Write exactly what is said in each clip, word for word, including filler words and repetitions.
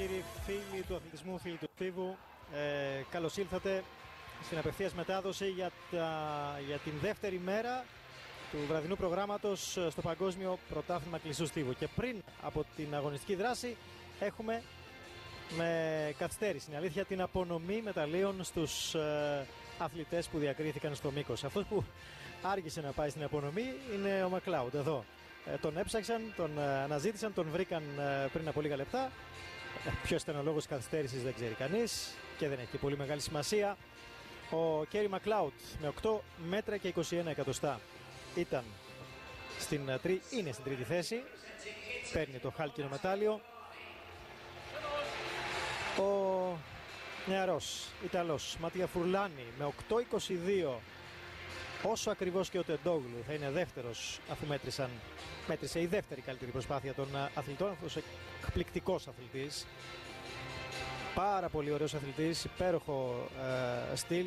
κύριοι, φίλοι του αθλητισμού, φίλοι του Στίβου, ε, καλώς ήλθατε στην απευθείας μετάδοση για, τα, για την δεύτερη μέρα του βραδινού προγράμματος στο Παγκόσμιο Πρωτάθλημα Κλειστού Στίβου. Και πριν από την αγωνιστική δράση έχουμε με καθυστέρηση, είναι αλήθεια, την απονομή μεταλλίων στους ε, αθλητές που διακρίθηκαν στο μήκος. Αυτός που άργησε να πάει στην απονομή είναι ο Μακλάουντ εδώ. Ε, τον έψαξαν, τον ε, αναζήτησαν, τον βρήκαν ε, πριν από λίγα λεπτά. Ε, ποιος ήταν ο λόγος καθυστέρησης δεν ξέρει κανείς και δεν έχει πολύ μεγάλη σημασία. Ο Κέρι Μακλάουντ με οκτώ μέτρα και είκοσι ένα εκατοστά ήταν στην, είναι στην τρίτη θέση. Παίρνει το χάλκινο μετάλλιο. Ο νεαρός Ιταλός Ματία Φουρλάνη με οκτώ είκοσι δύο, όσο ακριβώς και ο Τεντόγλου, θα είναι δεύτερος, αφού μέτρησαν, μέτρησε η δεύτερη καλύτερη προσπάθεια των αθλητών. Αυτός ο εκπληκτικός αθλητής, πάρα πολύ ωραίος αθλητής, υπέροχο ε, στυλ,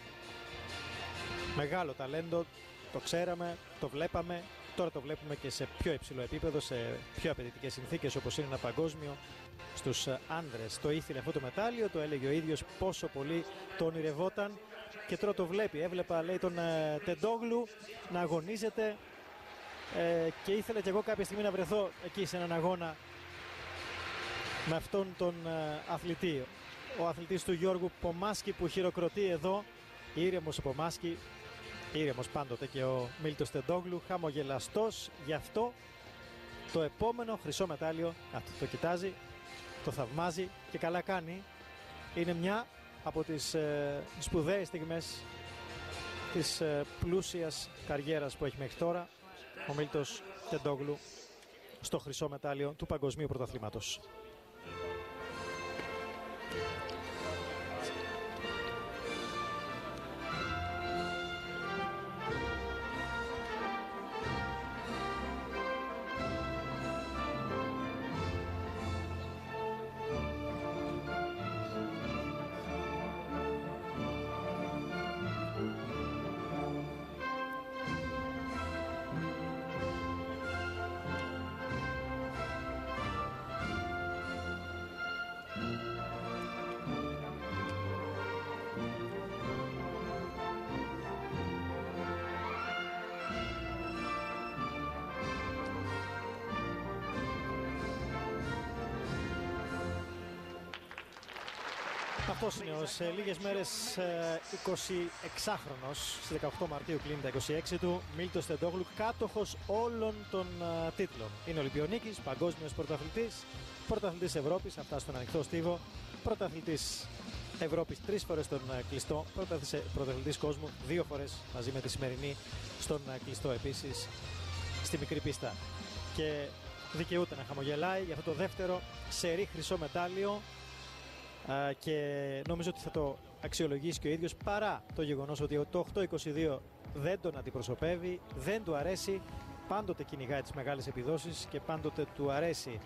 μεγάλο ταλέντο, το ξέραμε, το βλέπαμε, τώρα το βλέπουμε και σε πιο υψηλό επίπεδο, σε πιο απαιτητικές συνθήκες όπως είναι ένα παγκόσμιο. Στους άνδρες το ήθελε αυτό το μετάλλιο, το έλεγε ο ίδιος πόσο πολύ το ονειρευόταν και τώρα το βλέπει. Έβλεπα, λέει, τον ε, Τεντόγλου να αγωνίζεται ε, και ήθελα κι εγώ κάποια στιγμή να βρεθώ εκεί σε έναν αγώνα με αυτόν τον ε, αθλητή. Ο αθλητής του Γιώργου Πομάσκι που χειροκροτεί εδώ, ήρεμος ο Πομάσκι, ήρεμος πάντοτε και ο Μίλτος Τεντόγλου, χαμογελαστός, γι' αυτό το επόμενο χρυσό μετάλλιο, α, το, το κοιτάζει, το θαυμάζει και καλά κάνει. Είναι μια από τις ε, σπουδαίες στιγμές της ε, πλούσιας καριέρας που έχει μέχρι τώρα ο Μίλτος Τεντόγλου στο χρυσό μετάλλιο του Παγκοσμίου Πρωταθλήματος. Αυτός είναι ο σε λίγες μέρες ε, εικοσιεξάχρονος, στις δεκαοκτώ Μαρτίου κλείνει τα είκοσι έξι του, Μίλτος Τεντόγλου, κάτοχος όλων των ε, τίτλων. Είναι Ολυμπιονίκης, παγκόσμιος πρωταθλητής, πρωταθλητής Ευρώπης, αυτά στον ανοιχτό στίβο, πρωταθλητής Ευρώπης τρεις φορές στον ε, κλειστό, πρωταθλητής κόσμου δύο φορές μαζί με τη σημερινή στον ε, κλειστό επίσης, στη μικρή πίστα. Και δικαιούται να χαμογελάει για αυτό το δεύτερο σερί χρυσό μετάλλιο. Uh, και νομίζω ότι θα το αξιολογήσει και ο ίδιος, παρά το γεγονός ότι το οκτώ είκοσι δύο δεν τον αντιπροσωπεύει, δεν του αρέσει, πάντοτε κυνηγάει τις μεγάλες επιδόσεις και πάντοτε του αρέσει.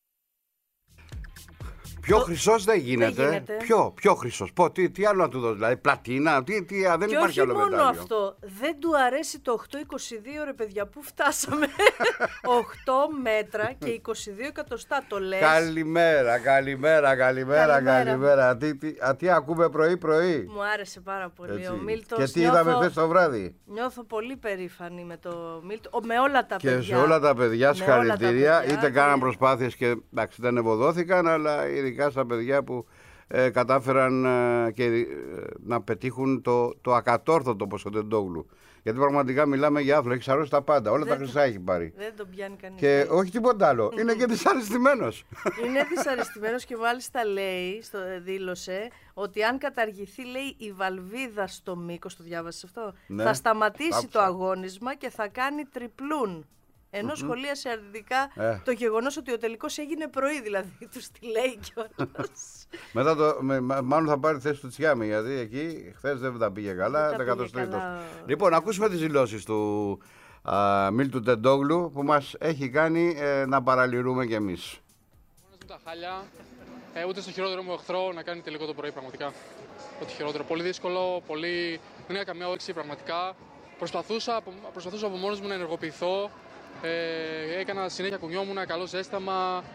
Πιο χρυσός δεν γίνεται. δεν γίνεται. Πιο, πιο χρυσός. Πω, τι, τι άλλο να του δώσει, δηλαδή πλατίνα, τι, τι, δεν και υπάρχει άλλο μετάλλιο. Και όχι μόνο αυτό, δεν του αρέσει το οκτώ είκοσι δύο, ρε παιδιά, πού φτάσαμε. οκτώ μέτρα και είκοσι δύο εκατοστά, το λες. Καλημέρα, καλημέρα, καλημέρα, καλημέρα. καλημέρα. Τι, τι, α, τι ακούμε πρωί-πρωί. Μου άρεσε πάρα πολύ. Έτσι. Ο Μίλτος. Και τι νιώθω, είδαμε χθες το βράδυ. Νιώθω πολύ περήφανη με το Μίλτο, με όλα τα και παιδιά. Και σε όλα τα παιδιά, συγχαρητήρια. Είτε κάναν προσπάθειες και εντάξει, δεν ευωδόθηκαν, αλλά ειδικά στα παιδιά που ε, κατάφεραν ε, και, ε, να πετύχουν το, το ακατόρθωτο όπως ο Τεντόγλου. Γιατί πραγματικά μιλάμε για άθλο, έχει σαρώσει τα πάντα. Όλα δεν τα χρυσά έχει πάρει. Δεν τον πιάνει κανείς. Και λέει. Όχι τίποτα άλλο. Είναι και δυσαρεστημένος. Είναι δυσαρεστημένος και μάλιστα λέει, στο, δήλωσε, ότι αν καταργηθεί, λέει, η βαλβίδα στο μήκος, το διάβασες αυτό, ναι, θα σταματήσει άκουσα. το αγώνισμα και θα κάνει τριπλούν. Ενώ mm-hmm. σχολίασε αρνητικά ε. το γεγονός ότι ο τελικός έγινε πρωί, δηλαδή του τη λέει κιόλας. Μετά το, με, μάλλον θα πάρει θέση του Τσιάμι, γιατί εκεί χθες δεν τα πήγε καλά, δεκατός τρίτος. Λοιπόν, ακούσουμε τις δηλώσεις του α, Μίλτου Τεντόγλου που μας έχει κάνει ε, να παραλυρούμε κι εμείς. Μόνος μου τα χάλια, ε, ούτε στο χειρότερο μου εχθρό να κάνει τελικό το πρωί, πραγματικά. Ό,τι χειρότερο. Πολύ δύσκολο, πολύ... δεν είχα καμία όρεξη, πραγματικά. Προσπαθούσα, προσπαθούσα από μόνος μου να ενεργοποιηθώ. Ε, έκανα συνέχεια, κουνιόμουν, καλό ζέσταμα.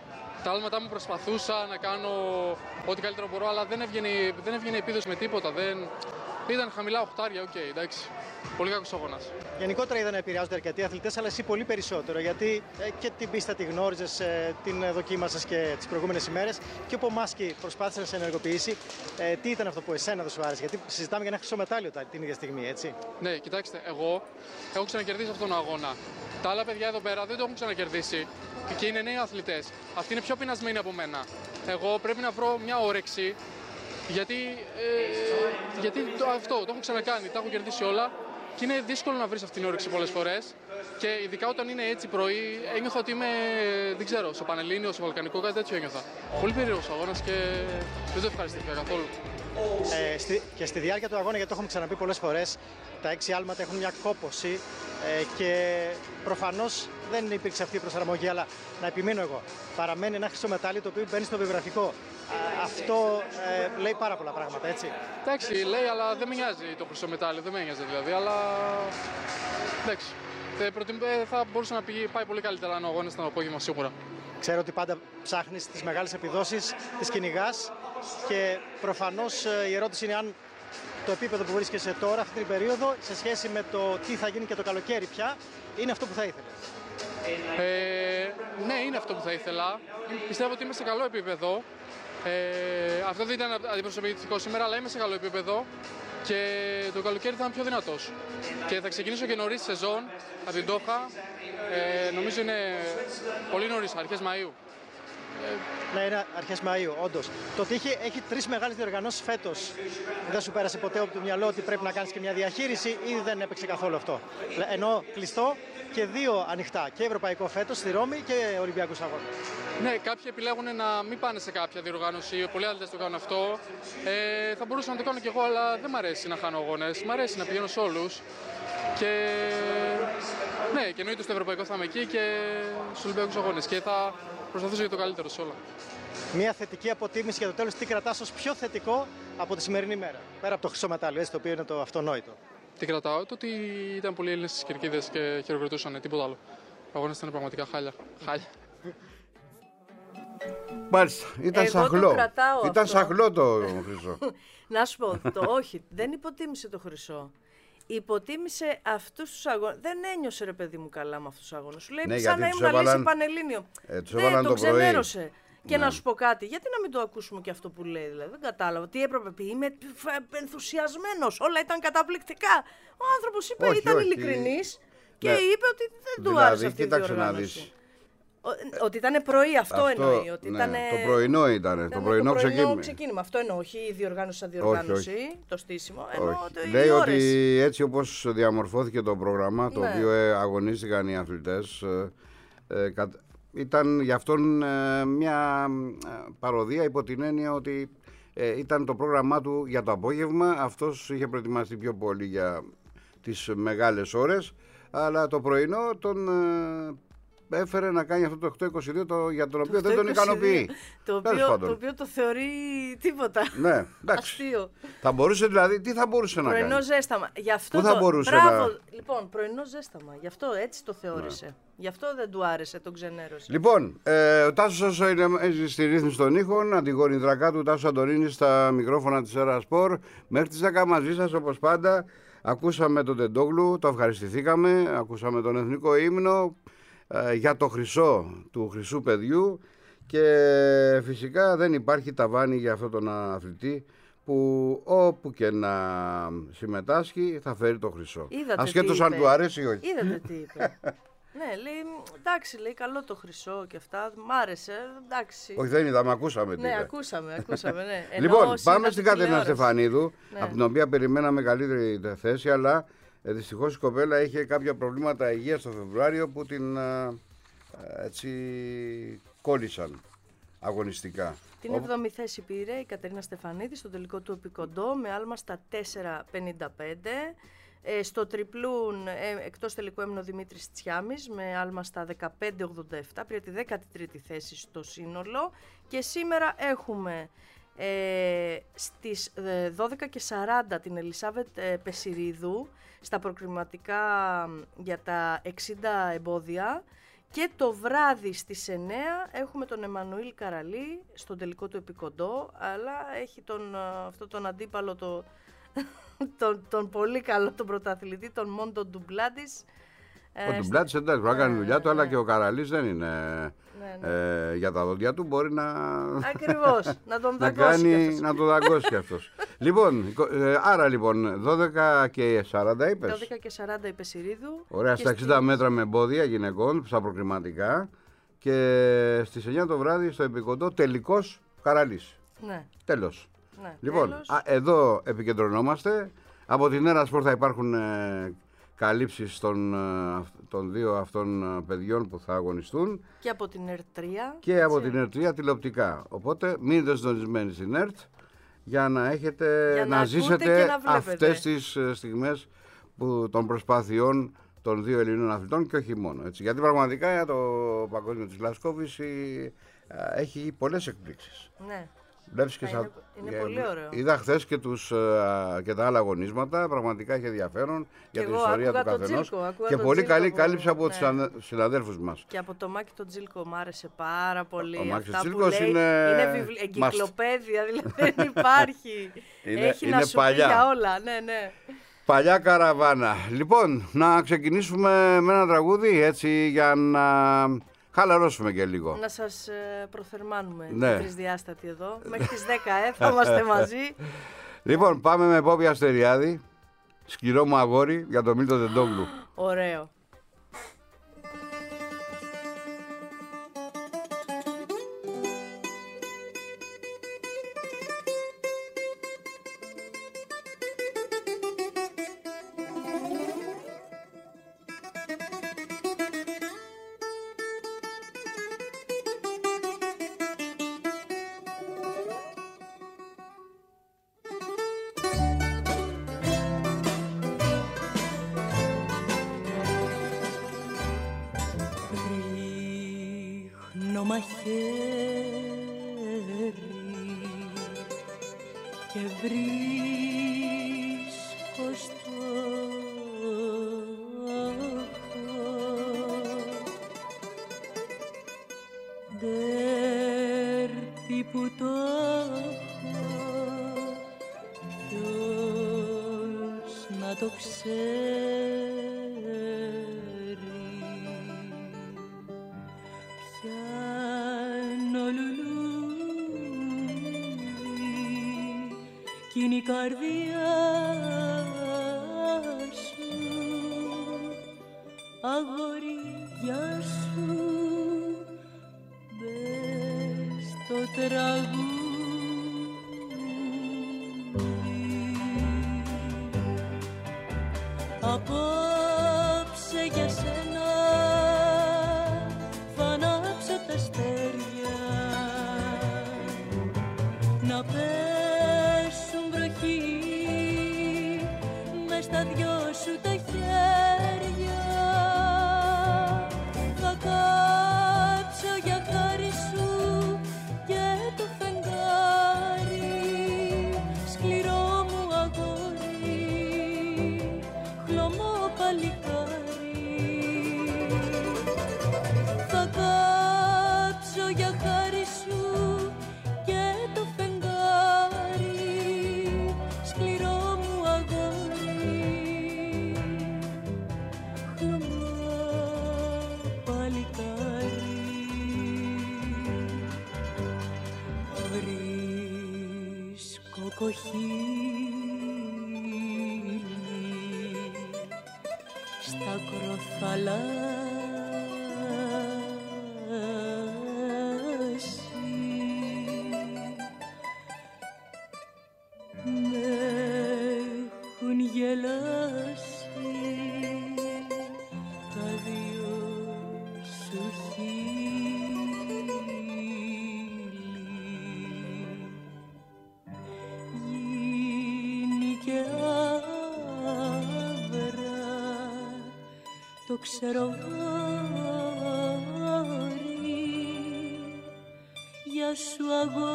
Τα άλματά μου προσπαθούσα να κάνω ό,τι καλύτερο μπορώ, αλλά δεν έβγαινε, δεν έβγαινε επίδοση με τίποτα. Δεν... Ήταν χαμηλά οχτάρια, οκ, okay, εντάξει. Πολύ κακός αγώνας. Γενικότερα είδα να επηρεάζονται αρκετοί αθλητές, αλλά εσύ πολύ περισσότερο. Γιατί και την πίστα τη γνώριζες, την δοκίμασες και τις προηγούμενες ημέρες. Και όπου ο Μάσκι προσπάθησε να σε ενεργοποιήσει, ε, τι ήταν αυτό που εσένα δεν σου άρεσε? Γιατί συζητάμε για ένα χρυσό μετάλλιο την ίδια στιγμή, έτσι. Ναι, κοιτάξτε, εγώ έχω ξανακερδίσει αυτόν τον αγώνα. Τα άλλα παιδιά εδώ πέρα δεν το έχουν ξανακερδίσει και είναι νέοι αθλητές. Αυτοί είναι πιο πεινασμένοι από μένα. Εγώ πρέπει να βρω μια όρεξη. Γιατί, ε, γιατί το, αυτό το έχω ξανακάνει, τα έχω κερδίσει όλα και είναι δύσκολο να βρεις αυτήν την όρεξη πολλές φορές. Και ειδικά όταν είναι έτσι πρωί, ένιωθα ότι είμαι, δεν ξέρω, στο Πανελλήνιο, στο Βαλκανικό, κάτι τέτοιο ένιωθα. Πολύ περίεργος αγώνας και δεν το ευχαριστήθηκα καθόλου. Ε, στη, και στη διάρκεια του αγώνα, γιατί το έχουμε ξαναπεί πολλές φορές, τα έξι άλματα έχουν μια κόπωση ε, και προφανώς δεν υπήρξε αυτή η προσαρμογή, αλλά να επιμείνω εγώ. Παραμένει ένα χρυσό μετάλλιο το οποίο μπαίνει στο βιογραφικό. Αυτό ε, λέει πάρα πολλά πράγματα, έτσι. Εντάξει, λέει, αλλά δεν με νοιάζει το χρυσό μετάλλιο, δεν με νοιάζει δηλαδή, αλλά εντάξει. Θα μπορούσε να πήγε, πάει πολύ καλύτερα αν ο αγώνας ήταν το απόγευμα, σίγουρα. Ξέρω ότι πάντα ψάχνεις τις μεγάλες επιδόσεις, τις κυνηγάς και προφανώς η ερώτηση είναι αν το επίπεδο που βρίσκεσαι τώρα, αυτή την περίοδο, σε σχέση με το τι θα γίνει και το καλοκαίρι πια, είναι αυτό που θα ήθελες. Ε, ναι, είναι αυτό που θα ήθελα. Πιστεύω ότι είμαι σε καλό επίπεδο. Ε, αυτό δεν ήταν αντιπροσωπευτικό σήμερα, αλλά είμαι σε καλό επίπεδο και το καλοκαίρι θα είμαι πιο δυνατός. Και θα ξεκινήσω και νωρίς σεζόν από την Ντόχα. Ε, νομίζω είναι πολύ νωρίς, αρχές Μαΐου. Ναι, είναι αρχές Μαΐου, όντως. Το ότι έχει, έχει τρεις μεγάλες διοργανώσεις φέτος, δεν σου πέρασε ποτέ από το μυαλό ότι πρέπει να κάνεις και μια διαχείριση ή δεν έπαιξε καθόλου αυτό? Ενώ κλειστό και δύο ανοιχτά, και ευρωπαϊκό φέτος στη Ρώμη και Ολυμπιακούς αγώνες. Ναι, κάποιοι επιλέγουν να μην πάνε σε κάποια διοργάνωση, πολλοί άλλοι το κάνουν αυτό. Ε, θα μπορούσα να το κάνω κι εγώ, αλλά δεν μ' αρέσει να χάνω αγώνες. Μ' αρέσει να πηγαίνω σε όλους. Και ναι, και εννοείται στο ευρωπαϊκό θα είμαι εκεί και στους Ολυμπιακούς αγώνες. Και θα προσπαθήσω για το καλύτερο σε όλα. Μια θετική αποτίμηση για το τέλος, τι κρατάς ως πιο θετικό από τη σημερινή μέρα? Πέρα από το χρυσό μετάλλιο, έτσι, το οποίο είναι το αυτονόητο. Τι κρατάω? Το ότι ήταν πολλοί Έλληνες στις κερκίδες και χειροκροτούσαν, τίποτα άλλο. Ο αγώνας ήταν πραγματικά χάλια. χάλια. Μάλιστα, ήταν σαχλό. Ήταν σαχλό το χρυσό. Να σου πω, το όχι, δεν υποτίμησε το χρυσό. Υποτίμησε αυτούς τους αγώνες. Δεν ένιωσε, ρε παιδί μου, καλά με αυτούς τους αγώνες. Σου λέει, ναι, σαν να ήμουν έβαλαν... λύση Πανελλήνιο. Ε, ναι, το ξενέρωσε. Και ναι. Να σου πω κάτι, γιατί να μην το ακούσουμε και αυτό που λέει, δηλαδή. Δεν κατάλαβα. Τι έπρεπε να πει? Είμαι ενθουσιασμένος. Όλα ήταν καταπληκτικά. Ο άνθρωπος είπε, όχι, ήταν ειλικρινής και ναι. είπε ότι δεν του δηλαδή, άρεσε αυτή η διοργάνωση. Ότι ήταν πρωί, αυτό, αυτό εννοεί. Ότι ναι, ήτανε... Το πρωινό ήταν. ήταν το πρωινό, το πρωινό ξεκίνημα. ξεκίνημα. Αυτό εννοώ. Όχι η διοργάνωση σαν διοργάνωση, όχι, όχι. Το στήσιμο. Εννοώ ότι λέει ώρες. Ότι έτσι όπως διαμορφώθηκε το πρόγραμμα, το ναι. οποίο ε, αγωνίστηκαν οι αθλητές, ε, ε, κα, ήταν για αυτόν ε, μια παροδία υπό την έννοια ότι ε, ήταν το πρόγραμμά του για το απόγευμα. Αυτός είχε προετοιμαστεί πιο πολύ για τις μεγάλες ώρες, αλλά το πρωινό τον... Ε, έφερε να κάνει αυτό το οκτώ είκοσι δύο το, για τον οποίο δεν τον ικανοποιεί. Το οποίο, το οποίο το θεωρεί τίποτα. Ναι, αστείο. Θα μπορούσε δηλαδή, τι θα μπορούσε να πρωινό κάνει? Πρωινό ζέσταμα. Γι' αυτό Πού το... θα μπορούσε Μπράβο. να... Λοιπόν, πρωινό ζέσταμα. Γι' αυτό έτσι το θεώρησε. Ναι. Γι' αυτό δεν του άρεσε, τον ξενέρωσε. Λοιπόν, ε, ο Τάσος είναι στη ρύθμιση των ήχων, Αντιγόνη Δρακάτου, Τάσος Αντωνίνης στα μικρόφωνα της Έρα Σπορ. Μέχρι τις δέκα μαζί σας όπως πάντα. Ακούσαμε τον Τεντόγλου, το ευχαριστηθήκαμε. Ακούσαμε τον Εθνικό Ύμνο για το χρυσό του χρυσού παιδιού και φυσικά δεν υπάρχει ταβάνι για αυτόν τον αθλητή που όπου και να συμμετάσχει θα φέρει το χρυσό. Ασχέτως αν του αρέσει ή όχι. Είδατε τι είπε. Ναι, λέει, εντάξει, λέει, καλό το χρυσό και αυτά, μ' άρεσε, εντάξει. Όχι, δεν είδαμε, ακούσαμε τι Ναι, είπε. ακούσαμε, ακούσαμε, ναι. Λοιπόν, πάμε στην Κατερίνα Στεφανίδου, ναι. από την οποία περιμέναμε καλύτερη θέση, αλλά Ε, δυστυχώς η κοπέλα είχε κάποια προβλήματα υγείας το Φεβρουάριο που την ε, έτσι κόλλησαν αγωνιστικά. Την έβδομη θέση πήρε η Κατερίνα Στεφανίδη στο τελικό του επικοντό με άλμα στα τέσσερα πενήντα πέντε. Ε, στο τριπλούν ε, εκτός τελικού έμεινε ο Δημήτρης Τσιάμης με άλμα στα δεκαπέντε ογδόντα επτά, πήρε τη δέκατη τρίτη θέση στο σύνολο και σήμερα έχουμε ε, στις δώδεκα και σαράντα την Ελισάβετ ε, Πεσιρίδου στα προκριματικά για τα εξήντα εμπόδια Και το βράδυ στις εννιά έχουμε τον Εμμανουήλ Καραλή στον τελικό του επικοντό, αλλά έχει τον, αυτό τον αντίπαλο, το, τον, τον πολύ καλό τον πρωταθλητή, τον Μόντο Ντουμπλάντης. Ο Ντουμπλάντης εντάξει, μπορεί να κάνει δουλειά του, αλλά και ο Καραλής δεν είναι ναι, ναι. Ε, για τα δόντια του, μπορεί να, ακριβώς, να τον να κάνει, να τον δαγκώσει κι αυτός. Λοιπόν, ε, άρα λοιπόν δώδεκα και σαράντα είπες. δώδεκα και σαράντα είπε Συρίδου. Ωραία, στα εξήντα στη... μέτρα με εμπόδια γυναικών, στα προκριματικά, και στις εννιά το βράδυ στο επικοντό τελικός Καραλής. Ναι. Τέλος. Ναι, λοιπόν, τέλος. Α, εδώ επικεντρωνόμαστε. Από την Έρα Σπορ θα υπάρχουν ε, καλύψεις των, ε, των δύο αυτών ε, παιδιών που θα αγωνιστούν. Και από την ΕΡΤ τρία. Και έτσι. Από την ΕΡΤ τρία τηλεοπτικά. Οπότε μείνετε συντονισμένοι στην ΕΡΤ για να, έχετε, για να, να ζήσετε να αυτές τις ε, στιγμές που, των προσπάθειών των δύο Ελληνών αθλητών και όχι μόνο. Έτσι. Γιατί πραγματικά το παγκόσμιο της Λασκόβης έχει πολλές εκπλήξεις. Ναι. Βλέπεις και είναι, σα... είναι πολύ ωραίο. Είδα χθες και, τους, και τα άλλα αγωνίσματα, πραγματικά έχει ενδιαφέρον και για την ιστορία του καθενός και το πολύ καλή που... κάλυψη από ναι. τους συναδέλφους μας. Και από το Μάκη τον Τζίλκο μου άρεσε πάρα πολύ. Ο Μάκης Αυτά Τζίλκος που λέει, είναι, είναι βιβλ... εγκυκλοπαίδεια, δηλαδή δεν υπάρχει. είναι, έχει είναι να σου παλιά. πει για όλα, ναι, ναι. Παλιά καραβάνα. Λοιπόν, να ξεκινήσουμε με ένα τραγούδι έτσι για να χαλαρώσουμε και λίγο. Να σας ε, προθερμάνουμε ναι. τρισδιάστατη εδώ. Μέχρι τις δέκα ε, θα είμαστε μαζί. Λοιπόν, πάμε με Πόπη Αστεριάδη. Σκληρό μου αγόρι για τον Μίλτο Τεντόγλου. Ωραίο. Και βρίσκω στόχο δέρτη που το έχω, ποιος να το ξέρει, πιάνω λουλούδι κι είναι η καρδιά σου, αγόρι, γεια σου, μπες στο τραγούδι. Απόψε για σένα θα ανάψω τα αστέρια, να πέσουν βροχή μες στα δυο σου τα χέρια. Θα κάψω για χάρη σου και το φεγγάρι, σκληρό μου αγόρι, χλωμό παλικάρι. Θα κάψω για χάρη σου και το φεγγάρι, σκληρό μου αγόρι, χλωμό παλικάρι. Βρίσκω κοχύλι στα κροθαλάσσι, με έχουν γελάσει τα δυο σου χείλη. Γίνει και άβρα, το ξέρω αγόρι, γεια σου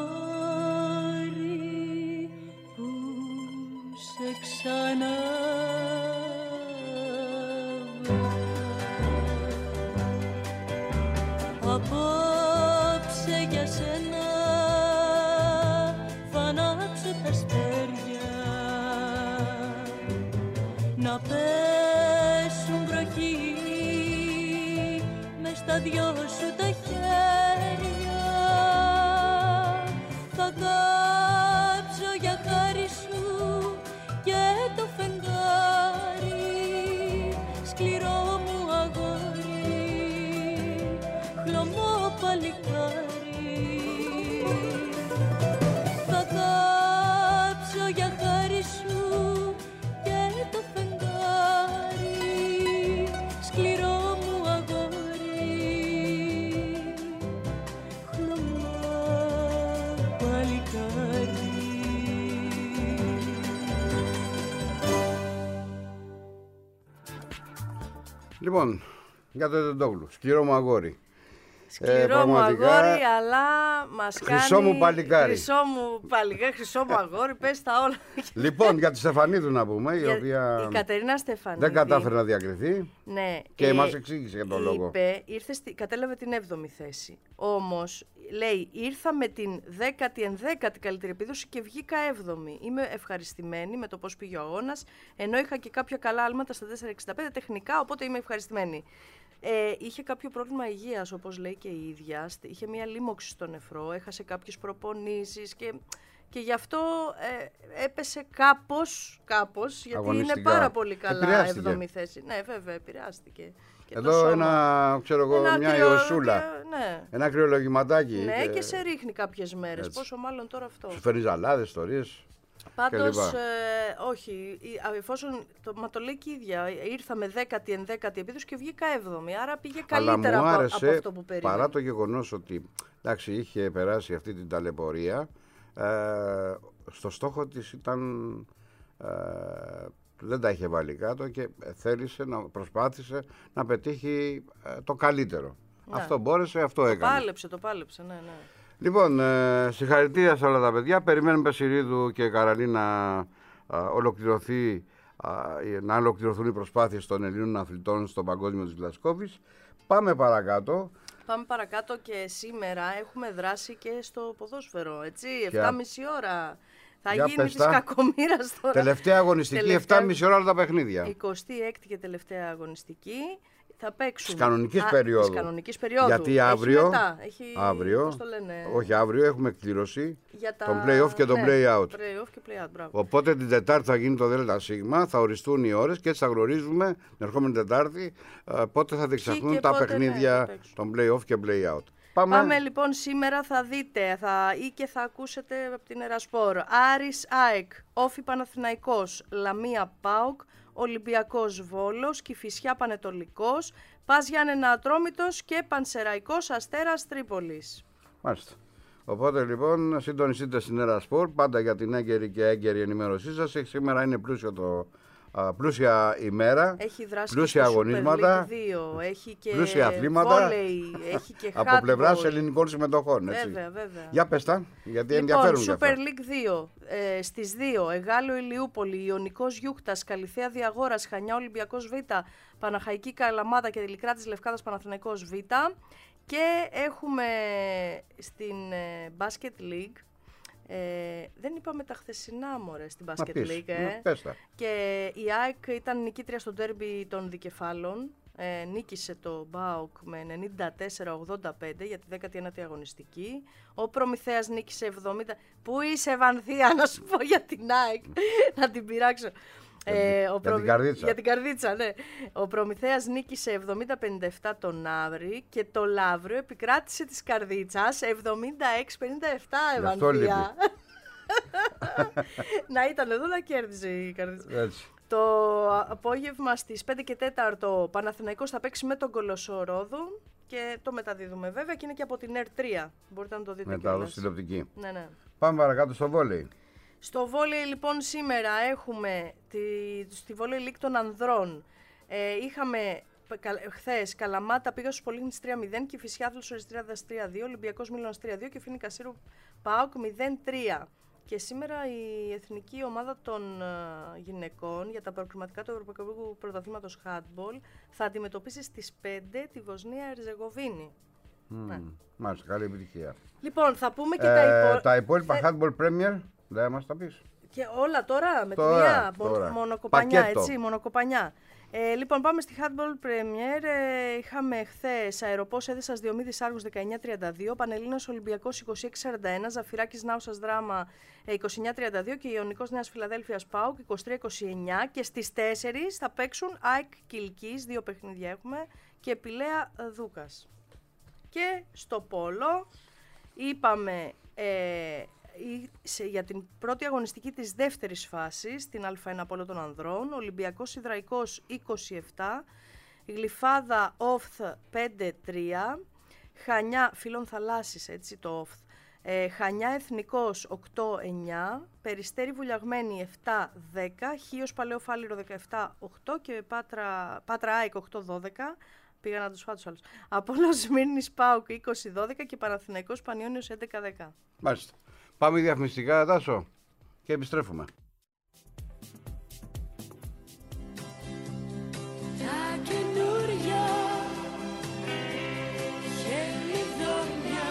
αγόρι που σε ξανά. σένα θα ανάψω τα αστέρια, να πέσουν βροχή μες στα δυο σου τα χέρια. Θα κάψω για χάρη σου και το φεγγάρι, σκληρό μου αγόρι, χλωμό παλικάρι. Θα κάψω για χάρη σου και το φεγγάρι, σκληρό μου αγόρι, χλωμό παλικάρι. Λοιπόν, για το Τεντόγλου, σκληρό μου αγόρι. Σκληρό Ε, μου πραγματικά, αγόρι, αλλά μας κάνει... χρυσό μου παλικάρι. Χρυσό μου παλικάρι, χρυσό μου αγόρι, πες τα όλα. Λοιπόν, για τη Στεφανίδου να πούμε, η Για- οποία η Κατερίνα Στεφανίδη. δεν κατάφερε να διακριθεί Ναι, και ε, μας εξήγησε για τον λόγο. είπε, ήρθε στη, κατέλαβε την έβδομη θέση. Όμως, λέει, ήρθα με την δέκατη ενδέκατη καλύτερη επίδοση και βγήκα έβδομη. Είμαι ευχαριστημένη με το πώς πήγε ο αγώνας, ενώ είχα και κάποια καλά άλματα στα τέσσερα εξήντα πέντε τεχνικά, οπότε είμαι ευχαριστημένη. Ε, είχε κάποιο πρόβλημα υγείας, όπως λέει και η ίδια. Είχε μία λίμωξη στο νεφρό, έχασε κάποιες προπονήσεις και, και γι' αυτό ε, έπεσε κάπως, κάπως, γιατί Αγωνιστικά. είναι πάρα πολύ καλά Επηρεάστηκε. έβδομη θέση. Ναι, βέβαια, επηρεάστηκε. Και το Εδώ σώμα. ένα, ξέρω εγώ, Ένα μια κρυο- ιωσούλα, Ναι. ένα κρυολογηματάκι. Ναι, και σε ρίχνει κάποιες μέρες. Έτσι. Πόσο μάλλον τώρα αυτό. Σου φέρνει ζαλάδες, ιστορίες. Πάντως, κλπ. ε, όχι, η- α, εφόσον, το, μα το λέει και η ίδια, ήρθα με δέκατη ενδέκατη επίδοση και βγήκα έβδομη, άρα πήγε Αλλά καλύτερα μου από, άρεσε, από αυτό που περίμενα. παρά το γεγονός ότι εντάξει, είχε περάσει αυτή την ταλαιπωρία, ε, στο στόχο της ήταν, ε, δεν τα είχε βάλει κάτω και θέλησε, να προσπάθησε να πετύχει ε, το καλύτερο. Ναι. Αυτό μπόρεσε, αυτό Το έκανε. πάλεψε, το πάλεψε, ναι, ναι. Λοιπόν, ε, συγχαρητήρια σε όλα τα παιδιά. Περιμένουμε Συρίδου και Καραλίνα να ολοκληρωθεί, α, να ολοκληρωθούν οι προσπάθειες των Ελλήνων αθλητών στον παγκόσμιο της Γλασκόβης. Πάμε παρακάτω. Πάμε παρακάτω και σήμερα έχουμε δράση και στο ποδόσφαιρο, έτσι, Για- εφτά και μισή ώρα. Θα Για γίνει πες της τα. κακομοίρας τώρα. Τελευταία αγωνιστική, Τελευταία- εφτά και μισή ώρα όλα τα παιχνίδια. εικοστή έκτη και τελευταία αγωνιστική. Θα παίξουν. Της κανονικής Α, περίοδου. Της κανονικής περίοδου. Γιατί Έχει αύριο, μετά, έχει, αύριο πώς το λένε, όχι αύριο, έχουμε εκκλήρωση για τα... τον play-off και τον ναι, play-out. play-off και play-out, μπράβο. Οπότε την Τετάρτη θα γίνει το ΔΣ, θα οριστούν οι ώρες και έτσι θα γνωρίζουμε την ερχόμενη Τετάρτη ε, πότε θα διεξαχθούν και τα πότε, ναι, παιχνίδια θα παίξουν. των play-off και play-out. Πάμε. Πάμε λοιπόν σήμερα, θα δείτε θα, ή και θα ακούσετε από την Ερασπόρ. Άρης ΑΕΚ, Όφι Παναθηναϊκός, Λαμία ΠΑΟΚ, Ολυμπιακός Βόλος, Κηφισιά Πανετολικός, Πας Γιάννενα Ατρόμητος και Πανσεραϊκός Αστέρας Τρίπολης. Μάλιστα. Οπότε λοιπόν συντονιστείτε στην Ερασπορ πάντα για την έγκαιρη και έγκαιρη ενημέρωσή σας. Σήμερα είναι πλούσιο το, α, πλούσια ημέρα, Έχει δράσει πλούσια και στο αγωνίσματα, Super League δύο, έχει και πλούσια αθλήματα βόλεϊ, έχει και από handball. πλευράς ελληνικών συμμετοχών. Έτσι. Βέβαια, βέβαια. Για πες τα, γιατί Λοιπόν, ενδιαφέρουν και Super αυτά. League δύο. Ε, στις δύο, Εγάλεο Ηλιούπολη, Ιωνικός Γιούχτας, Καλυθέα Διαγόρας, Χανιά Ολυμπιακός Β, Παναχαϊκή Καλαμάτα και Λικράτης Λευκάδας Παναθηναϊκός Β. Και έχουμε στην ε, Basket League, ε, δεν είπαμε τα χθεσινά μωρέ στην Basket πεις, League, ε. ναι, πες τα. Και η ΑΕΚ ήταν νικήτρια στο ντέρμπι των δικεφάλων. Ε, νίκησε το ΜΠΑΟΚ με ενενήντα τέσσερα ογδόντα πέντε για τη δέκατη ένατη αγωνιστική. Ο Προμηθέας νίκησε εβδομήντα. Πού είσαι Βανθία, να σου πω για την ΑΕΚ, να την πειράξω. Για την- για την καρδίτσα. Για την καρδίτσα, ναι. Ο Προμηθέας νίκησε εβδομήντα πενήντα επτά τον Αύρη και το Λαύριο επικράτησε της καρδίτσας εβδομήντα έξι πενήντα επτά, Γι' αυτό Ευανθία. Να ήταν εδώ να κέρδιζε η καρδίτσα. Έτσι. Το απόγευμα στις πέντε και τέσσερα ο Παναθηναϊκός θα παίξει με τον Κολοσσό Ρόδου και το μεταδίδουμε βέβαια και είναι και από την Ερ τρία. Μπορείτε να το δείτε Μετάδοση κιόλας. τηλεοπτική. Ναι, ναι. Πάμε παρακάτω στο βόλεϊ. Στο βόλεϊ λοιπόν σήμερα έχουμε τη, στη βόλεϊ League των ανδρών. Ε, είχαμε χθες Καλαμάτα πήγα στους Πολύχνης τρία μηδέν, Κηφισιά Αθλός Τριάδας τρία δύο, Ολυμπιακός Μήλωνας τρία δύο και Φοίνη Κασίρου ΠΑΟΚ μηδέν τρία. Και σήμερα η εθνική ομάδα των uh, γυναικών για τα προκριματικά του Ευρωπαϊκού Πρωταθλήματος Handball θα αντιμετωπίσει στις πέντε τη Βοσνία Ερζεγοβίνη. Ναι. Μάλιστα, καλή επιτυχία. Λοιπόν, θα πούμε και ε, τα υπόλοιπα. Τα υπόλοιπα Θε... Handball Premier, δεν μας τα πεις. Και όλα τώρα με τώρα, τη μία, τώρα. μονοκοπανιά, Πακέτο. έτσι, μονοκοπανιά. Ε, λοιπόν, πάμε στη Handball Premier. Ε, είχαμε χθες Αεροπός Έδεσας Διομήδης Άργος δεκαεννιά τριάντα δύο, Πανελλήνιος Ολυμπιακός είκοσι έξι σαράντα ένα, Ζαφυράκης Νάουσας Δράμα είκοσι εννιά τριάντα δύο και Ιωνικός Νέας Φιλαδέλφειας ΠΑΟΚ είκοσι τρία είκοσι εννιά. Και στις τέσσερις θα παίξουν ΑΕΚ Κιλκής, δύο παιχνίδια έχουμε, και Πηλαία Δούκας. Και στο Πόλο είπαμε... Ε, για την πρώτη αγωνιστική της δεύτερης φάσης, την Α ένα Πόλο των Ανδρών, Ολυμπιακός Ιδραϊκός είκοσι επτά, Γλυφάδα Όφθ πέντε τρία, Χανιά Φίλων Θαλάσσης, έτσι το Όφθ, ε, Χανιά Εθνικός οκτώ εννιά, Περιστέρι Βουλιαγμένη επτά δέκα, Χίος Παλαιό Φάληρο δεκαεπτά οκτώ και Πάτρα, Πάτρα ΑΕΚ οκτώ δώδεκα. Πήγα να τους φάω τους άλλους. Απόλλωνας Σμύρνης ΠΑΟΚ είκοσι δώδεκα και Παναθηναϊκός Πανιώνιος έντεκα δέκα. Μάλιστα. Πάμε διαφημιστικά, Τάσο, και επιστρέφουμε. Τα καινούρια χελιδόνια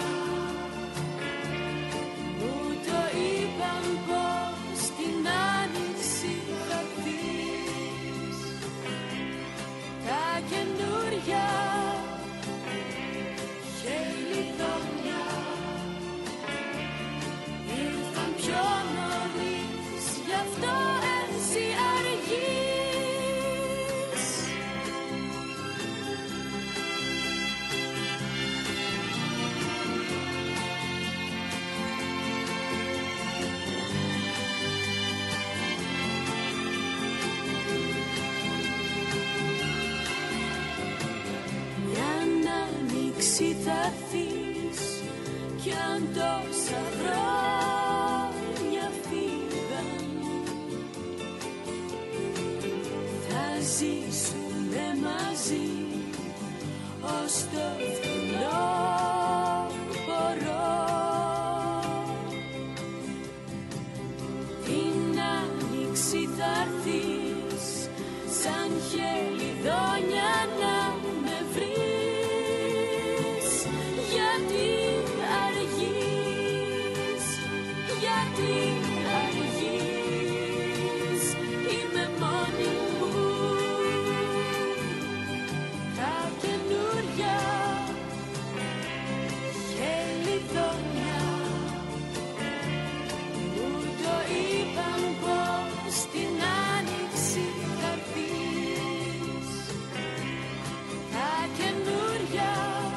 μου το είπαν πως την άνοιξη θα δεις. Τα καινούρια χελιδόνια ήρθαν πιο νωρίς, γι' αυτό έτσι αργείς. Μια άνοιξη θα έρθεις κι αν τόσα χρόνια φύγαν θα ζήσουμε μαζί ως το φθινόπωρο. Την άνοιξη θα έρθεις σαν χελιδόνια να με βρεις. Γιατί αργείς, γιατί αργείς, είμαι μόνη μου. Τα καινούρια χελιδόνια μου το είπαν πως την άνοιξη θα έρθεις. Τα καινούρια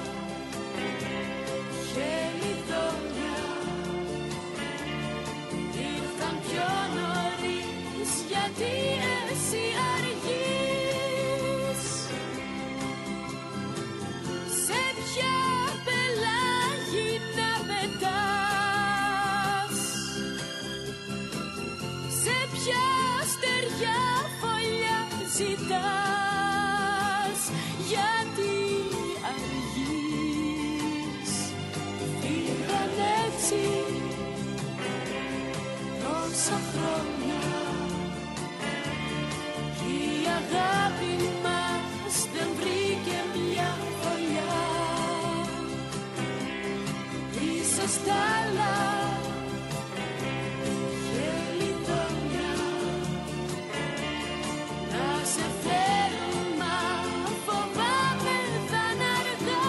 χελιδόνια ήρθαν πιο νωρίς, γιατί εσύ αργείς. Σε ποια πελάγη να πετάς, σε ποια στεριά φωλιά ζητάς, γιατί αργείς. Φύγαν έτσι τόσα χρόνια κι η αγάπη μας δεν βρήκε μια φωλιά. Είσαι στα άλλα χελιδόνια να σε φέρουν, μα φοβάμαι θα είναι αργά.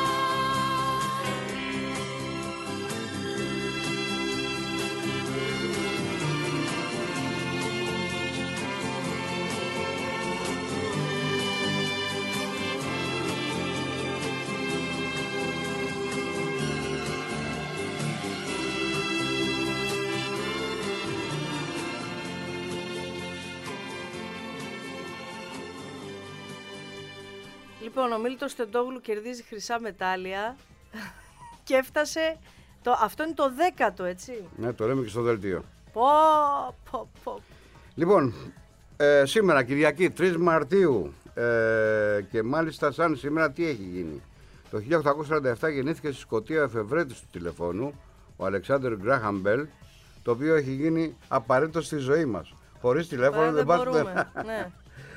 Λοιπόν, ο Μίλτος Τεντόγλου κερδίζει χρυσά μετάλλια και έφτασε, το, αυτό είναι το δέκατο, έτσι. Ναι, το λέμε και στο δελτίο. Πω, πω, πω. Λοιπόν, ε, σήμερα Κυριακή τρεις Μαρτίου ε, και μάλιστα σαν σήμερα τι έχει γίνει. Το χίλια οκτακόσια σαράντα επτά γεννήθηκε στη Σκωτία ο εφευρέτης του τηλεφώνου, ο Αλεξάνδερ Γκράχαμ Μπέλ, το οποίο έχει γίνει απαραίτητο στη ζωή μας. Χωρίς τηλέφωνο δεν, δεν μπορούμε. Ναι.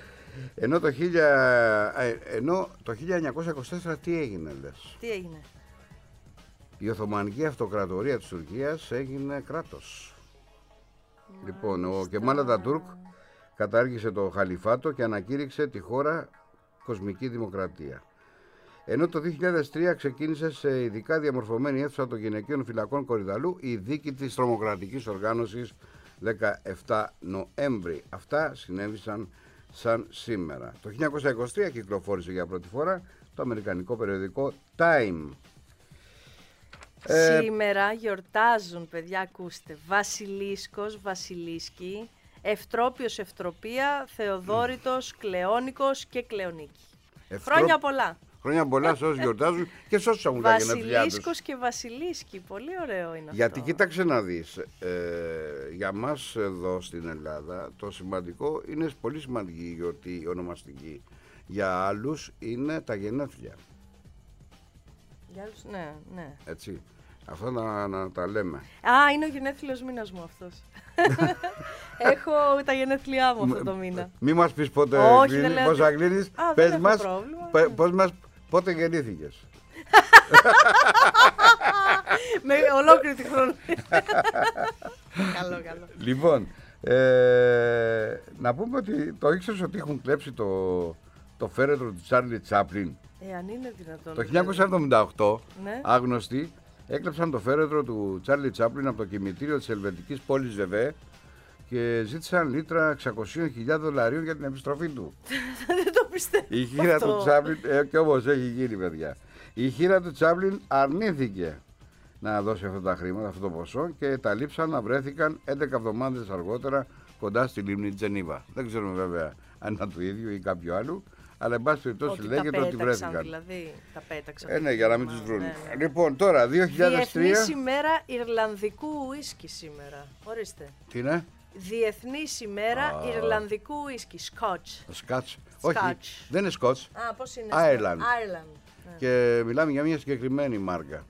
Ενώ το, χίλια, ενώ το χίλια εννιακόσια είκοσι τέσσερα τι έγινε, λες? Τι έγινε? η Οθωμανική Αυτοκρατορία της Τουρκίας έγινε κράτος. Μάλιστα. Λοιπόν, ο Κεμάλ Ατατούρκ κατάργησε το χαλιφάτο και ανακήρυξε τη χώρα κοσμική δημοκρατία. Ενώ το δύο χιλιάδες τρία ξεκίνησε σε ειδικά διαμορφωμένη αίθουσα των γυναικείων φυλακών Κορυδαλού η δίκη της τρομοκρατικής οργάνωσης δεκαεφτά Νοέμβρη. Αυτά συνέβησαν σαν σήμερα. Το χίλια εννιακόσια είκοσι τρία κυκλοφόρησε για πρώτη φορά το αμερικανικό περιοδικό Time. Σήμερα γιορτάζουν, παιδιά, ακούστε, Βασιλίσκος, Βασιλίσκη, Ευτρόπιος, Ευτροπία, Θεοδόρητος, Κλεόνικος και Κλεονίκη. Ευτρό... Χρόνια πολλά. Χρόνια πολλά σε όσους γιορτάζουν και σε όσους έχουν τα γενέθλιά τους. Βασιλίσκος και Βασιλίσκη, πολύ ωραίο είναι αυτό. Γιατί κοίταξε να δεις, ε, για μας εδώ στην Ελλάδα το σημαντικό είναι πολύ σημαντική η γιορτή ονομαστική. Για άλλους είναι τα γενέθλια. Για άλλους, ναι, ναι. Έτσι. Αυτό να, να τα λέμε. Α, είναι ο γενέθλιος μήνας μου αυτός. Έχω τα γενέθλιά μου αυτό το μήνα. Μη μας πεις πότε κλείνεις, πόσα κλείνεις, πες μας, πε, πώς μας πότε γεννήθηκες. Με ολόκληρη τη χρονιά. Καλό, καλό. Λοιπόν, ε, να πούμε ότι το ήξερες ότι έχουν κλέψει το, το φέρετρο του Τσάρλι Τσάπλιν. Ε, αν είναι δυνατόν. Το χίλια εννιακόσια εβδομήντα οκτώ, ναι. Άγνωστοι έκλεψαν το φέρετρο του Τσάρλι Τσάπλιν από το κημητήριο της ελβετικής πόλης Βεβέ και ζήτησαν λίτρα εξακόσιες χιλιάδες δολαρίων για την επιστροφή του. Δεν το πιστεύω. Η χείρα αυτό. του Τσάπλιν, ε, και όμως έχει γίνει, παιδιά. Η χείρα του Τσάπλιν αρνήθηκε να δώσει αυτά τα χρήματα, αυτό το ποσό, και τα λείψανα βρέθηκαν έντεκα εβδομάδες αργότερα κοντά στη λίμνη Τζενίβα. Δεν ξέρουμε βέβαια αν ήταν του ίδιου ή κάποιου άλλου, αλλά εν πάση περιπτώσει λέγεται ότι βρέθηκαν. Δηλαδή, τα πέταξαν. Ε, ναι, για να μην τους βρουν. Ναι, ναι. Λοιπόν, τώρα, δύο χιλιάδες τρία. Διεθνής ημέρα Ιρλανδικού ουίσκι σήμερα. Ορίστε. Τι είναι? Διεθνής ημέρα ah. Ιρλανδικού ουίσκι. Σκότς. Σκάτς. Όχι, δεν είναι Σκότς. Α, πώς είναι? Ireland. Ireland. Και μιλάμε για μια συγκεκριμένη μάρκα.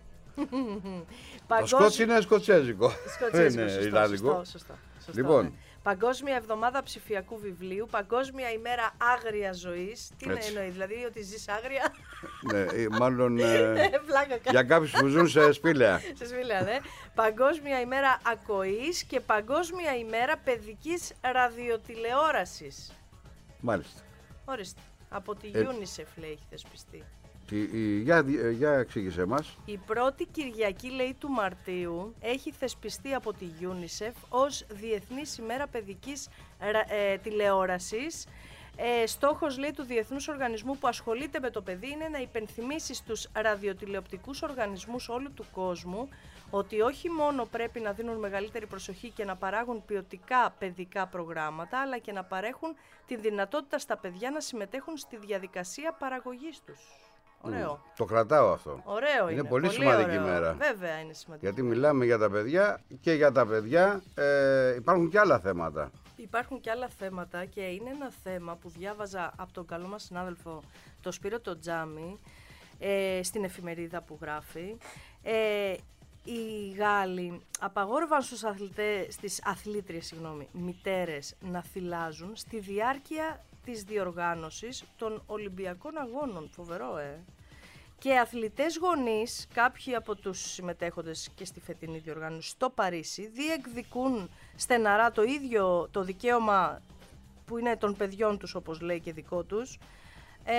Παγκόσμ... Το Σκότς είναι σκοτσέζικο. Σκοτσέζικο, είναι σωστό, Ιρλανδικό. σωστό, σωστό, σωστό, λοιπόν. Ναι. Παγκόσμια εβδομάδα ψηφιακού βιβλίου, Παγκόσμια ημέρα άγρια ζωής. Τι να εννοεί, δηλαδή ότι ζεις άγρια? Ναι, μάλλον ε, Πλάκα, για κάποιους που ζουν σε σπήλαια. Σε σπήλαια, ναι. Παγκόσμια ημέρα ακοής και Παγκόσμια ημέρα παιδικής ραδιοτηλεόρασης. Μάλιστα. Ορίστε. Από τη Ε... UNICEF λέει έχει θεσπιστεί. Τι, η, για, για εξήγησέ μας. Η πρώτη Κυριακή, λέει, του Μαρτίου έχει θεσπιστεί από τη UNICEF ως Διεθνής ημέρα παιδικής ε, τηλεόρασης. Ε, στόχος, λέει, του Διεθνούς Οργανισμού που ασχολείται με το παιδί είναι να υπενθυμίσει στους ραδιοτηλεοπτικούς οργανισμούς όλου του κόσμου ότι όχι μόνο πρέπει να δίνουν μεγαλύτερη προσοχή και να παράγουν ποιοτικά παιδικά προγράμματα, αλλά και να παρέχουν τη δυνατότητα στα παιδιά να συμμετέχουν στη διαδικασία παραγωγής τους. Ωραίο. Mm, το κρατάω αυτό. Ωραίο είναι. Είναι πολύ, πολύ σημαντική ωραίο. μέρα. Βέβαια είναι σημαντική. Γιατί μιλάμε για τα παιδιά και για τα παιδιά ε, υπάρχουν και άλλα θέματα. Υπάρχουν και άλλα θέματα και είναι ένα θέμα που διάβαζα από τον καλό μας συνάδελφο το Σπύρο το Τζάμι ε, στην εφημερίδα που γράφει. Ε, οι Γάλλοι απαγόρευαν στους αθλητές, στις αθλήτριες, συγγνώμη, μητέρες να θυλάζουν στη διάρκεια της διοργάνωσης των Ολυμπιακών Αγώνων. Φοβερό, ε! Και αθλητές γονείς, κάποιοι από τους συμμετέχοντες και στη φετινή διοργάνωση στο Παρίσι, διεκδικούν στεναρά το ίδιο το δικαίωμα που είναι των παιδιών τους, όπως λέει και δικό τους, ε,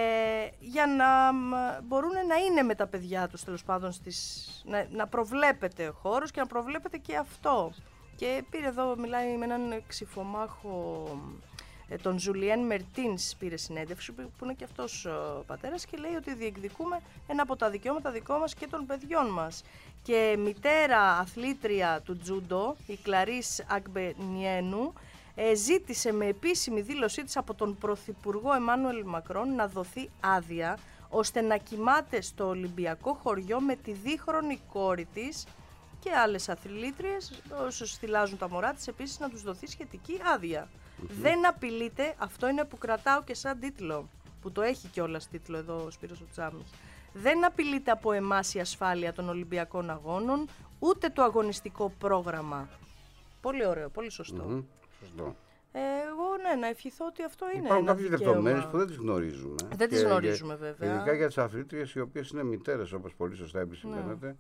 για να μπορούν να είναι με τα παιδιά τους, τέλος πάντων, στις, να, να προβλέπεται ο χώρος και να προβλέπεται και αυτό. Και πήρε εδώ, μιλάει με έναν ξυφομάχο, τον Ζουλιέν Μερτίνς, πήρε συνέντευξη, που είναι και αυτός ο πατέρας, και λέει ότι διεκδικούμε ένα από τα δικαιώματα δικό μας και των παιδιών μας. Και μητέρα αθλήτρια του τζούντο, η Κλαρίς Αγμπενιένου, ε, ζήτησε με επίσημη δήλωσή της από τον Πρωθυπουργό Εμμάνουελ Μακρόν να δοθεί άδεια ώστε να κοιμάται στο Ολυμπιακό χωριό με τη δίχρονη κόρη της και άλλες αθλήτριες, όσους θυλάζουν τα μωρά της, επίσης να τους δοθεί σχετική άδεια. Mm-hmm. Δεν απειλείται, αυτό είναι που κρατάω και σαν τίτλο, που το έχει κιόλας τίτλο εδώ ο Σπύρος ο Τσάμις. Δεν απειλείται από εμάς η ασφάλεια των Ολυμπιακών Αγώνων, ούτε το αγωνιστικό πρόγραμμα. Πολύ ωραίο, πολύ σωστό. Mm-hmm. Σωστό. Ε, εγώ ναι, να ευχηθώ ότι αυτό είναι. Υπάρχουν ένα κάποιες δικαίωμα. λεπτομέρειες που δεν τις γνωρίζουμε. Δεν τις γνωρίζουμε, βέβαια. Ειδικά για τις αθλήτριες οι οποίες είναι μητέρες, όπως πολύ σωστά επισημαίνεται. Ναι.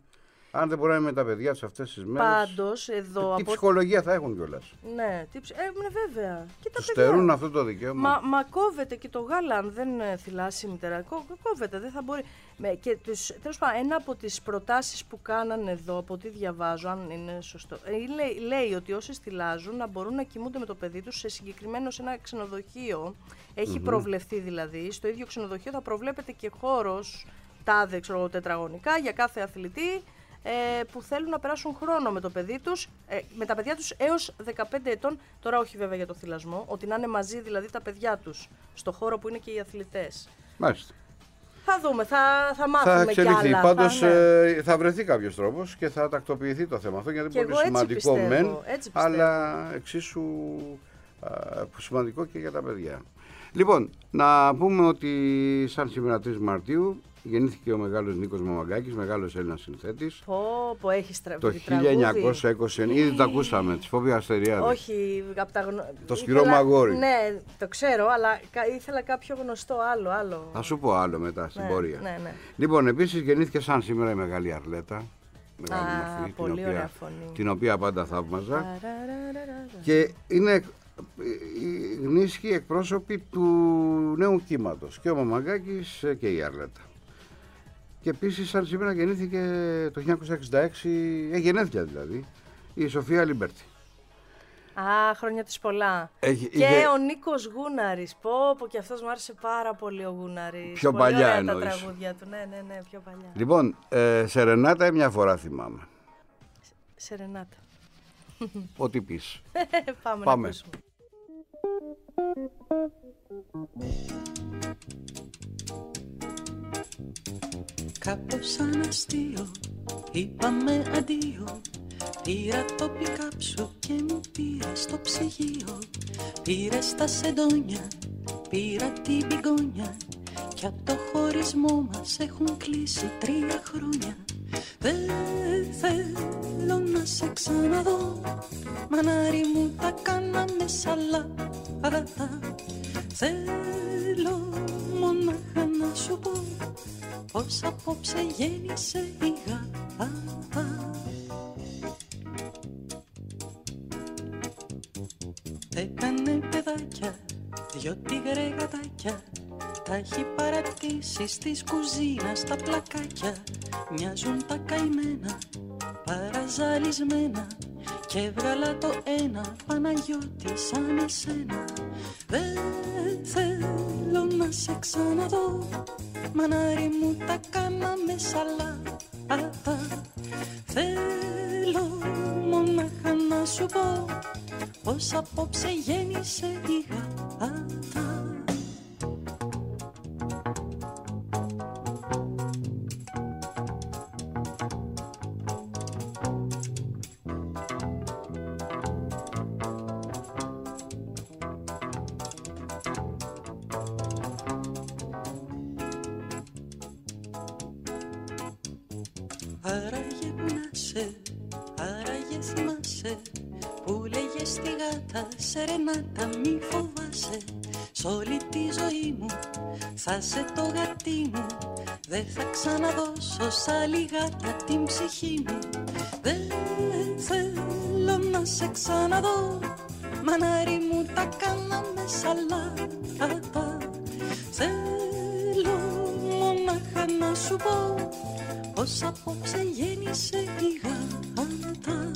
Αν δεν μπορούν με τα παιδιά τους αυτές τις μέρες. Πάντως, εδώ. Τι από... ψυχολογία θα έχουν κιόλας. Ναι, τι ψ... ε, ναι, βέβαια. Και τα τους παιδιά. στερούν αυτό το δικαίωμα. Μα, μα κόβεται και το γάλα, αν δεν θυλάσει η μητέρα. Κό, κόβεται, δεν θα μπορεί. Με, και τους, τέλος πάντων, ένα από τις προτάσεις που κάνανε εδώ, από ό,τι διαβάζω, αν είναι σωστό, ε, λέει, λέει ότι όσοι θυλάζουν να μπορούν να κοιμούνται με το παιδί τους σε συγκεκριμένο σε ένα ξενοδοχείο. Έχει mm-hmm. προβλεφθεί δηλαδή. Στο ίδιο ξενοδοχείο θα προβλέπεται και χώρος, τάδε ξέρω, τετραγωνικά για κάθε αθλητή. Ε, που θέλουν να περάσουν χρόνο με το παιδί τους, ε, με τα παιδιά τους έως δεκαπέντε ετών, τώρα όχι βέβαια για το θυλασμό, ότι να είναι μαζί δηλαδή τα παιδιά τους, στο χώρο που είναι και οι αθλητές. Μάλιστα. Θα δούμε, θα, θα μάθουμε θα εξελιχθεί. κι άλλα. Πάντως θα, ναι. ε, θα βρεθεί κάποιος τρόπος και θα τακτοποιηθεί το θέμα αυτό, γιατί είναι πολύ σημαντικό μεν, αλλά εξίσου α, σημαντικό και για τα παιδιά. Λοιπόν, να πούμε ότι σαν σήμερα τρεις Μαρτίου γεννήθηκε ο μεγάλος Νίκος Μαμαγκάκης, μεγάλος Έλληνας συνθέτης. Πω, πω, έχει στραβεί. Το χίλια εννιακόσια είκοσι, ήδη το ακούσαμε, τις Φόβια Αστεριάδες. Όχι, από τα γνω... Το Σπυρό Μαγόρι. Ναι, το ξέρω, αλλά ήθελα κάποιο γνωστό άλλο. άλλο. Θα σου πω άλλο μετά στην ναι, πορεία. Ναι, ναι. Λοιπόν, επίσης γεννήθηκε σαν σήμερα η μεγάλη Αρλέτα. Μεγάλη Α, μορφή, πολύ την, ωραία οποία, φωνή. την οποία πάντα θαύμαζα. Και είναι γνήσιοι εκπρόσωποι του νέου κύματος, και ο Μαμαγκάκης και η Αρλέτα. Και επίσης σαν σήμερα γεννήθηκε το χίλια εννιακόσια εξήντα έξι, γενέθλια δηλαδή, η Σοφία Λιμπέρτη. Α, χρόνια της πολλά. Έχει, και είχε... ο Νίκος Γούναρης, πω πω και αυτός μου άρεσε πάρα πολύ ο Γούναρης. Πιο πολύ παλιά ωραία εννοείς. τα τραγούδια του, ναι, ναι, ναι, πιο παλιά. Λοιπόν, ε, Σερενάτα μια φορά θυμάμαι. Σερενάτα. Ό,τι πεις. Πάμε, Πάμε. Να ακούσουμε. Κάπως σαν αστείο είπαμε αντίο. Πήρα το πικάπ σου και μου πήρα στο ψυγείο. Πήρες τα σεντόνια, πήρα την πηγόνια. Κι απ' το χωρισμό μας έχουν κλείσει τρία χρόνια. Δεν θέλω να σε ξαναδώ, μανάρι μου τα κάναμε σαλάτα. Θέλω μονάχα να σου πω πως απόψε γέννησε η γάτα. Έκανε παιδάκια, δυο τίγρε γατάκια. Τα έχει παρατήσει στις κουζίνα στα πλακάκια. Μοιάζουν τα καημένα, παραζαλισμένα. Κι έβγαλα το ένα Παναγιώτη σαν εσένα. Δεν θέλω να σε ξαναδώ, μανάρι μου τα κάναμε σαλάτα. Θέλω μονάχα να σου πω πως απόψε γέννησε η γάτα. Άραγε που να σε, άραγε θυμάσαι που λέγες στη γάτα Σερενάτα μη φοβάσαι. Σ' όλη τη ζωή μου θα σε το γατί μου. Δεν θα ξαναδώσω σ' άλλη γάτα την ψυχή μου. Δεν θέλω να σε ξαναδώ, μανάρι μου τα κάναμε σαλάτα. Θέλω μονάχα να σου πω πως απόψε γέννησε η γάτα.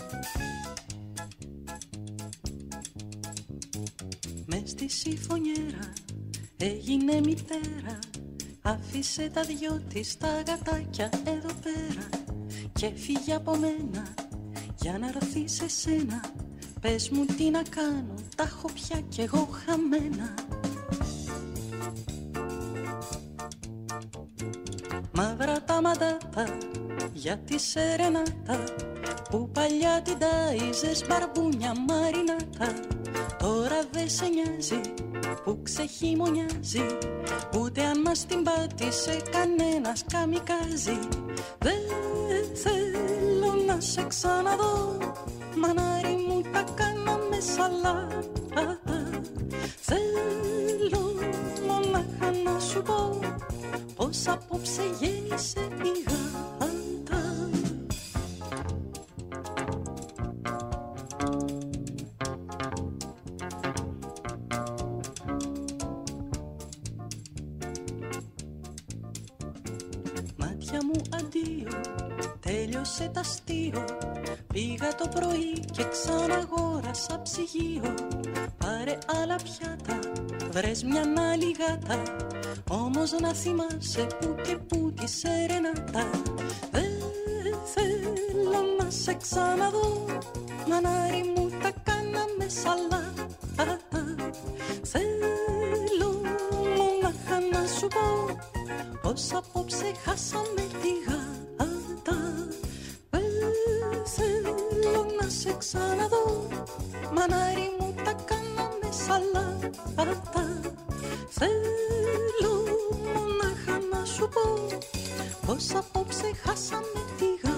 Μες στη συμφωνιέρα έγινε μητέρα. Άφησε τα δυο της τα γατάκια εδώ πέρα και φύγε από μένα για να έρθει σε σένα. Πες μου τι να κάνω, τα έχω πια κι εγώ χαμένα. Μαύρα τα μαντάτα για τη Σερενάτα που παλιά την τάιζες μπαρμπούνια μαρινάτα. Τώρα δε σε νοιάζει που ξεχειμονιάζει, ούτε αν μας την πάτησε κανένας καμικάζι. Δεν θέλω να σε ξαναδώ, μανάρι μου τα κάναμε σαλάτα. Θέλω μονάχα να σου πω πως απόψε γέννησε η γάτα. αδέρφια μου αντίο, τέλειωσε τ' αστείο. Πήγα το πρωί και ξαναγόρασα ψυγείο. Πάρε άλλα πιάτα, βρες μια άλλη γάτα, όμως να θυμάσαι που και που τη σερενάτα. Δεν θέλω να σε ξαναδώ, μανάρι μου τα κάναμε σαλάτα. Θέλω μονάχα να σου πω πως απόψε χάσαμε τη γάτα. Δεν θέλω να σε ξαναδώ, μανάρι μου τα κάναμε σαλάτα. Θέλω μονάχα να σου πω πως απόψε χάσαμε τη γάτα.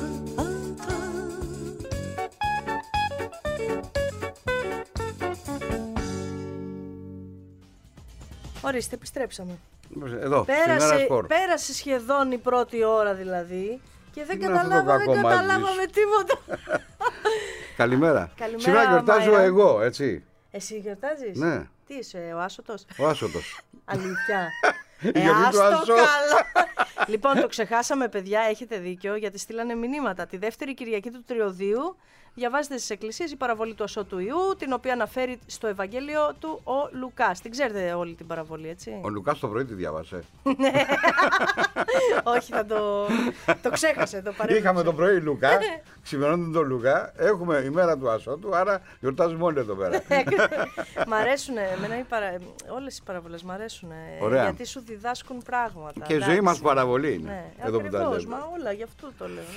Ορίστε, επιστρέψαμε. Εδώ, πέρασε, πέρασε σχεδόν η πρώτη ώρα δηλαδή και δεν καταλάβαμε, δεν καταλάβαμε τίποτα. Καλημέρα. Καλημέρα. Σήμερα γιορτάζω Μάιρα. Εγώ, έτσι. Εσύ γιορτάζεις? Ναι. Τι είσαι, ο Άσωτος? Ο Άσωτος. Αλήθεια. Ε, άστο καλά. Λοιπόν, το ξεχάσαμε, παιδιά, έχετε δίκιο, γιατί στείλανε μηνύματα. Τη δεύτερη Κυριακή του Τριωδίου διαβάζεται στις εκκλησίες η παραβολή του Ασώτου Ιού, την οποία αναφέρει στο Ευαγγέλιο του ο Λουκάς. Την ξέρετε όλη την παραβολή, έτσι? Ο Λουκάς το πρωί τη διάβασε. Ναι. Όχι, θα το, το ξέχασε, το παρέμβασε. Είχαμε το πρωί Λουκά, ξημερώνονταν τον Λουκά, έχουμε ημέρα του Ασώτου, άρα γιορτάζουμε όλοι εδώ πέρα. Μ' αρέσουν, εμένα οι παρα... όλες οι παραβολές μ' αρέσουν, γιατί σου διδάσκουν πράγματα. Και η ζωή μας παραβολή είναι. Ναι, εδώ ακριβώς, που τα μα όλα, γι' αυτό το λέω.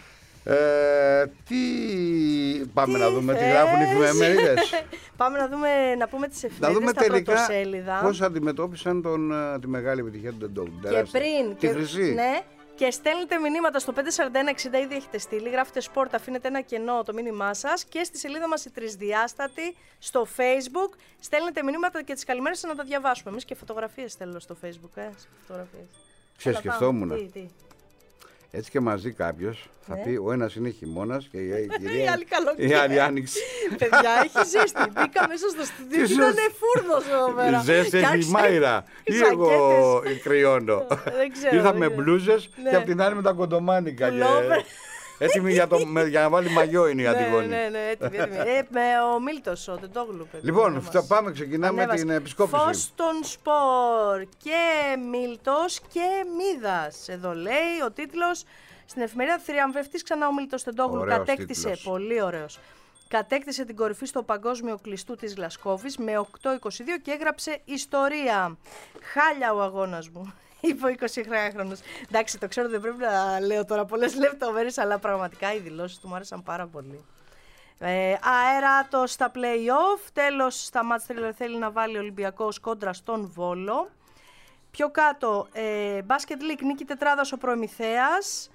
Ε, τι πάμε τι να δούμε, τι γράφουν οι εφημερίδες. Πάμε να δούμε, να πούμε τις εφημερίδες, να δούμε στα τελικά πρωτοσέλιδα. Πώς αντιμετώπισαν τον, τη μεγάλη επιτυχία του Ντεντόγλου. Και πριν, τη και, χρυσή. Ναι, και στέλνετε μηνύματα στο πέντε σαράντα ένα εξήντα, ήδη έχετε στείλει, γράφετε sport, αφήνετε ένα κενό το μήνυμά σας και στη σελίδα μας η Τρισδιάστατη στο Facebook στέλνετε μηνύματα και τις καλημέρες να τα διαβάσουμε. Εμείς και φωτογραφίες στέλνω στο Facebook, ε, φωτογραφίες. Ξέρεις, σκεφτόμουν. Τι, τι. Έτσι και μαζί κάποιος θα ναι. πει ο ένας είναι χειμώνας και η κυρία η άλλη καλοκαίρι. Η άλλη άνοιξη. Παιδιά, έχει ζέστη. Μπήκα μέσα στο στούντιο και ήταν φούρνος εδώ πέρα. Ζέστη έχει Μάιρα. Ή εγώ κρυώνω. Δεν ξέρω. Ήρθα με μπλούζες και απ' την άλλη με τα κοντομάνικα. Έτοιμη για, το, με, για να βάλει μαγιό είναι η Αντιγόνη. Ναι, ναι, ναι, έτοιμη, έτοιμη. Ε, με ο Μίλτος, ο Τεντόγλου. Λοιπόν, πάμε, ξεκινάμε Ανέβασε. την επισκόπηση. Φως των σπορ και Μίλτος και Μίδας. Εδώ λέει ο τίτλος. Στην εφημερίδα θριαμβευτής ξανά ο Μίλτος Τεντόγλου κατέκτησε, τίτλος. Πολύ ωραίος. Κατέκτησε την κορυφή στο παγκόσμιο κλειστού της Γλασκόβης με οκτώ είκοσι δύο και έγραψε ιστορία. Χάλια ο αγώνας μου. Είπε ο εικοσιχρόνος. Εντάξει, το ξέρω, δεν πρέπει να λέω τώρα πολλές λεπτομέρειες, αλλά πραγματικά οι δηλώσεις του μου άρεσαν πάρα πολύ. Ε, αεράτος στα play-off. Τέλος, στα μάτς θέλει να βάλει ο Ολυμπιακός κόντρα στον Βόλο. Πιο κάτω, ε, Basket League, νίκη τετράδας ο Προημιθέας.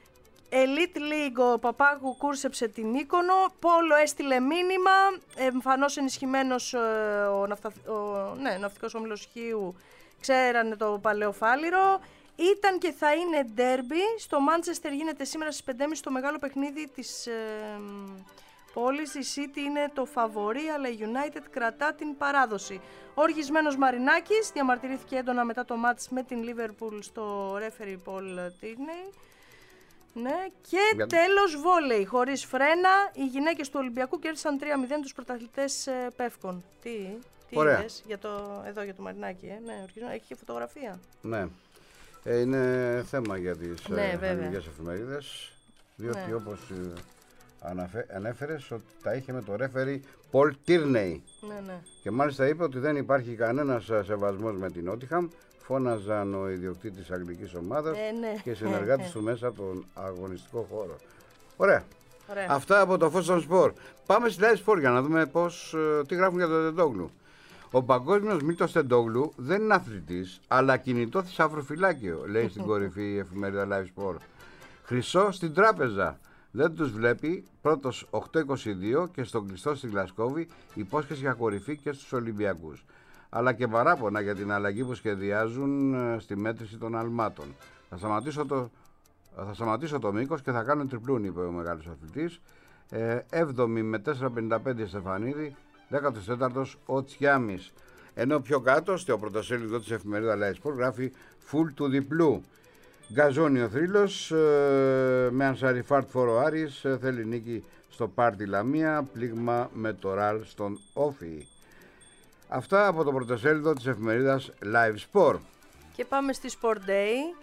Elite League, ο Παπάγου κούρσεψε την Μύκονο. Πόλο έστειλε μήνυμα. Εμφανώς ενισχυμένος ε, ο, ναυτα, ο ναι, ναυτικός όμιλος Χίου. Ξέρανε το Παλαιοφάλιρο. Ήταν και θα είναι ντέρμπι. Στο Μάντσεστερ γίνεται σήμερα στις πέντε και μισή το μεγάλο παιχνίδι της ε, πόλης. Η City είναι το φαβορί, αλλά η United κρατά την παράδοση. Ο οργισμένος Μαρινάκης διαμαρτυρήθηκε έντονα μετά το μάτς με την Liverpool στο referee Paul Tierney. Ναι. Και Για... τέλος βόλεϊ. Χωρίς φρένα, οι γυναίκες του Ολυμπιακού κέρδισαν τρία μηδέν τους πρωταθλητές ε, Πεύκων. Τι... Τι είδες για το, εδώ για το Μαρινάκι, ε? Ναι, έχει και φωτογραφία. Ναι, ε, είναι θέμα για τις ναι, ε, ελληνικές εφημερίδες, διότι ναι. όπως ε, αναφε, ανέφερες ότι τα είχε με το ρέφερι Paul Tierney. Ναι, ναι. Και μάλιστα είπε ότι δεν υπάρχει κανένας σεβασμός με την Νότιχαμ, φώναζαν ο ιδιοκτήτης της αγγλικής ομάδας ε, ναι. και οι συνεργάτες του μέσα από τον αγωνιστικό χώρο. Ωραία. Ωραία. Αυτά από το φως των σπορ. Πάμε στη Live Sport για να δούμε πώς, τι γράφουν για τον Τεντόγλου. Ο παγκόσμιος Μίλτος Τεντόγλου δεν είναι αθλητής, αλλά κινητό θησαυροφυλάκιο, λέει στην κορυφή η εφημερίδα Live Sport. Χρυσό στην τράπεζα. Δεν τους βλέπει, πρώτος οκτώ είκοσι δύο και στον κλειστό στη Γλασκόβη υπόσχεση για κορυφή και στους Ολυμπιακούς. Αλλά και παράπονα για την αλλαγή που σχεδιάζουν στη μέτρηση των αλμάτων. Θα σταματήσω το, θα σταματήσω το μήκος και θα κάνω τριπλούν, είπε ο μεγάλος αθλητής. Ε, έβδομη με τέσσερα πενήντα πέντε Στεφανίδη, δέκατος τέταρτος ο Τσιάμις. Ενώ πιο κάτω, στο πρωτοσέλιδο της εφημερίδα Live Sport, γράφει full του διπλού. Γκαζόνι ο θρύλος, ε, με Ανσαριφάρτ Φόρο Άρης, ε, θέλει νίκη στο Πάρτι Λαμία, πλήγμα με το Ραλ στον Όφι. Αυτά από το πρωτοσέλιδο της εφημερίδας Live Sport. Και πάμε στη Sport Day.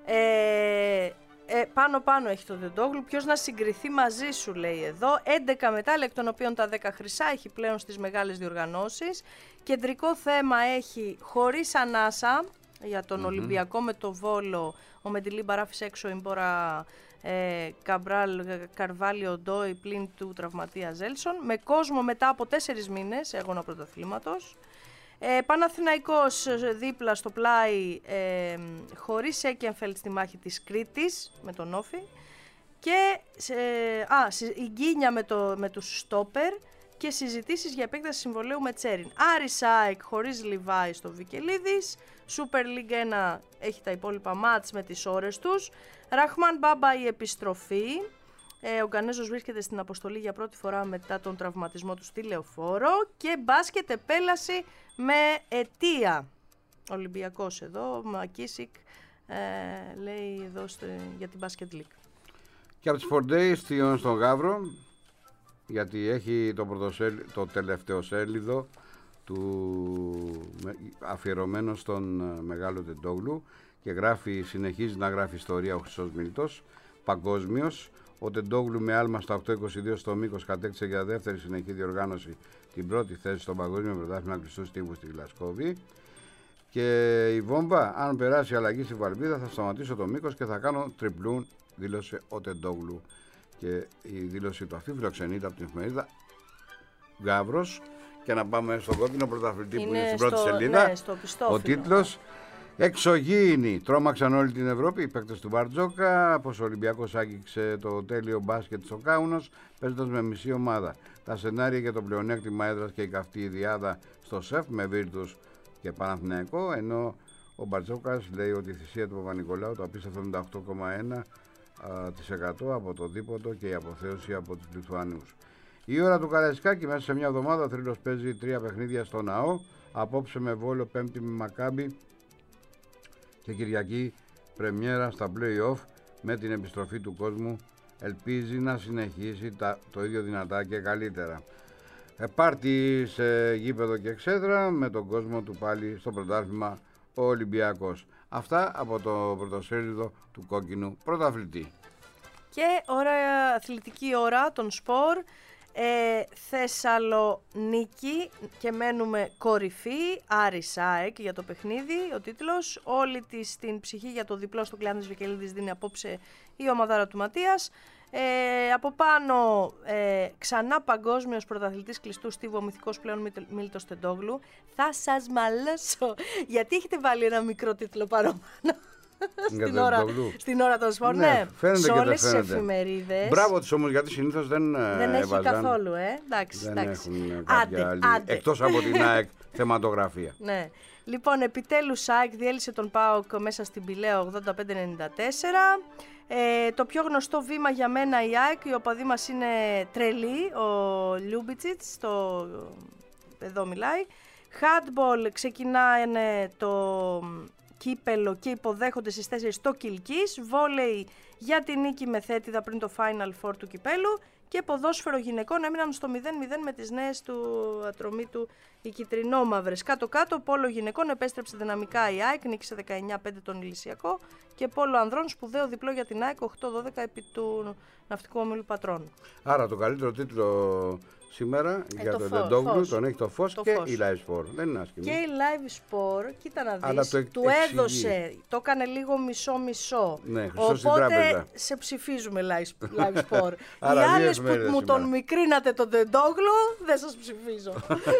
Ε, ε, πάνω πάνω έχει το Τεντόγλου. Ποιος να συγκριθεί μαζί σου, λέει εδώ. έντεκα μετάλλια, εκ των οποίων τα δέκα χρυσά, έχει πλέον στις μεγάλες διοργανώσεις. Κεντρικό θέμα έχει χωρίς ανάσα για τον mm-hmm. Ολυμπιακό με το Βόλο. Ο Μεντιλίμπα άφησε έξω η Μπόρα ε, Καμπράλ, Καρβάλιο, Ντόι πλην του τραυματία Ζέλσον. Με κόσμο μετά από τέσσερις μήνες αγώνα πρωταθλήματος. Ε, Παναθηναϊκός δίπλα στο πλάι, ε, χωρίς Έκενφελτ στη μάχη της Κρήτης με τον Όφι. Και ε, α, η Γκίνια με, το, με τους Στόπερ και συζητήσεις για επέκταση συμβολαίου με Τσέριν. Άρης ΑΕΚ χωρίς Λιβάη στο Βικελίδης. Super League ένα έχει τα υπόλοιπα μάτς με τις ώρες τους. Ραχμάν Μπάμπα η επιστροφή. Ε, ο Γκανέζος βρίσκεται στην αποστολή για πρώτη φορά μετά τον τραυματισμό του στη Λεωφόρο. Και μπάσκετ επέλαση με αιτία. Ολυμπιακός εδώ, Μακίσικ ε, λέει εδώ στο, για την Basket League. Και από τις Sport Day στον Γαύρο, γιατί έχει το, πρωτοσέλι, το τελευταίο σέλιδο του αφιερωμένο στον Μεγάλο Τεντόγλου και γράφει, συνεχίζει να γράφει ιστορία ο Χρυσός Μίλτος, παγκόσμιος. Ο Τεντόγλου με άλμα στα οκτώ είκοσι δύο στο μήκος κατέκτησε για δεύτερη συνεχή διοργάνωση την πρώτη θέση στο Παγκόσμιο Πρωτάθλημα Κλειστού Στίβου στη Γλασκόβη. Και η βόμβα, αν περάσει αλλαγή στη Βαλβίδα, θα σταματήσω το μήκος και θα κάνω τριπλούν, δήλωσε ο Τεντόγλου. Και η δήλωση του αυτή φιλοξενείται από την εφημερίδα Γαύρος. Και να πάμε στον κόκκινο πρωταθλητή που είναι στην πρώτη στο, σελίδα. Ναι, στο ο τίτλος «Εξωγήινοι τρόμαξαν όλη την Ευρώπη οι παίκτες του Μπαρτζόκα, πως ο Ολυμπιακός άγγιξε το τέλειο μπάσκετ στο Κάουνος παίζοντας με μισή ομάδα. Τα σενάρια για το πλεονέκτημα έδρας και η καυτή ιδιάδα στο ΣΕΦ με Βίρτους και Παναθηναϊκό, ενώ ο Μπαρτζόκας λέει ότι η θυσία του Παπα-Νικολάου το απίστευτο εβδομήντα οκτώ κόμμα ένα τοις εκατό από το δίποτο και η αποθέωση από τους Λιθουανούς. Η ώρα του Καραϊσκάκη, μέσα σε μια εβδομάδα ο Θρύλος παίζει τρία παιχνίδια στο Ναό. Απόψε με Βόλο, Πέμπτη με Μακάμπι και Κυριακή πρεμιέρα στα play-off με την επιστροφή του κόσμου. Ελπίζει να συνεχίσει τα, το ίδιο δυνατά και καλύτερα. Ε, πάρτι σε γήπεδο και εξέδρα με τον κόσμο του πάλι στο πρωτάθλημα ο Ολυμπιακός. Αυτά από το πρωτοσέλιδο του κόκκινου πρωταθλητή. Και ώρα, αθλητική ώρα των σπορ. Ε, Θεσσαλονίκη και μένουμε κορυφή. Άρης ΑΕΚ για το παιχνίδι. Ο τίτλος: όλη της την ψυχή για το διπλό στο Κλεάνθης Βικελίδης δίνει απόψε η ομαδάρα του Ματίας. Ε, από πάνω ε, ξανά παγκόσμιος πρωταθλητής κλειστού στίβου, ο μυθικός πλέον Μίλτος Τεντόγλου. Θα σας μαλώσω γιατί έχετε βάλει ένα μικρό τίτλο παραπάνω στην, ώρα, στην ώρα των σπορ. Ναι, ναι, φαίνεται σε όλες τις εφημερίδες. Μπράβο τους όμως, γιατί συνήθως δεν Δεν έχει έβαζαν, καθόλου, ε. Εντάξει, δεν εντάξει. έχουν κάποια άλλη, εκτός από την ΑΕΚ θεματογραφία. Ναι. Λοιπόν, επιτέλους ΑΕΚ διέλυσε τον ΠΑΟΚ μέσα στην Πηλαία ογδόντα πέντε ενενήντα τέσσερα. Ε, το πιο γνωστό βήμα για μένα η ΑΕΚ, οι οπαδοί μας είναι τρελοί, ο Λιούμπιτσιτς, το... εδώ μιλάει. Handball ξεκινάει το κύπελο και υποδέχονται στις τέσσερις το Κιλκής. Βόλεϊ για την νίκη με Θέτιδα πριν το Final Four του κυπέλου. Και ποδόσφαιρο γυναικών έμειναν στο μηδέν μηδέν με τις νέες του ατρωμίτου οι κυτρινόμαυρες. Κάτω-κάτω, πόλο γυναικών επέστρεψε δυναμικά η ΑΕΚ, νίκησε δεκαεννιά πέντε τον Ηλυσιακό. Και πόλο ανδρών σπουδαίο διπλό για την ΑΕΚ οκτώ δώδεκα επί του Ναυτικού Ομίλου Πατρών. Άρα το καλύτερο τίτλο σήμερα ε, για το τον Τεντόγλου τον έχει το Φως το και φως. Η Live Sport. Δεν είναι άσχημη. Και η Live Sport, κοίτα να δεις, το του εξηγεί. Έδωσε, το έκανε λίγο μισό-μισό. Ναι, οπότε σε ψηφίζουμε Live, live Sport. Οι άλλες που μου σήμερα. Τον μικρίνατε τον Τεντόγλου, δεν σας ψηφίζω.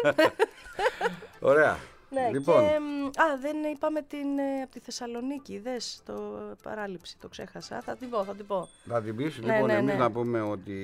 Ωραία. Ναι, λοιπόν. Και, α, δεν είπαμε την, από τη Θεσσαλονίκη, δες το παράληψη, το ξέχασα. Θα την πω, θα την πω. Θα την πεις, ναι, λοιπόν, ναι, εμείς ναι. να πούμε ότι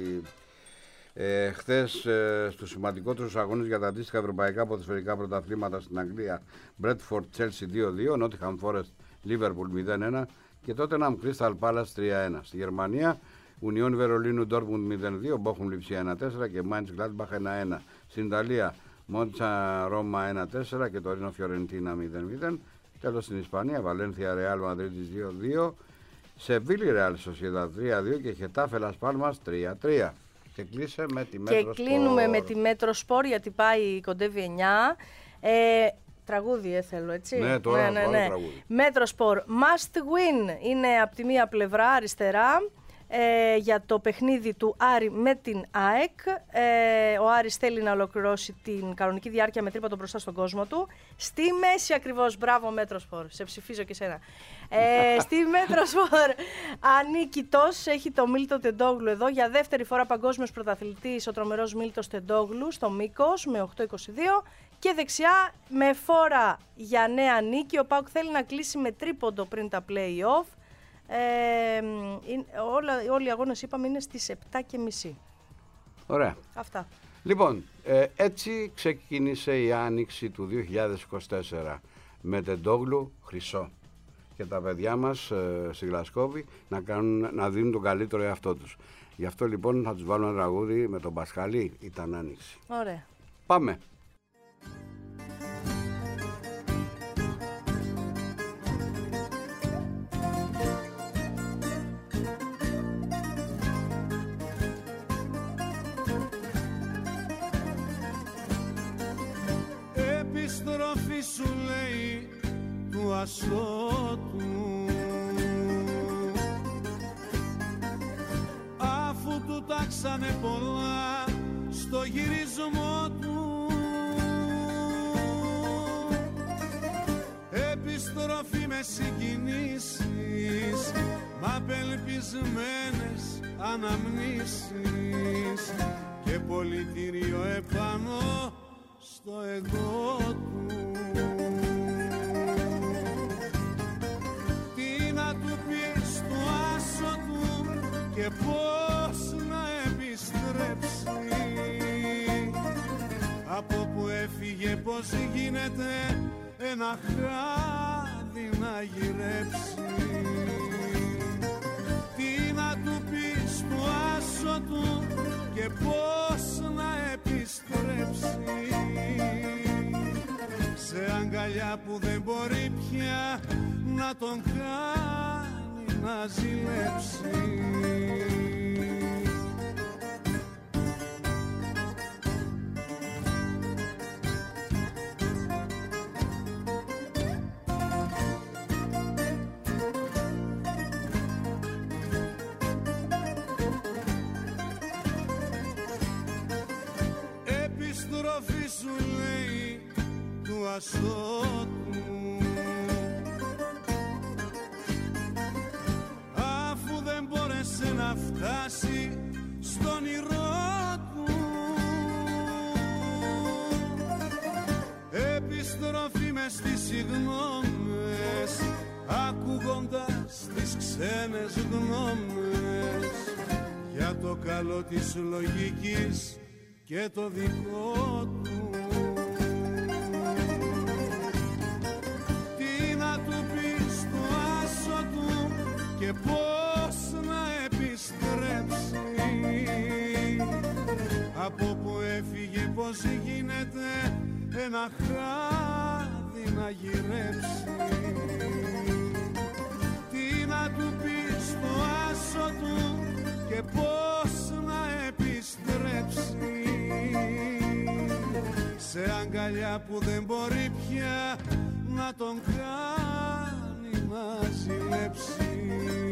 ε, χθες ε, στους σημαντικότερους αγώνες για τα αντίστοιχα ευρωπαϊκά ποδοσφαιρικά πρωταθλήματα στην Αγγλία, Bradford Chelsea δύο δύο, Nottingham Forest Liverpool μηδέν ένα και Tottenham Crystal Palace τρία ένα. Στη Γερμανία, Union Βερολίνου Dortmund μηδέν δύο, Bochum Lipsia ένα τέσσερα και Mainz Gladbach ένα ένα. Στην Ιταλία, Μόντσα Ρώμα ένα τέσσερα και το Ρήνο Φιωρεντίνα μηδέν μηδέν. Τέλος στην Ισπανία, Βαλένθια Ρεάλ Μαδρίτης δύο δύο, Σεβίλη Ρεάλ Σοσιεδάδ τρία δύο και Χετάφε Λας Πάλμας τρία τρία. Και κλείσε με τη Μέτρο Και κλείνουμε με τη Μέτρο Σπορ γιατί πάει, κοντεύει εννιά. Ε, τραγούδι ε, θέλω, έτσι. Ναι, τώρα ναι, ναι, ναι. τραγούδι. Μέτρο Σπορ Must Win είναι από τη μία πλευρά αριστερά. Ε, για το παιχνίδι του Άρη με την ΑΕΚ. Ε, ο Άρης θέλει να ολοκληρώσει την κανονική διάρκεια με τρίποντο μπροστά στον κόσμο του. Στη μέση ακριβώς, μπράβο Μέτρο Σπορ, σε ψηφίζω και σένα. Ε, στη Μέτρο Σπορ ανίκητος έχει το Μίλτο Τεντόγλου εδώ. Για δεύτερη φορά παγκόσμιος πρωταθλητής ο τρομερός Μίλτος Τεντόγλου στο μήκος με οκτώ είκοσι δύο. Και δεξιά με φόρα για νέα νίκη. Ο ΠΑΟΚ θέλει να κλείσει με τρίποντο πριν τα play-off. Ε, όλα, όλοι οι αγώνες είπαμε είναι στις επτά και μισή. Ωραία. Αυτά. Λοιπόν, ε, έτσι ξεκίνησε η άνοιξη του δύο χιλιάδες είκοσι τέσσερα με Τεντόγλου χρυσό. Και τα παιδιά μας ε, στη Γλασκόβη να, κάνουν, να δίνουν τον καλύτερο εαυτό τους. Γι' αυτό λοιπόν θα τους βάλουμε ένα τραγούδι με τον Πασχαλή, ήταν άνοιξη. Ωραία. Πάμε. Επιστροφή σου λέει του ασώτου, αφού του τάξανε πολλά στο γυρισμό του. Επιστροφή με συγκινήσεις, μ' απελπισμένες αναμνήσεις και πολιτήριο επάνω στο εγώ του. Τι να του πεις του άσο του και πώς να επιστρέψει, από που έφυγε πώς γίνεται ένα χάδι να γυρέψει. Τι να του πεις του άσο του και πώς να επιστρέψει, σε αγκαλιά που δεν μπορεί πια να τον κάνει να ζηλέψει. Επιστροφή σου λέει του ασώτου, αφού δεν μπόρεσε να φτάσει στον όνειρό του. Επιστροφή μες στις συγγνώμες, ακούγοντας τις ξένες γνώμες, για το καλό της λογικής και το δικό του. Τι να του πεις του άσο του και πώς να επιστρέψει, από που έφυγε πώς γίνεται ένα χάδι να γυρέψει. Τι να του πεις του άσο του και πώς να επιστρέψει, σε αγκαλιά που δεν μπορεί πια να τον κάνει να ζηλέψει.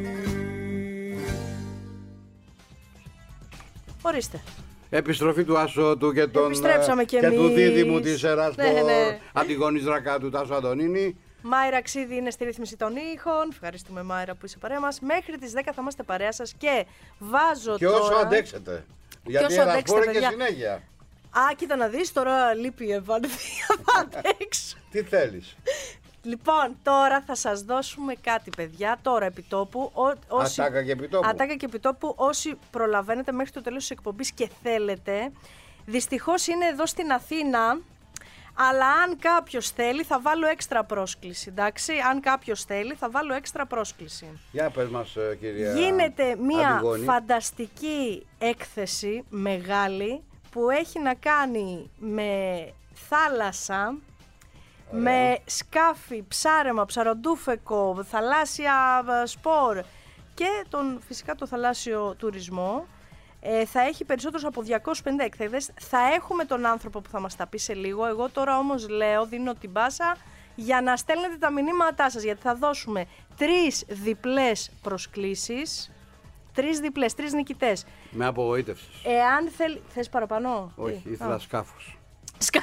Ορίστε. Επιστροφή του Ασώτου και, τον, Επιστρέψαμε και, και του δίδυμου της ναι, Εράσπορ, ναι. Αντιγόνης Δρακάτου, Τάσο Αντωνίνη. Μάιρα Ξίδη είναι στη ρύθμιση των ήχων. Ευχαριστούμε Μάιρα που είσαι παρέα μας. Μέχρι τις δέκα θα είμαστε παρέα σας και βάζω και τώρα... όσο αντέξετε. Γιατί η Εράσπορ και συνέχεια. Α, κοίτα να δεις, τώρα λείπει η Ευάνδη, θα αντέξω. Τι θέλεις. Λοιπόν, τώρα θα σας δώσουμε κάτι, παιδιά, τώρα επιτόπου. Όσοι... Ατάκα και επιτόπου. Ατάκα και επιτόπου, όσοι προλαβαίνετε μέχρι το τέλος της εκπομπής και θέλετε. Δυστυχώς είναι εδώ στην Αθήνα, αλλά αν κάποιος θέλει θα βάλω έξτρα πρόσκληση, εντάξει. Αν κάποιος θέλει θα βάλω έξτρα πρόσκληση. Για πες μας, κυρία Γίνεται μια Αντιγόνη. φανταστική έκθεση, μεγάλη, που έχει να κάνει με θάλασσα, με σκάφη, ψάρεμα, ψαροντούφεκο, θαλάσσια σπορ και τον, φυσικά το θαλάσσιο τουρισμό. Ε, θα έχει περισσότερους από διακόσιους πενήντα εκθέτες. Θα έχουμε τον άνθρωπο που θα μας τα πει σε λίγο. Εγώ τώρα όμως λέω, δίνω την πάσα για να στέλνετε τα μηνύματά σας, γιατί θα δώσουμε τρεις διπλές προσκλήσεις. Τρεις διπλές, τρεις νικητές. Με απογοήτευση. Εάν θέλει. Θες παραπάνω? Όχι, Τι? ήθελα Α. σκάφος. Σκα...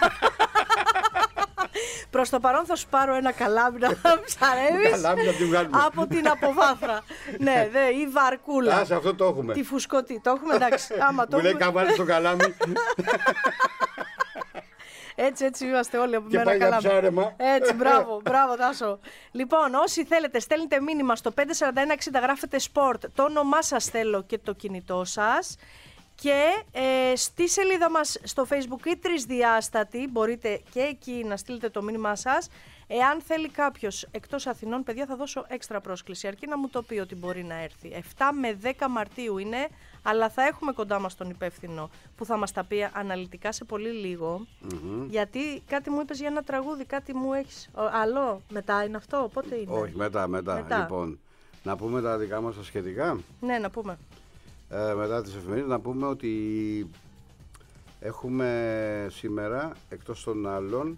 Προς το παρόν θα σου πάρω ένα καλάμι να ψαρεύεις Καλάμι να την βγάλουμε. από την αποβάθρα. Ναι, δε, ή βαρκούλα. Άσε, αυτό το έχουμε. Τη φουσκωτή. Το έχουμε, εντάξει. Άμα το Μου λέει έχουμε... καβάλει το καλάμι. Έτσι, έτσι είμαστε όλοι από Και μέρα πάει για καλά. ψάρεμα. Έτσι, μπράβο, μπράβο, Τάσο. Λοιπόν, όσοι θέλετε, στέλνετε μήνυμα στο πέντε τέσσερα ένα εξήντα, γράφετε sport, το όνομά σας θέλω και το κινητό σας. Και ε, στη σελίδα μας στο Facebook η Τρισδιάστατη, μπορείτε και εκεί να στείλετε το μήνυμά σας. Εάν θέλει κάποιος εκτός Αθηνών, παιδιά, θα δώσω έξτρα πρόσκληση, αρκεί να μου το πει ότι μπορεί να έρθει. εφτά με δέκα Μαρτίου είναι, αλλά θα έχουμε κοντά μας τον υπεύθυνο που θα μας τα πει αναλυτικά σε πολύ λίγο. Mm-hmm. Γιατί κάτι μου είπες για ένα τραγούδι, κάτι μου έχεις... Ο, άλλο, μετά είναι αυτό, πότε είναι? Όχι, μετά, μετά, μετά. Λοιπόν, να πούμε τα δικά μας τα σχετικά. Ναι, να πούμε. Ε, μετά τις εφημερίδες να πούμε ότι έχουμε σήμερα, εκτός των άλλων,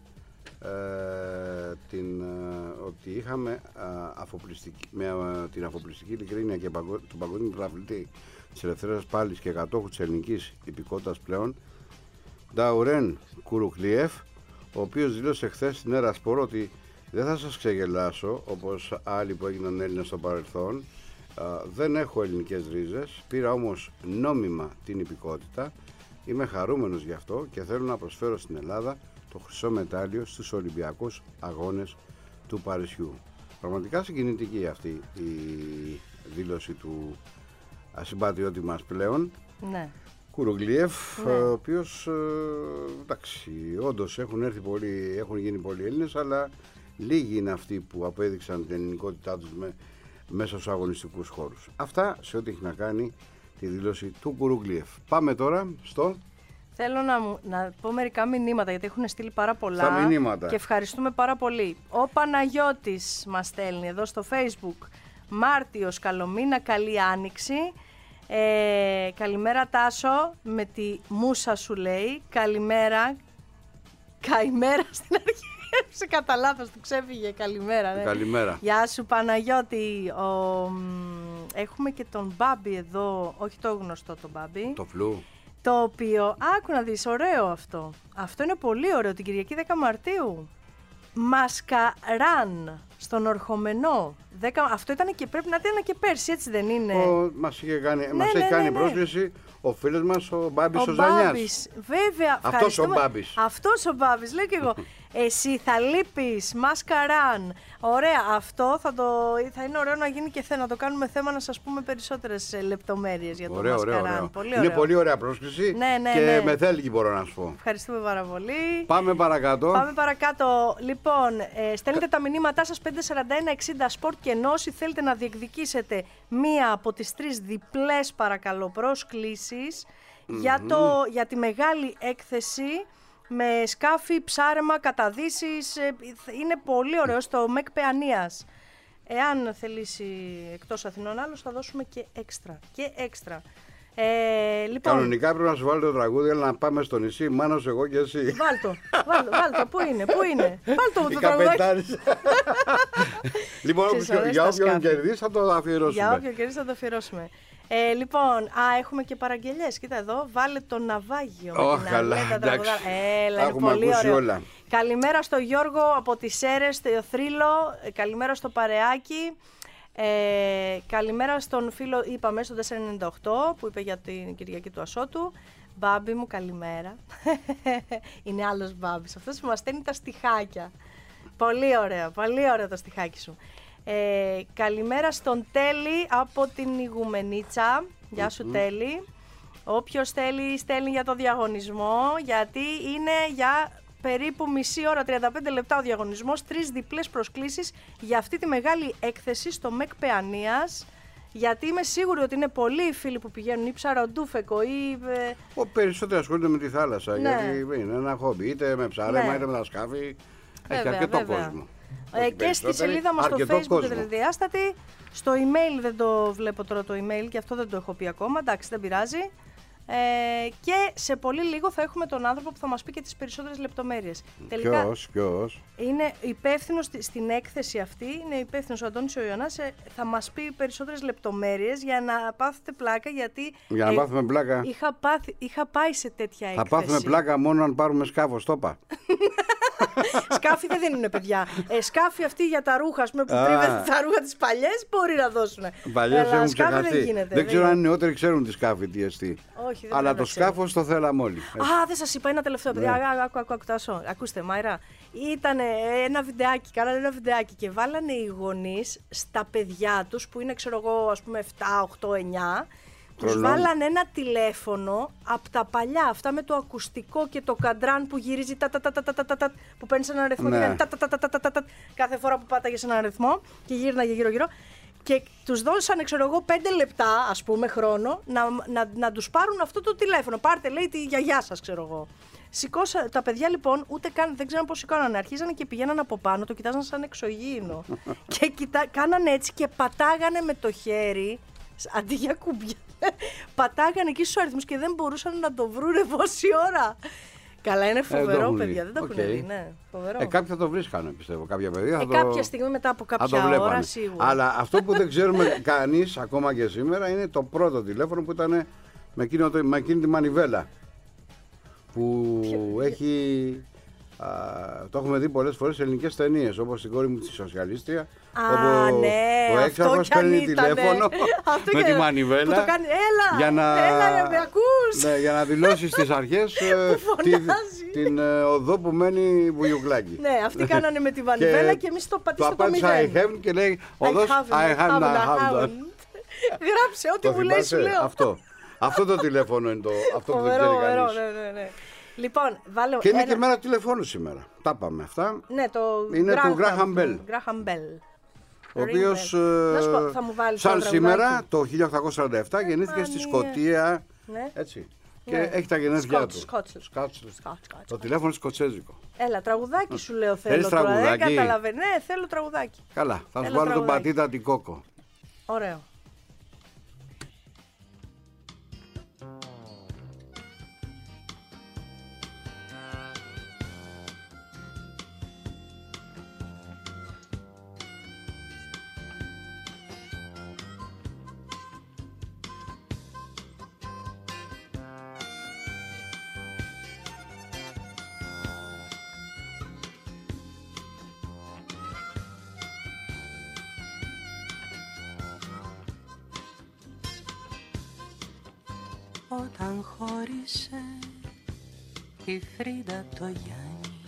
ε, την, ε, ότι είχαμε ε, αφοπλιστική, με ε, την αφοπλιστική ειλικρίνεια και παγκο, του Παγκόσμιου Πρωταθλητή της Ελευθερίας Πάλης και κατόχου της ελληνικής υπηκότητας πλέον, Νταουρέν Κουρουκλίεφ, ο οποίος δήλωσε χθες στην Έρα Σπορ ότι δεν θα σας ξεγελάσω όπως άλλοι που έγιναν Έλληνες στο παρελθόν. Uh, δεν έχω ελληνικές ρίζες, πήρα όμως νόμιμα την υπηκότητα, είμαι χαρούμενος γι' αυτό και θέλω να προσφέρω στην Ελλάδα το χρυσό μετάλλιο στους Ολυμπιακούς Αγώνες του Παρισιού. Πραγματικά συγκινητική αυτή η δήλωση του ασυμπατριώτη μας πλέον, Ναι. Κουρουκλίεφ, Ναι. ο οποίος, εντάξει, όντως έχουν έρθει πολλοί, έχουν γίνει πολλοί Έλληνες, αλλά λίγοι είναι αυτοί που απέδειξαν την ελληνικότητά τους με μέσα στους αγωνιστικούς χώρους. Αυτά σε ό,τι έχει να κάνει τη δήλωση του Κουρουκλίεφ. Πάμε τώρα στο... Θέλω να, μου, να πω μερικά μηνύματα, γιατί έχουν στείλει πάρα πολλά. Στα μηνύματα. Και ευχαριστούμε πάρα πολύ. Ο Παναγιώτης μας στέλνει εδώ στο Facebook. Μάρτιος, καλομήνα, καλή άνοιξη. Ε, καλημέρα Τάσο, με τη μούσα σου λέει. Καλημέρα. Καημέρα στην αρχή. Σε κατά λάθος του ξέφυγε. Καλημέρα. Ναι. Καλημέρα. Γεια σου Παναγιώτη. Ο, έχουμε και τον Μπάμπη εδώ. Όχι το γνωστό τον Μπάμπη. Το φλου. Το οποίο, άκου να δεις, ωραίο αυτό. Αυτό είναι πολύ ωραίο, την Κυριακή δέκα Μαρτίου. Μασκαράν, στον Ορχομενό. δέκα, αυτό ήταν και πρέπει να ήταν και πέρσι, έτσι δεν είναι? Ο, μας είχε κάνει, ναι, μας ναι, έχει κάνει ναι, ναι. πρόσκληση ο φίλος μας ο Μπάμπης ο, ο Ζανιάς. Μπάμπης, βέβαια. Αυτός ο Μπάμπης. Αυτός ο Μπάμπης, λέω και εγώ. Εσύ θα λείπεις, Μασκαράν. Ωραία, αυτό θα, το, θα είναι ωραίο να γίνει και θέμα, να το κάνουμε θέμα, να σας πούμε περισσότερες λεπτομέρειες για το ωραίο, Μασκαράν. ωραίο, ωραίο. Πολύ είναι ωραίο. πολύ ωραία πρόσκληση, ναι, ναι, και ναι. με θέλει μπορώ να σου πω. Ευχαριστούμε πάρα πολύ. Πάμε παρακάτω. Πάμε παρακάτω. Λοιπόν, ε, στέλνετε τα μηνύματά σας πέντε τέσσερα ένα εξήντα Sport και ενώ όσοι θέλετε να διεκδικήσετε μία από τις τρεις διπλές παρακαλώ προσκλήσεις mm-hmm. για, το, για τη μεγάλη έκθεση με σκάφη, ψάρεμα, καταδύσεις. Ε, είναι πολύ ωραίο στο ΜΕΚ Παιανίας. Εάν θελήσει εκτός Αθηνών άλλος θα δώσουμε και έξτρα. Και έξτρα. Ε, λοιπόν, κανονικά πρέπει να σου βάλω το τραγούδι, αλλά να πάμε στο νησί, Μάνος, εγώ και εσύ. Βάλτο, βάλτο, βάλτο, πού είναι, πού είναι. Βάλτο το τραγουδάκι. Λοιπόν, για όποιον κερδίσει θα το αφιερώσουμε. Για όποιον κερδίσει θα το αφιερώσουμε. Ε, λοιπόν, α, έχουμε και παραγγελιές. Κοίτα εδώ, βάλε το ναυάγιο. Oh, με καλά, εντάξει. Έλα, είναι έχουμε πολύ ακούσει ωραίο. όλα. Καλημέρα στο Γιώργο από τις Σέρρες, το Θρύλο. Καλημέρα στο Παρεάκι. Ε, καλημέρα στον φίλο, είπαμε, στον τετρακόσια ενενήντα οκτώ που είπε για την Κυριακή του Ασώτου. Μπάμπη μου, καλημέρα. Είναι άλλος Μπάμπης, αυτός που μας στέλνει τα στιχάκια. Πολύ ωραίο, πολύ ωραίο το στιχάκι σου. Ε, καλημέρα στον Τέλη από την Ιγουμενίτσα. Γεια σου mm-hmm. Τέλη. Όποιος θέλει στέλνει για το διαγωνισμό, γιατί είναι για περίπου μισή ώρα, τριάντα πέντε λεπτά ο διαγωνισμός, τρεις διπλές προσκλήσεις για αυτή τη μεγάλη έκθεση στο ΜΕΚ Παιανίας. Γιατί είμαι σίγουρη ότι είναι πολλοί οι φίλοι που πηγαίνουν ή ψαροντούφεκο ή... Ο περισσότεροι ασχολούνται με τη θάλασσα, ναι. γιατί είναι ένα χόμπι, είτε με ψάρεμα ναι. είτε με τα σκάφη. Έχει βέβαια, αρκετό βέβαια. κόσμο. Ε, και στη σελίδα μας στο Facebook Τηλεδιάστατη. Στο email δεν το βλέπω τώρα το email και αυτό δεν το έχω πει ακόμα. Εντάξει, δεν πειράζει. Ε, και σε πολύ λίγο θα έχουμε τον άνθρωπο που θα μας πει και τις περισσότερες λεπτομέρειες. Ποιος, ποιος? Είναι υπεύθυνος στην έκθεση αυτή, είναι υπεύθυνος ο Αντώνης ο Ιωνάς, θα μας πει περισσότερες λεπτομέρειες για να πάθετε πλάκα, γιατί για να ε, πάθουμε πλάκα. Είχα, πάθει, είχα πάει σε τέτοια έκθεση. Θα πάθουμε πλάκα μόνο αν πάρουμε σκάφος, το είπα. Σκάφη δεν δίνουν, παιδιά. Ε, σκάφη αυτή για τα ρούχα, ας πούμε, που τρίβεται τα ρούχα τις παλιές, μπορεί να δώσουν. Παλιές έχουν ξεχαθεί. Δεν, γίνεται, δεν ξέρω αν οι νεότεροι ξέρουν τη σκάφη τι εστί. Όχι, αλλά το σκάφος το θέλαμε όλοι. Α, δεν σας είπα ένα τελευταίο, παιδιά. Ναι. Άκου, άκου, άκου, ακούστε, Μάιρα. Ήταν ένα βιντεάκι, κάνανε ένα βιντεάκι και βάλανε οι γονείς στα παιδιά τους, που είναι, ξέρω εγώ, ας πούμε, επτά, οκτώ, εννιά. Τους βάλανε ένα τηλέφωνο από τα παλιά, αυτά με το ακουστικό και το καντράν που γυρίζει τα, τα, τα, τα, τα, τα, τα, που παίρνεις έναν αριθμό, ναι. Και τα, τα, τα, τα, τα, τα, τα, κάθε φορά που πάταγες έναν αριθμό και γύρναγε γύρω-γύρω. Και τους δώσανε, ξέρω εγώ, πέντε λεπτά, ας πούμε, χρόνο να, να, να τους πάρουν αυτό το τηλέφωνο. Πάρτε, λέει, τη γιαγιά σας, ξέρω εγώ. Σηκώσα, τα παιδιά λοιπόν, ούτε καν, δεν ξέραν πώς σηκώνανε. Αρχίζανε και πηγαίνανε από πάνω, το κοιτάζαν σαν εξωγήινο. Και κοιτά, κάνανε έτσι και πατάγανε με το χέρι, αντί για κουμπιά. Πατάγανε εκεί στους αριθμούς και δεν μπορούσαν να το βρούνε πόση ώρα. Καλά, είναι φοβερό, ε, παιδιά. Δεν το okay. έχουν δει, ναι. Φοβερό. Ε, κάποιοι θα το βρίσκανε, πιστεύω. Κάποια παιδιά θα ε, το... κάποια στιγμή μετά από κάποια ώρα σίγουρα. Αλλά αυτό που δεν ξέρουμε κανείς ακόμα και σήμερα είναι το πρώτο τηλέφωνο που ήταν με, εκείνο, με εκείνη τη μανιβέλα. Που έχει... Α, το έχουμε δει πολλές φορές σε ελληνικές ταινίες, όπως στην κόρη μου τη Σοσιαλίστρια. Α, όπου ναι, ο έξαρχος παίρνει τηλέφωνο με τη μανιβέλα. Που το κάνει, έλα, για να, έλα, με ακούς. Ναι, για να δηλώσει στις αρχές τη, την ε, οδό που μένει Βουγιουκλάκη. Ναι, αυτοί κάνανε με τη μανιβέλα και, και εμείς το πατήσαμε το μηδέν. Το I have και λέει οδός I have not have. Γράψε ό,τι μου λέει, σου λέω. Αυτό. Αυτό το τηλέφωνο είναι το. Αυτό που δεν ξέρει κανείς. Λοιπόν, βάλω και είναι ένα... και μέρα τηλεφώνου σήμερα. Τα πάμε αυτά. Ναι, το είναι Graham, του Graham Bell. Graham Bell. Ο οποίος, ε, σαν σήμερα, το χίλια οκτακόσια σαράντα επτά γεννήθηκε στη Σκωτία. Ναι. Έτσι. Και ναι. Έχει τα γενέθλιά του. Το τηλέφωνο σκοτσέζικο. Έλα, τραγουδάκι σου λέω θέλω. Θέλεις τραγουδάκι? Δεν καταλαβαίνω. Ναι, θέλω τραγουδάκι. Καλά, θα σου βάλω τον Πατίτα την Κόκο. Ωραίο. Όταν χώρισε η Φρίντα το Γιάννη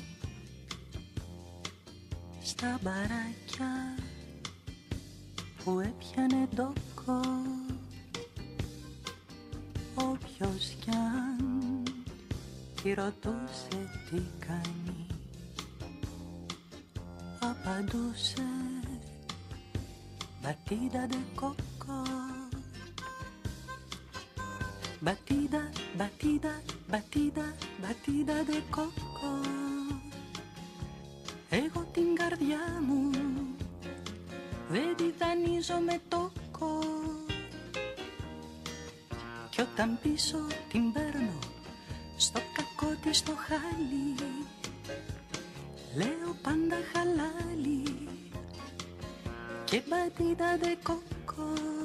στα μπαράκια που έπιανε ντόκο, όποιος κι αν τη ρωτούσε τι κάνει, απαντούσε «Μπατίδα ντε κόκο». Batida, batida, batida, batida de coco. Εγώ την καρδιά μου δεν τη δανείζω με τόκο. Κι όταν πίσω την παίρνω στο κακό της το χάλι, λέω πάντα χαλάλι και batida de coco.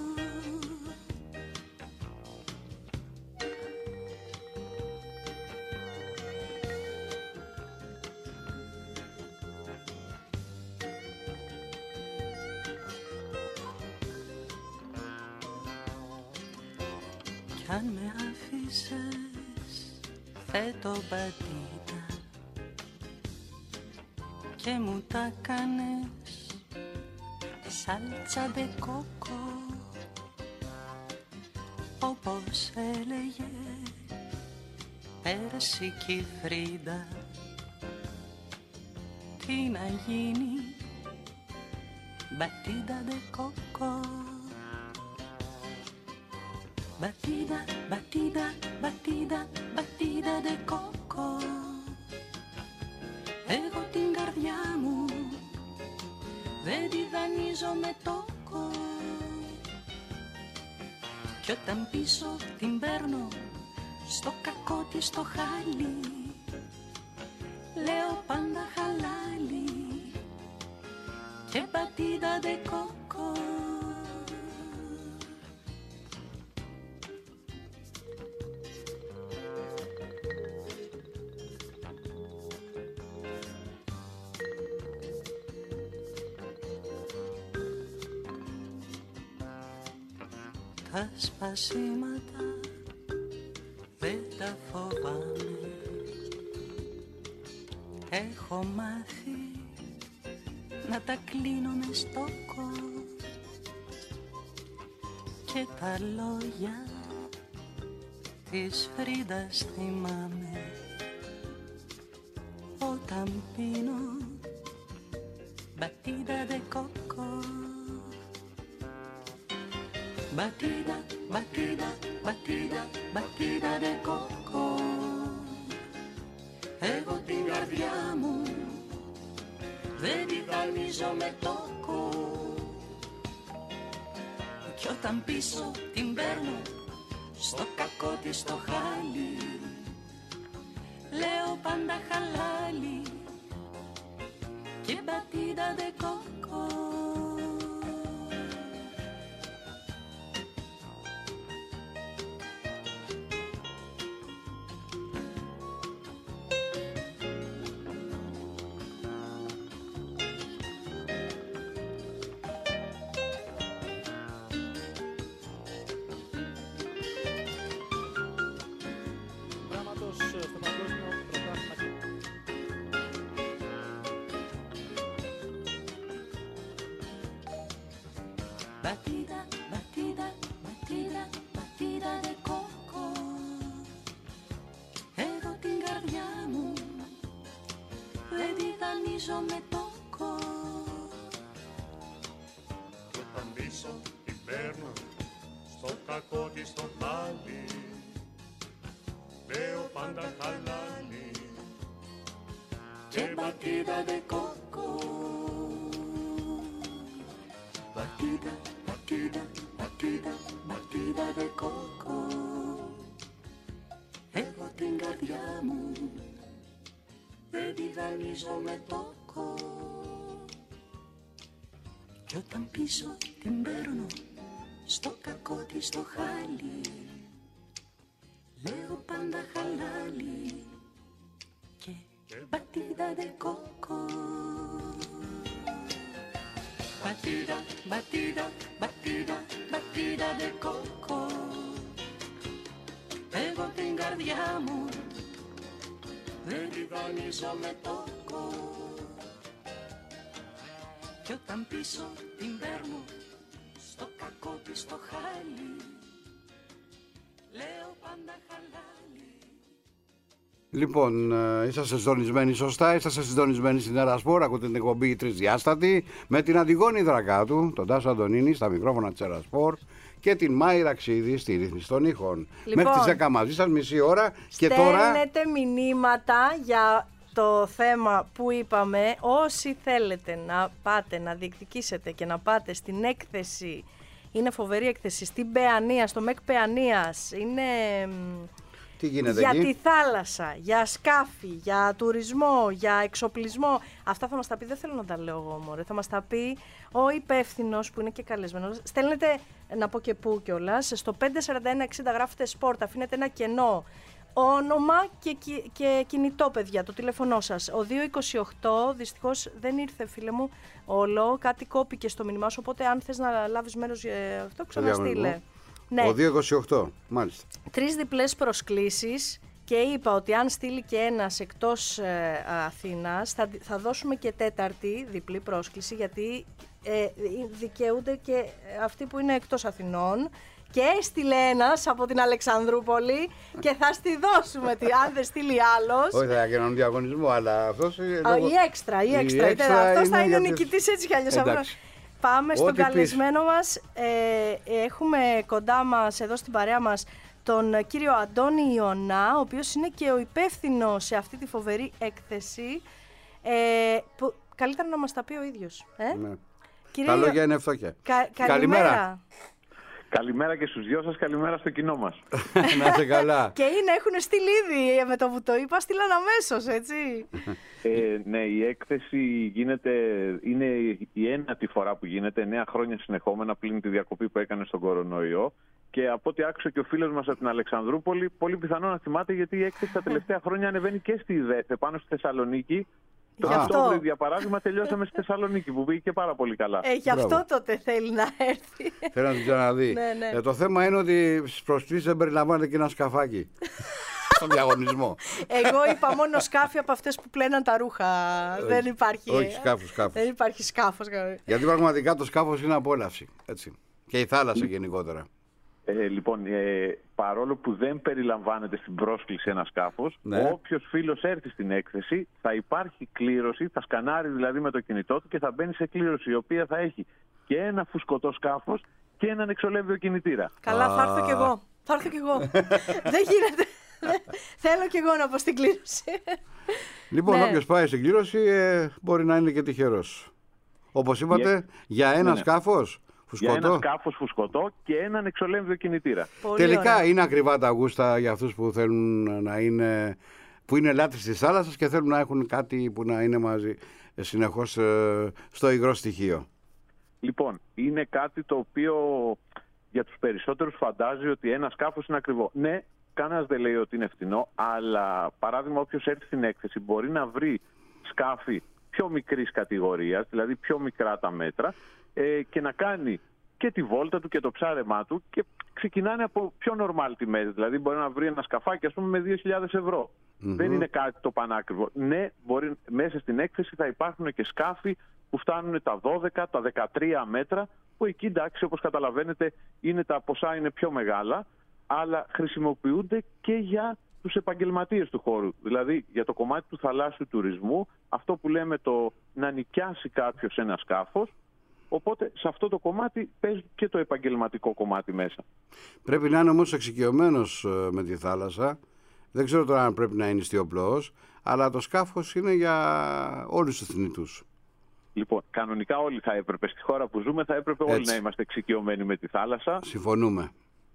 Κι αν με άφησες θέτω μπατίτα και μου τα κάνες σάλτσα ντε κόκο, όπως έλεγε πέρσι κι η Φρίντα, τι να γίνει μπατίδα ντε κόκο. Batida, batida, batida, batida de coco. Εγώ την καρδιά δανείζω με τόκο. Κι όταν πίσω την παίρνω στο κακό της το χάλι, λέω πάντα χαλάλι και πατίδα δε κόκο. Τα σπασίματα δεν τα φοβάμαι. Έχω μάθει να τα κλείνω με στόκο και τα λόγια της Φρίντας θυμάμαι όταν πίνω μπατίδα δε κόκο. Batida, batida, batida, batida de coco. Εγώ την καρδιά μου δεν τη δανείζω με τόκο. Κι όταν πίσω την παίρνω στο κακό της το χάλι, λέω πάντα χαλάλι και batida de coco. Batida, batida, batida, batida de coco. Εγώ την καρδιά μου δεν τη δανείζω με τόκο. Όταν πίσω την παίρνω στο κακό της το χάλι, λέω πάντα χαλάλι και batida de coco. Batida, batida, batida, batida de coco. Εγώ την καρδιά μου δεν τη δανείζω με τόκο. Κι όταν πίσω την παίρνω στο κακό της το χάλι, λέω πάντα χαλάλι και batida de coco. Batida, batida, batida, batida de coco. Εγώ την καρδιά μου δεν τη δανείζω με τόκο. Κι όταν πίσω την παίρνω στο κακό της το χάλι, λέω πάντα χαλάλι. Λοιπόν, είσαστε συντονισμένοι σωστά, είσαστε συντονισμένοι στην Ερασπορ, ακούτε την εκπομπή η Τρισδιάστατη με την Αντιγόνη Δρακάτου, τον Τάσο Αντωνίνη στα μικρόφωνα της Ερασπορ και την Μάη Ραξίδη στη ρύθμιση των ήχων. Λοιπόν, μέχρι τις δέκα μαζί σας, μισή ώρα και τώρα... Στέλνετε μηνύματα για το θέμα που είπαμε. Όσοι θέλετε να πάτε, να διεκδικήσετε και να πάτε στην έκθεση, είναι φοβερή έκθεση, στην Παιανία, στο ΜΕΚ Παιανίας, είναι... Τι γίνεται για εκεί? τη θάλασσα, για σκάφη, για τουρισμό, για εξοπλισμό. Αυτά θα μας τα πει, δεν θέλω να τα λέω εγώ μωρέ, θα μας τα πει ο υπεύθυνος που είναι και καλεσμένος. Στέλνετε, να πω και πού κιόλας, στο πέντε σαράντα ένα εξήντα γράφετε sport, αφήνετε ένα κενό. Όνομα και, και, και κινητό, παιδιά, το τηλέφωνό σας. Ο δύο είκοσι οκτώ, δυστυχώς δεν ήρθε φίλε μου όλο, κάτι κόπηκε στο μήνυμά σου, οπότε αν θες να λάβεις μέρος αυτό, ξαναστείλε. Ναι. Ο δύο είκοσι οκτώ, μάλιστα. Τρεις διπλές προσκλήσεις και είπα ότι αν στείλει και ένας εκτός ε, Αθήνας θα, θα δώσουμε και τέταρτη διπλή πρόσκληση, γιατί ε, δικαιούνται και αυτοί που είναι εκτός Αθηνών. Και έστειλε ένας από την Αλεξανδρούπολη και θα στη δώσουμε, τι, αν δεν στείλει άλλος. Όχι, θα κάνουν διαγωνισμό, αλλά αυτός... Η έξτρα, η έξτρα. Αυτός θα είναι ο νικητής έτσι κι αλλιώς. Πάμε στον καλεσμένο μας. Ε, έχουμε κοντά μας, εδώ στην παρέα μας, τον κύριο Αντώνη Ιωνά, ο οποίος είναι και ο υπεύθυνος σε αυτή τη φοβερή έκθεση. Ε, που, καλύτερα να μας τα πει ο ίδιος. Ε? Ναι. Κύριε... Τα λόγια είναι φτώχεια. Κα... Καλημέρα. Καλημέρα και στους δυο σας, καλημέρα στο κοινό μας. Να είστε καλά. Και είναι, έχουν στείλει ήδη, με το που το είπα, στείλαν αμέσως, έτσι. Ε, ναι, η έκθεση γίνεται, είναι η ένατη φορά που γίνεται, εννέα χρόνια συνεχόμενα πλην τη διακοπή που έκανε στον κορονοϊό. Και από ό,τι άκουσα και ο φίλος μας από την Αλεξανδρούπολη, πολύ πιθανό να θυμάται, γιατί η έκθεση τα τελευταία χρόνια ανεβαίνει και στη ΔΕΘ, πάνω στη Θεσσαλονίκη. Το Οκτώβριο, για παράδειγμα, τελειώσαμε στη Θεσσαλονίκη, που πήγε και πάρα πολύ καλά. Ε, γι' αυτό Μπράβο. τότε θέλει να έρθει. Θέλει να την ξαναδεί. ναι, ναι. Ε, το θέμα είναι ότι στις προσκλήσεις δεν περιλαμβάνεται και ένα σκαφάκι. Στον διαγωνισμό. Εγώ είπα μόνο σκάφη από αυτές που πλέναν τα ρούχα. Όχι, δεν υπάρχει. Όχι σκάφος, σκάφος. Δεν υπάρχει σκάφος. Γιατί πραγματικά το σκάφος είναι απόλαυση. Έτσι. Και η θάλασσα γενικότερα. Ε, λοιπόν, ε, παρόλο που δεν περιλαμβάνεται στην πρόσκληση ένα σκάφος, ναι. όποιος φίλος έρθει στην έκθεση θα υπάρχει κλήρωση, θα σκανάρει δηλαδή με το κινητό του και θα μπαίνει σε κλήρωση, η οποία θα έχει και ένα φουσκωτό σκάφος και έναν εξολέμβιο κινητήρα. Καλά, θα έρθω κι εγώ. Θα έρθω κι εγώ. Δεν γίνεται. Θέλω κι εγώ να πω στην κλήρωση. Λοιπόν, ναι. όποιος πάει στην κλήρωση ε, μπορεί να είναι και τυχερός. Όπως είπατε, yeah. για ένα ναι, σκάφος. Φουσκωτό. Για ένα σκάφος φουσκωτό και έναν εξολέμβιο κινητήρα. Πολύ Τελικά ωραία. Είναι ακριβά τα γούστα για αυτούς που θέλουν να είναι, που είναι λάτρεις της θάλασσας και θέλουν να έχουν κάτι που να είναι μαζί συνεχώς στο υγρό στοιχείο. Λοιπόν, είναι κάτι το οποίο για τους περισσότερους φαντάζει ότι ένα σκάφος είναι ακριβό. Ναι, κανένας δεν λέει ότι είναι φθηνό, αλλά παράδειγμα όποιος έρθει στην έκθεση μπορεί να βρει σκάφη πιο μικρής κατηγορίας, δηλαδή πιο μικρά τα μέτρα, ε, και να κάνει και τη βόλτα του και το ψάρεμά του και ξεκινάνε από πιο normal τιμές. Δηλαδή μπορεί να βρει ένα σκαφάκι, ας πούμε, με δύο χιλιάδες ευρώ. Mm-hmm. Δεν είναι κάτι το πανάκριβο. Ναι, μπορεί, μέσα στην έκθεση θα υπάρχουν και σκάφη που φτάνουν τα δώδεκα, τα δεκατρία μέτρα, που εκεί, εντάξει, όπως καταλαβαίνετε, είναι, τα ποσά είναι πιο μεγάλα, αλλά χρησιμοποιούνται και για τους επαγγελματίες του χώρου. Δηλαδή για το κομμάτι του θαλάσσιου τουρισμού, αυτό που λέμε το να νοικιάσει κάποιος ένα σκάφος. Οπότε σε αυτό το κομμάτι παίζει και το επαγγελματικό κομμάτι μέσα. Πρέπει να είναι όμως εξοικειωμένος με τη θάλασσα. Δεν ξέρω τώρα αν πρέπει να είναι ιστιοπλώος, αλλά το σκάφος είναι για όλους τους θνητούς. Λοιπόν, κανονικά όλοι θα έπρεπε, στη χώρα που ζούμε, θα έπρεπε Έτσι. όλοι να είμαστε εξοικειωμένοι με τη θάλασσα. Συμφωνούμε.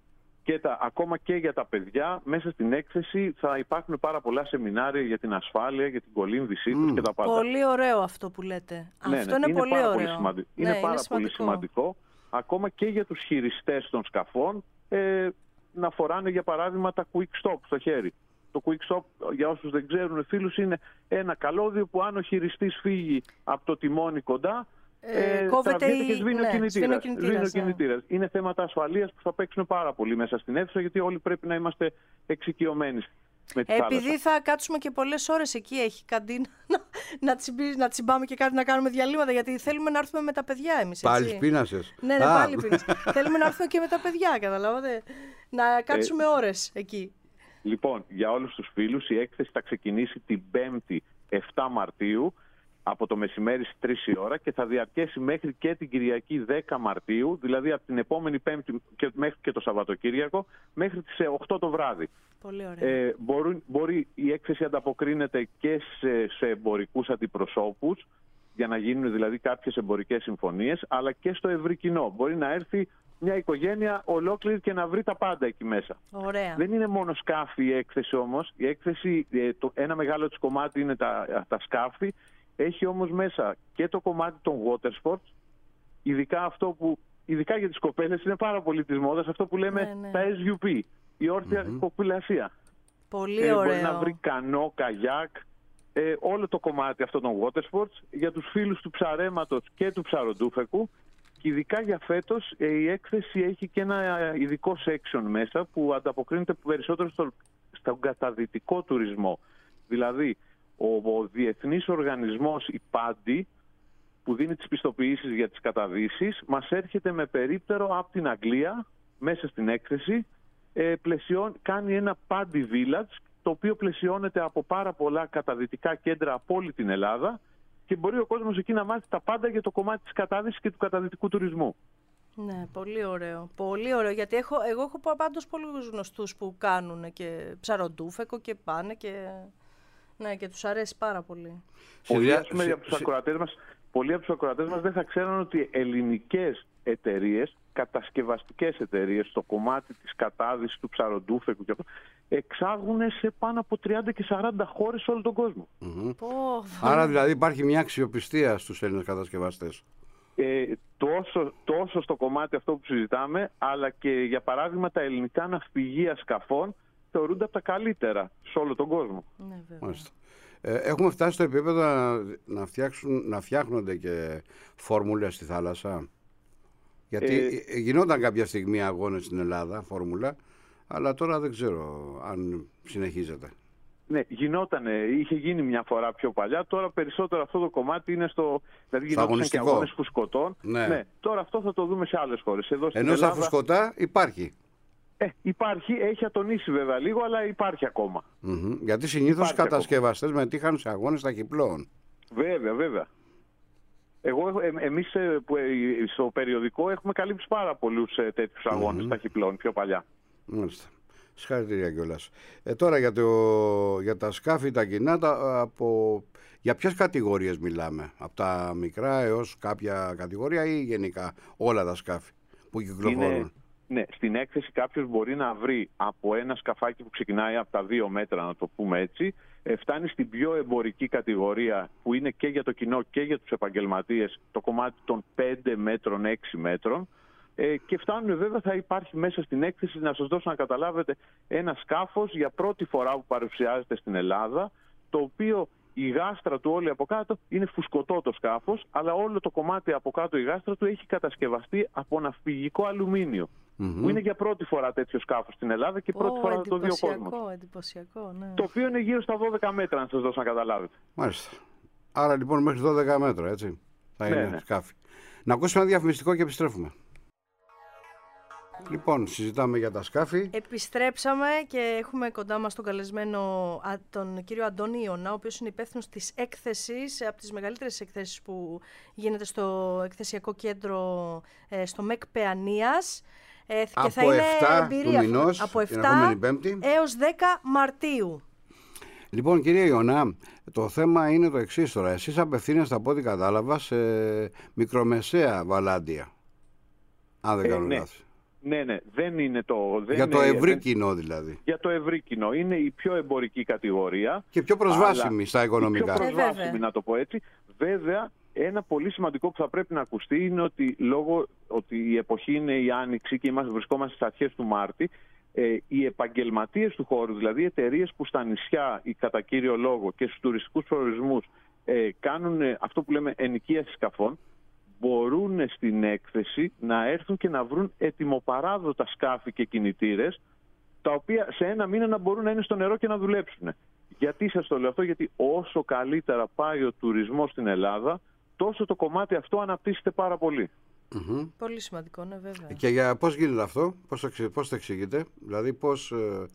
Και τα, ακόμα και για τα παιδιά, μέσα στην έκθεση θα υπάρχουν πάρα πολλά σεμινάρια για την ασφάλεια, για την κολύμβησή τους mm. και τα πάντα. Πολύ ωραίο αυτό που λέτε. Ναι, αυτό ναι, είναι, είναι πολύ πάρα ωραίο. Πολύ σημαντικό. Ναι, είναι πάρα είναι πολύ σημαντικό. Ακόμα και για τους χειριστές των σκαφών ε, να φοράνε, για παράδειγμα, τα quick stop στο χέρι. Το quick stop, για όσους δεν ξέρουν, φίλους, είναι ένα καλώδιο που αν ο χειριστής φύγει από το τιμόνι κοντά, Ε, κόβεται η... και σβήνει ναι, ο κινητήρας. κινητήρας, ναι. κινητήρας. Είναι θέματα ασφαλείας που θα παίξουν πάρα πολύ μέσα στην αίθουσα, γιατί όλοι πρέπει να είμαστε εξοικειωμένοι με τη Επειδή θάλασσα. θα κάτσουμε και πολλές ώρες εκεί, έχει καντίνα να, να, τσιμπή, να τσιμπάμε και κάτι να κάνουμε διαλύματα, γιατί θέλουμε να έρθουμε με τα παιδιά εμείς. Πάλι πείνασες. Ναι, ναι, πάλι πείνασες. Θέλουμε να έρθουμε και με τα παιδιά, καταλάβατε. Να κάτσουμε ε, ώρες εκεί. Λοιπόν, για όλους τους φίλους, η έκθεση θα ξεκινήσει την Πέμπτη εφτά Μαρτίου από το μεσημέρι στις τρεις η ώρα και θα διαρκέσει μέχρι και την Κυριακή δέκα Μαρτίου, δηλαδή από την επόμενη Πέμπτη και μέχρι και το Σαββατοκύριακο, μέχρι τις οκτώ το βράδυ. Πολύ ωραία. Ε, μπορεί, μπορεί η έκθεση ανταποκρίνεται και σε, σε εμπορικούς αντιπροσώπους, για να γίνουν δηλαδή κάποιες εμπορικές συμφωνίες, αλλά και στο ευρύ κοινό. Μπορεί να έρθει μια οικογένεια ολόκληρη και να βρει τα πάντα εκεί μέσα. Ωραία. Δεν είναι μόνο σκάφη η έκθεση όμως. Η έκθεση, το, ένα μεγάλο της κομμάτι είναι τα, τα σκάφη. Έχει όμως μέσα και το κομμάτι των water sports, ειδικά αυτό που, ειδικά για τις κοπέλες είναι πάρα πολύ της μόδας, αυτό που λέμε ναι, ναι. τα ες γιου πι, η όρθια mm-hmm. κοπηλασία. Πολύ ε, ωραίο. Μπορεί να βρει κανό, καγιάκ, ε, όλο το κομμάτι αυτό των water sports, για τους φίλους του ψαρέματος και του ψαροντούφεκου. Και ειδικά για φέτος ε, η έκθεση έχει και ένα ειδικό section μέσα που ανταποκρίνεται περισσότερο στο, στον καταδυτικό τουρισμό. Δηλαδή, ο, ο διεθνής οργανισμός, η Πάντι, που δίνει τις πιστοποιήσεις για τις καταδύσεις, μας έρχεται με περίπτερο από την Αγγλία, μέσα στην έκθεση, ε, πλαισιών, κάνει ένα Πάντι Village, το οποίο πλαισιώνεται από πάρα πολλά καταδυτικά κέντρα από όλη την Ελλάδα και μπορεί ο κόσμος εκεί να μάθει τα πάντα για το κομμάτι της κατάδυσης και του καταδυτικού τουρισμού. Ναι, πολύ ωραίο. Πολύ ωραίο, γιατί έχω, εγώ έχω πάντως πολλούς γνωστούς που κάνουν και ψαροντούφεκο και πάνε και... Ναι, και τους αρέσει πάρα πολύ. Συνδυάσουμε για τους ακροατές μας πολλοί από τους ακροατές μας δεν θα ξέρουν ότι ελληνικές εταιρείες, κατασκευαστικές εταιρείες στο κομμάτι της κατάδυσης του ψαροντούφεκου και αυτό, εξάγουν σε πάνω από τριάντα και σαράντα χώρες σε όλο τον κόσμο. Mm-hmm. Oh. Άρα δηλαδή υπάρχει μια αξιοπιστία στους Έλληνες κατασκευαστές. Ε, τόσο, τόσο στο κομμάτι αυτό που συζητάμε, αλλά και για παράδειγμα τα ελληνικά ναυπηγεία σκαφών θεωρούνται από τα καλύτερα σε όλο τον κόσμο. Ναι, Μάλιστα. Ε, έχουμε φτάσει στο επίπεδο να, να, φτιάξουν, να φτιάχνονται και φόρμουλες στη θάλασσα. Γιατί ε, γινόταν κάποια στιγμή αγώνες στην Ελλάδα, φόρμουλα, αλλά τώρα δεν ξέρω αν συνεχίζεται. Ναι, γινότανε, είχε γίνει μια φορά πιο παλιά, τώρα περισσότερο αυτό το κομμάτι είναι στο... Δηλαδή γινόταν και αγώνες φουσκωτών. Ναι. Ναι, τώρα αυτό θα το δούμε σε άλλες χώρες. Εδώ στην Ενώ Ελλάδα... στα φουσκωτά υπάρχει. Ε, υπάρχει, έχει ατονίσει βέβαια λίγο, αλλά υπάρχει ακόμα. Mm-hmm. Γιατί συνήθως οι κατασκευαστές μετήχαν σε αγώνες ταχυπλώων. Βέβαια, βέβαια. Εγώ, ε, εμείς ε, που, ε, στο περιοδικό έχουμε καλύψει πάρα πολλούς ε, τέτοιους αγώνες mm-hmm. ταχυπλώων πιο παλιά. Μάλιστα. Συγχαρητήρια κιόλας. Ε, τώρα για, το, για τα σκάφη, τα κοινά, τα, από, για ποιες κατηγορίες μιλάμε? Από τα μικρά έως κάποια κατηγορία ή γενικά όλα τα σκάφη που κυκλοφορούν? Είναι... Ναι, στην έκθεση κάποιος μπορεί να βρει από ένα σκαφάκι που ξεκινάει από τα δύο μέτρα, να το πούμε έτσι, φτάνει στην πιο εμπορική κατηγορία που είναι και για το κοινό και για τους επαγγελματίες, το κομμάτι των πέντε μέτρων, έξι μέτρων, ε, και φτάνουν βέβαια, θα υπάρχει μέσα στην έκθεση, να σας δώσω να καταλάβετε, ένα σκάφος για πρώτη φορά που παρουσιάζεται στην Ελλάδα, το οποίο η γάστρα του όλη από κάτω είναι φουσκωτό το σκάφος, αλλά όλο το κομμάτι από κάτω η γάστρα του έχει κατασκευαστεί από ναυπηγικό αλουμίνιο. Mm-hmm. Που είναι για πρώτη φορά τέτοιο σκάφος στην Ελλάδα και πρώτη oh, φορά το δύο κόσμος. Εντυπωσιακό, ναι. Το οποίο είναι γύρω στα δώδεκα μέτρα, να σας δώσω να καταλάβετε. Μάλιστα. Άρα λοιπόν μέχρι δώδεκα μέτρα, έτσι, θα είναι ναι, ναι. σκάφη. Να ακούσουμε ένα διαφημιστικό και επιστρέφουμε. Λοιπόν, συζητάμε για τα σκάφη. Επιστρέψαμε και έχουμε κοντά μας τον καλεσμένο τον κύριο Αντώνη Ιωνά, ο οποίος είναι υπεύθυνος της έκθεσης, από τις μεγαλύτερες εκθέσεις που γίνεται στο εκθεσιακό κέντρο, στο ΜΕΚ Παιανίας. Ε, από και θα είναι εφτά εμπειρία του μηνός, από εφτά έως δέκα Μαρτίου. Λοιπόν, κύριε Ιωνά, το θέμα είναι το εξής τώρα. Εσείς απευθύνεστε, από ό,τι κατάλαβα, σε μικρομεσαία βαλάντια. Αν δεν ε, κάνω ναι. λάθος. Ναι, ναι, δεν είναι το... Δεν για το είναι, ευρύ δεν... κοινό δηλαδή. Για το ευρύ κοινό. Είναι η πιο εμπορική κατηγορία. Και πιο προσβάσιμη στα οικονομικά. Η πιο προσβάσιμη, ε, να το πω έτσι. Βέβαια, ένα πολύ σημαντικό που θα πρέπει να ακουστεί είναι ότι λόγω ότι η εποχή είναι η Άνοιξη και είμαστε, βρισκόμαστε στις αρχές του Μάρτη, ε, οι επαγγελματίες του χώρου, δηλαδή εταιρείες που στα νησιά ή κατά κύριο λόγο και στους τουριστικούς προορισμούς ε, κάνουν ε, αυτό που λέμε ενοικίαση σκαφών, μπορούν στην έκθεση να έρθουν και να βρουν ετοιμοπαράδοτα σκάφη και κινητήρες, τα οποία σε ένα μήνα να μπορούν να είναι στο νερό και να δουλέψουν. Γιατί σας το λέω αυτό? Γιατί όσο καλύτερα πάει ο τουρισμός στην Ελλάδα, τόσο το κομμάτι αυτό αναπτύσσεται πάρα πολύ. Mm-hmm. Πολύ σημαντικό, ναι, βέβαια. Και για πώς γίνεται αυτό, πώς το, πώς το εξηγείτε, δηλαδή πώς,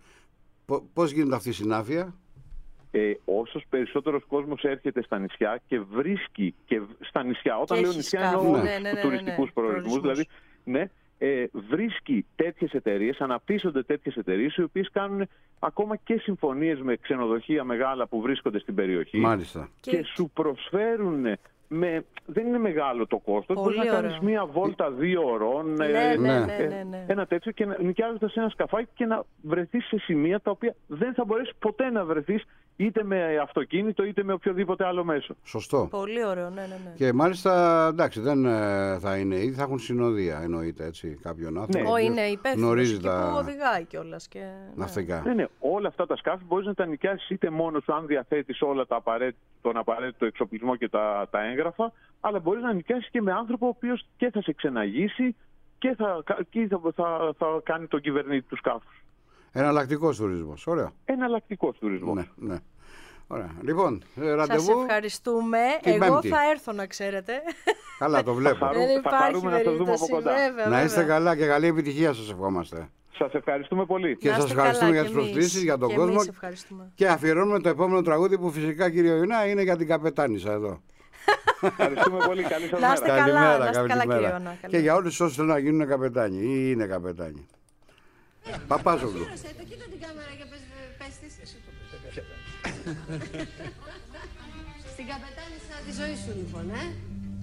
πώς γίνεται αυτή η συνάφεια? Ε, όσος περισσότερος κόσμος έρχεται στα νησιά και βρίσκει και στα νησιά, όταν λέω νησιά εννοώ ναι, ναι, ναι, ναι, τουριστικούς ναι, προορισμούς, δηλαδή ναι, ε, βρίσκει τέτοιες εταιρείες, αναπτύσσονται τέτοιες εταιρείες οι οποίες κάνουν ακόμα και συμφωνίες με ξενοδοχεία μεγάλα που βρίσκονται στην περιοχή. Μάλιστα. Και, και σου προσφέρουν, με, δεν είναι μεγάλο το κόστος, μπορεί να κάνεις μία βόλτα δύο ωρών, ναι, ε, ναι, ναι, ναι, ναι. ένα τέτοιο, και να νοικιάζοντας σε ένα σκαφάκι και να βρεθείς σε σημεία τα οποία δεν θα μπορέσεις ποτέ να βρεθείς είτε με αυτοκίνητο είτε με οποιοδήποτε άλλο μέσο. Σωστό. Πολύ ωραίο, ναι, ναι, ναι. Και μάλιστα, εντάξει, δεν θα είναι ήδη, θα έχουν συνοδεία, εννοείται, έτσι, κάποιον άνθρωπο. Ναι, είναι υπεύθυνος και τα... που οδηγάει κιόλας. Και... ναυτικά. Ναι, ναι, όλα αυτά τα σκάφη μπορείς να τα νοικιάσεις είτε μόνο σου, αν διαθέτεις όλα τα απαραίτητα, τον απαραίτητο εξοπλισμό και τα, τα έγγραφα, αλλά μπορείς να νοικιάσεις και με άνθρωπο ο οποίος και θα σε ξεναγήσει και θα, και θα, θα, θα κάνει τον κυβερνήτη του σκάφους. Εναλλακτικός τουρισμός, ωραία. Εναλλακτικός τουρισμός. Ναι, ναι. Ωραία. Λοιπόν, ραντεβού. Σας ευχαριστούμε. Εγώ πέμπτη. Θα έρθω, να ξέρετε. Καλά, το βλέπω. Θα, χαρού, θα χαρούμε να σας δούμε από κοντά. Βέβαια, να είστε βέβαια. καλά και καλή επιτυχία σας ευχόμαστε. Σας ευχαριστούμε πολύ. Και σας ευχαριστούμε για τις προσκλήσεις, για τον και κόσμο. Και Και αφιερώνουμε το επόμενο τραγούδι που φυσικά, κύριε Ιωνά, είναι για την καπετάνισσα εδώ. Ευχαριστούμε πολύ. Καλή σας μέρα. Να είστε καλά, να είστε καλά, κύριε Ιωνά. Και για όλους όσους θέλουν να γίνουν καπετάνοι ή είναι καπετάνοι. Παπάζογλου. Κοίτα την κάμερα και πες της. Εσύ το πες. Στην καπετάνισσα τη ζωή σου λοιπόν, ε.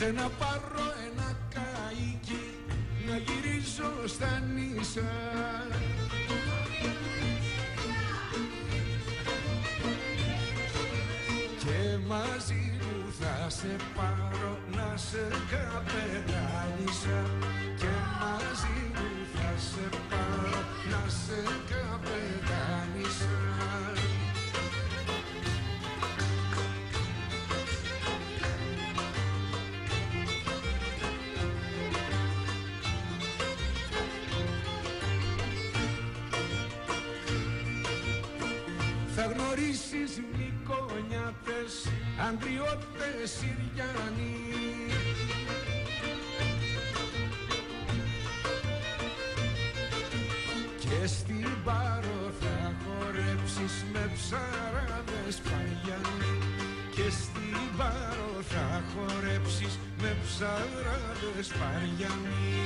Θε να πάρω ένα καΐκι να γυρίζω στα νησά. Και μαζί μου θα σε πάρω να σε καπετάνισα. Και μαζί μου θα σε πάρω να σε καπετάνισα. Θα γνωρίσεις Μικονιάτες, Ανδριώτες, Συριανοί. Και στην Πάρο θα χορέψεις με ψαράδες Παγιανοί. Και στην Πάρο θα χορέψεις με ψαράδες Παγιανοί.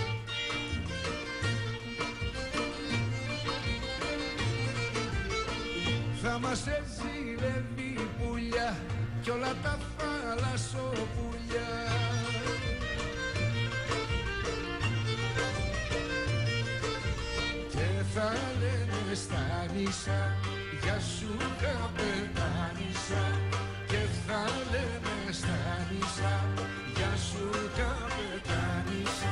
Θα μας έζηλεύει η πουλιά κι όλα τα θαλασσοπουλιά. Και θα λένε στα νησά γεια σου καπετάνισσα. Και θα λένε στα νησά γεια σου καπετάνισσα.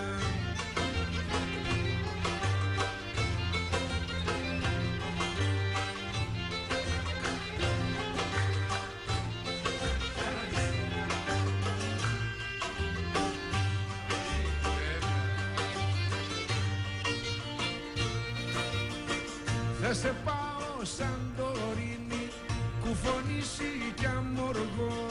Θα σε πάω Σαντορίνη, Κουφονήσι κι Αμοργό.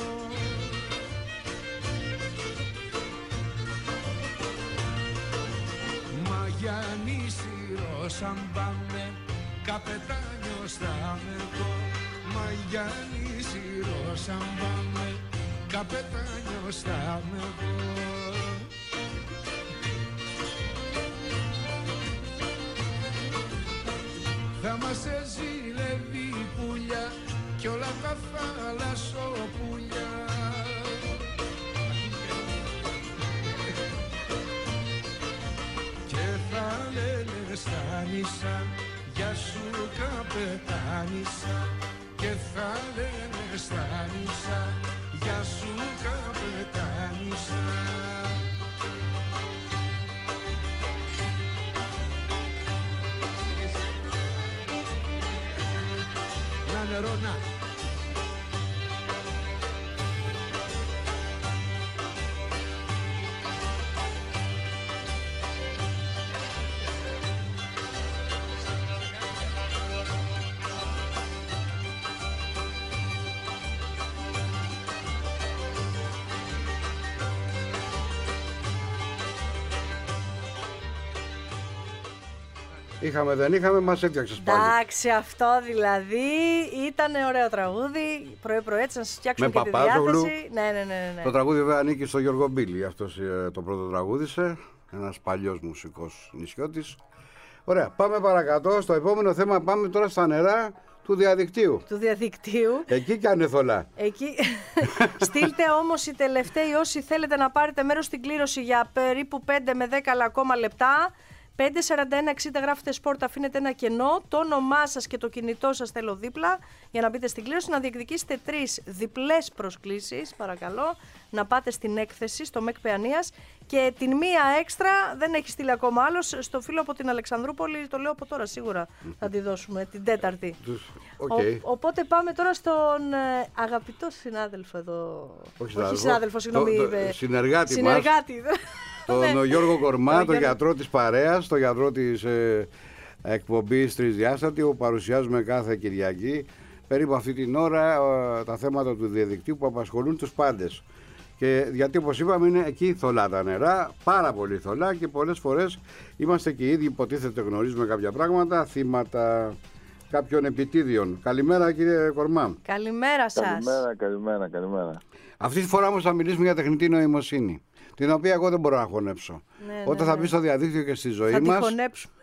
Μαγιανίσιρος αν πάμε, καπετάνιος θα με εγώ. Μαγιανίσιρος αν πάμε, καπετάνιος θα με εγώ. Θα μας έζηλεύει η πουλιά κι όλα τα θαλασσοπουλιά. Και θα λένε στα νησά γεια σου καπετάνισσα. Και θα λένε στα νησά γεια σου καπετάνισσα. Νερό, να. Είχαμε, δεν είχαμε, μας έφτιαξες πάλι. Εντάξει, αυτό δηλαδή ήταν ωραίο τραγούδι. Πρωί-πρωί έτσι να σας φτιάξουμε και τη Παπάζογλου. διάθεση. Ναι, ναι, ναι, ναι. Το τραγούδι βέβαια ανήκει στο Γιώργο Μπίλη. Αυτός ε, το πρώτο τραγούδισε. Ένας παλιός μουσικός νησιώτης. Ωραία, πάμε παρακάτω. Στο επόμενο θέμα πάμε τώρα στα νερά του διαδικτύου. Του διαδικτύου. Εκεί κάνε θολά. Εκεί. Στείλτε όμως οι τελευταίοι όσοι θέλετε να πάρετε μέρος στην κλήρωση για περίπου πέντε με δέκα ακόμα λεπτά. πέντε σαράντα ένα εξήντα γράφετε σπορτ, αφήνετε ένα κενό, το όνομά σας και το κινητό σας θέλω δίπλα για να μπείτε στην κλήρωση, να διεκδικήσετε τρεις διπλές προσκλήσεις, παρακαλώ, να πάτε στην έκθεση στο ΜΕΚ Παιανίας και την μία έξτρα δεν έχει στείλει ακόμα άλλος, στο φίλο από την Αλεξανδρούπολη, το λέω από τώρα σίγουρα θα τη δώσουμε, την Τέταρτη. Okay. Ο, οπότε πάμε τώρα στον ε, αγαπητό συνάδελφο εδώ, όχι, όχι συνάδελφο, συγγνώμη, το, το, συνεργάτη, συνεργάτη μας. Τον Γιώργο Κορμά, τον γιατρό της παρέας, τον γιατρό της ε, εκπομπής Τρισδιάστατη, όπου παρουσιάζουμε κάθε Κυριακή περίπου αυτή την ώρα ε, τα θέματα του διαδικτύου που απασχολούν τους πάντες. Και γιατί, όπως είπαμε, είναι εκεί θολά τα νερά, πάρα πολύ θολά και πολλές φορές είμαστε και οι ίδιοι, υποτίθεται γνωρίζουμε κάποια πράγματα, θύματα κάποιων επιτίδιων. Καλημέρα, κύριε Κορμά. Καλημέρα σας. Καλημέρα, καλημέρα, καλημέρα. Αυτή τη φορά όμως θα μιλήσουμε για τεχνητή νοημοσύνη, την οποία εγώ δεν μπορώ να χωνέψω. Ναι, Όταν ναι, θα ναι. μπει στο διαδίκτυο και στη ζωή θα μας, τη χωνέψουμε.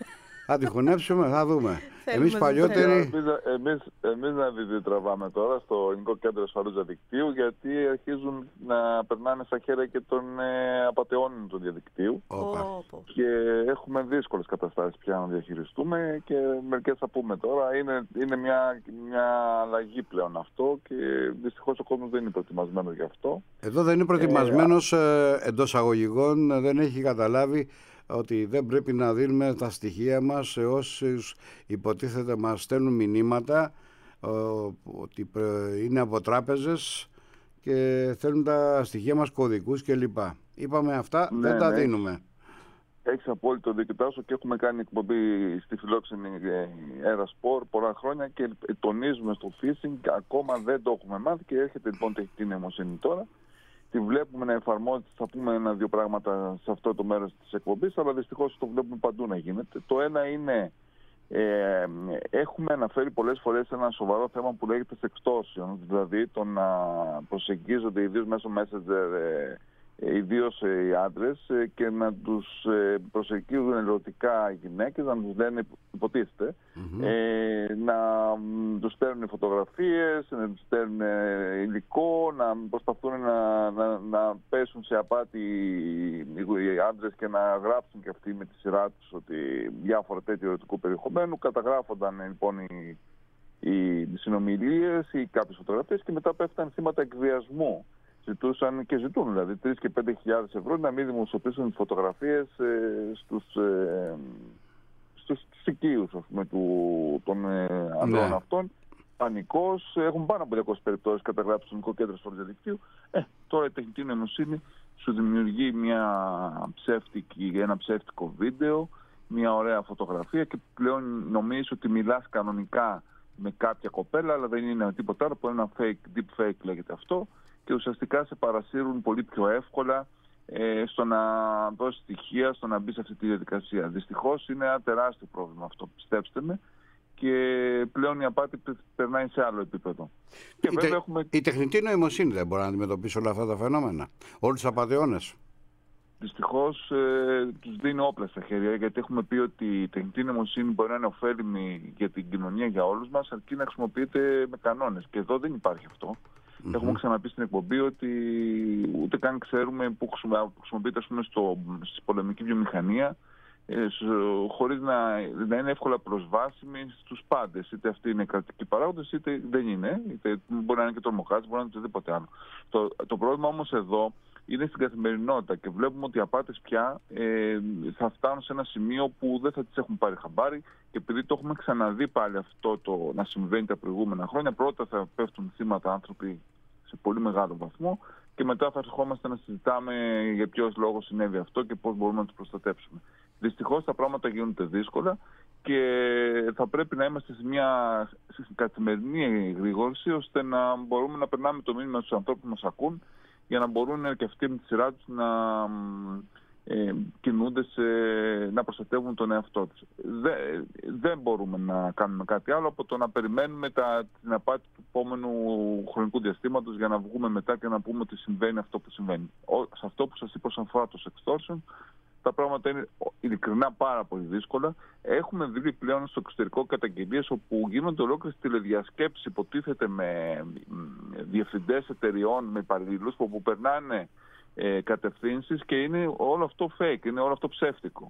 Θα τη χωνέψουμε, θα δούμε. Εμείς παλιότεροι... Εμείς, εμείς να διδυτραβάμε τώρα στο Ελληνικό Κέντρο Ασφαλούς Διαδικτύου, γιατί αρχίζουν να περνάνε στα χέρια και των ε, απατεώνων του διαδικτύου. Οπα. Και έχουμε δύσκολες καταστάσεις πια να διαχειριστούμε και μερικές θα πούμε τώρα. Είναι, είναι μια, μια αλλαγή πλέον αυτό και δυστυχώς ο κόσμος δεν είναι προετοιμασμένος γι' αυτό. Εδώ δεν είναι προετοιμασμένος ε, εντός αγωγικών, δεν έχει καταλάβει ότι δεν πρέπει να δίνουμε τα στοιχεία μας σε όσους υποτίθεται μας στέλνουν μηνύματα ότι είναι από τράπεζες και θέλουν τα στοιχεία μας, κωδικούς κλπ. Είπαμε αυτά, ναι, δεν τα ναι. δίνουμε. Έχεις απόλυτο δίκιο, Τάσο, και έχουμε κάνει εκπομπή στη φιλόξενη Έρα Σπορ πολλά χρόνια και τονίζουμε στο phishing, ακόμα δεν το έχουμε μάθει και έρχεται λοιπόν τεχνητή νοημοσύνη τώρα. Τη βλέπουμε να εφαρμόζεται, θα πούμε ένα-δύο πράγματα σε αυτό το μέρος της εκπομπής, αλλά δυστυχώς το βλέπουμε παντού να γίνεται. Το ένα είναι, ε, έχουμε αναφέρει πολλές φορές ένα σοβαρό θέμα που λέγεται sextortion, δηλαδή το να προσεγγίζονται ιδίως μέσω messenger, ε, ιδίως οι άντρες, ε, και να τους ε, προσεγγίζουν ερωτικά οι γυναίκες, να τους λένε, υποτίθεται, mm-hmm. ε, να τους στέλνουν φωτογραφίες, να τους στέλνουν υλικό, να προσπαθούν να, να, να πέσουν σε απάτη οι άντρες και να γράψουν και αυτοί με τη σειρά τους ότι διάφορα τέτοια ερωτικού περιεχομένου. Καταγράφονταν λοιπόν οι, οι συνομιλίες ή κάποιες φωτογραφίες και μετά πέφταν θύματα εκβιασμού. Ζητούσαν και ζητούν δηλαδή τρεις και πέντε χιλιάδες ευρώ να μην δημοσιοποιήσουν φωτογραφίες ε, στους, ε, στους οικείους, ας πούμε, του, των ε, ανδρών ναι. αυτών. Πανικός, έχουν πάνω από διακόσιες περιπτώσεις καταγράψει στο Ελληνικό Κέντρο Ασφαλούς Διαδικτύου. Ε, τώρα η τεχνητή νοημοσύνη σου δημιουργεί μια ψεύτικη, ένα ψεύτικο βίντεο, μια ωραία φωτογραφία και πλέον νομίζεις ότι μιλάς κανονικά με κάποια κοπέλα, αλλά δεν είναι τίποτα άλλο από ένα fake, deep fake λέγεται αυτό. Και ουσιαστικά σε παρασύρουν πολύ πιο εύκολα ε, στο να δώσει στοιχεία, στο να μπει σε αυτή τη διαδικασία. Δυστυχώς είναι ένα τεράστιο πρόβλημα αυτό, πιστέψτε με, και πλέον η απάτη περνάει σε άλλο επίπεδο. Και η, βέβαια τε, έχουμε... η τεχνητή νοημοσύνη δεν μπορεί να αντιμετωπίσει όλα αυτά τα φαινόμενα, όλους τους απατεώνες. Δυστυχώς ε, τους δίνει όπλα στα χέρια, γιατί έχουμε πει ότι η τεχνητή νοημοσύνη μπορεί να είναι ωφέλιμη για την κοινωνία, για όλους μας, αρκεί να χρησιμοποιείται με κανόνες. Και εδώ δεν υπάρχει αυτό. Mm-hmm. Έχουμε ξαναπεί στην εκπομπή ότι ούτε καν ξέρουμε πού χρησιμοποιείται, ας πούμε, στο, στη πολεμική βιομηχανία, ε, χωρίς να, να είναι εύκολα προσβάσιμη στους πάντες. Είτε αυτοί είναι κρατικοί παράγοντες, είτε δεν είναι. Είτε μπορεί να είναι και τρομοκράτες, μπορεί να είναι οτιδήποτε άλλο. Το, το πρόβλημα όμως εδώ είναι στην καθημερινότητα και βλέπουμε ότι οι απάτες πια ε, θα φτάνουν σε ένα σημείο που δεν θα τις έχουν πάρει χαμπάρι, και επειδή το έχουμε ξαναδεί πάλι αυτό το να συμβαίνει τα προηγούμενα χρόνια, πρώτα θα πέφτουν θύματα άνθρωποι σε πολύ μεγάλο βαθμό και μετά θα ερχόμαστε να συζητάμε για ποιος λόγος συνέβη αυτό και πώς μπορούμε να τους προστατεύσουμε. Δυστυχώς τα πράγματα γίνονται δύσκολα και θα πρέπει να είμαστε σε μια καθημερινή εγρήγορση ώστε να μπορούμε να περνάμε το μήνυμα στους ανθρώπους που μας ακούν, για να μπορούν και αυτοί με τη σειρά τους να ε, κινούνται, σε, να προστατεύουν τον εαυτό τους. Δε, δεν μπορούμε να κάνουμε κάτι άλλο από το να περιμένουμε τα, την απάτη του επόμενου χρονικού διαστήματος για να βγούμε μετά και να πούμε ότι συμβαίνει αυτό που συμβαίνει. Ο, σε αυτό που σας είπα όσον αφορά το sextortion, τα πράγματα είναι ειλικρινά πάρα πολύ δύσκολα. Έχουμε δει πλέον στο εξωτερικό καταγγελίες όπου γίνονται ολόκληρες τηλεδιασκέψεις, υποτίθεται με διευθυντές εταιριών, με υπαλλήλους που περνάνε ε, κατευθύνσεις και είναι όλο αυτό fake, είναι όλο αυτό ψεύτικο.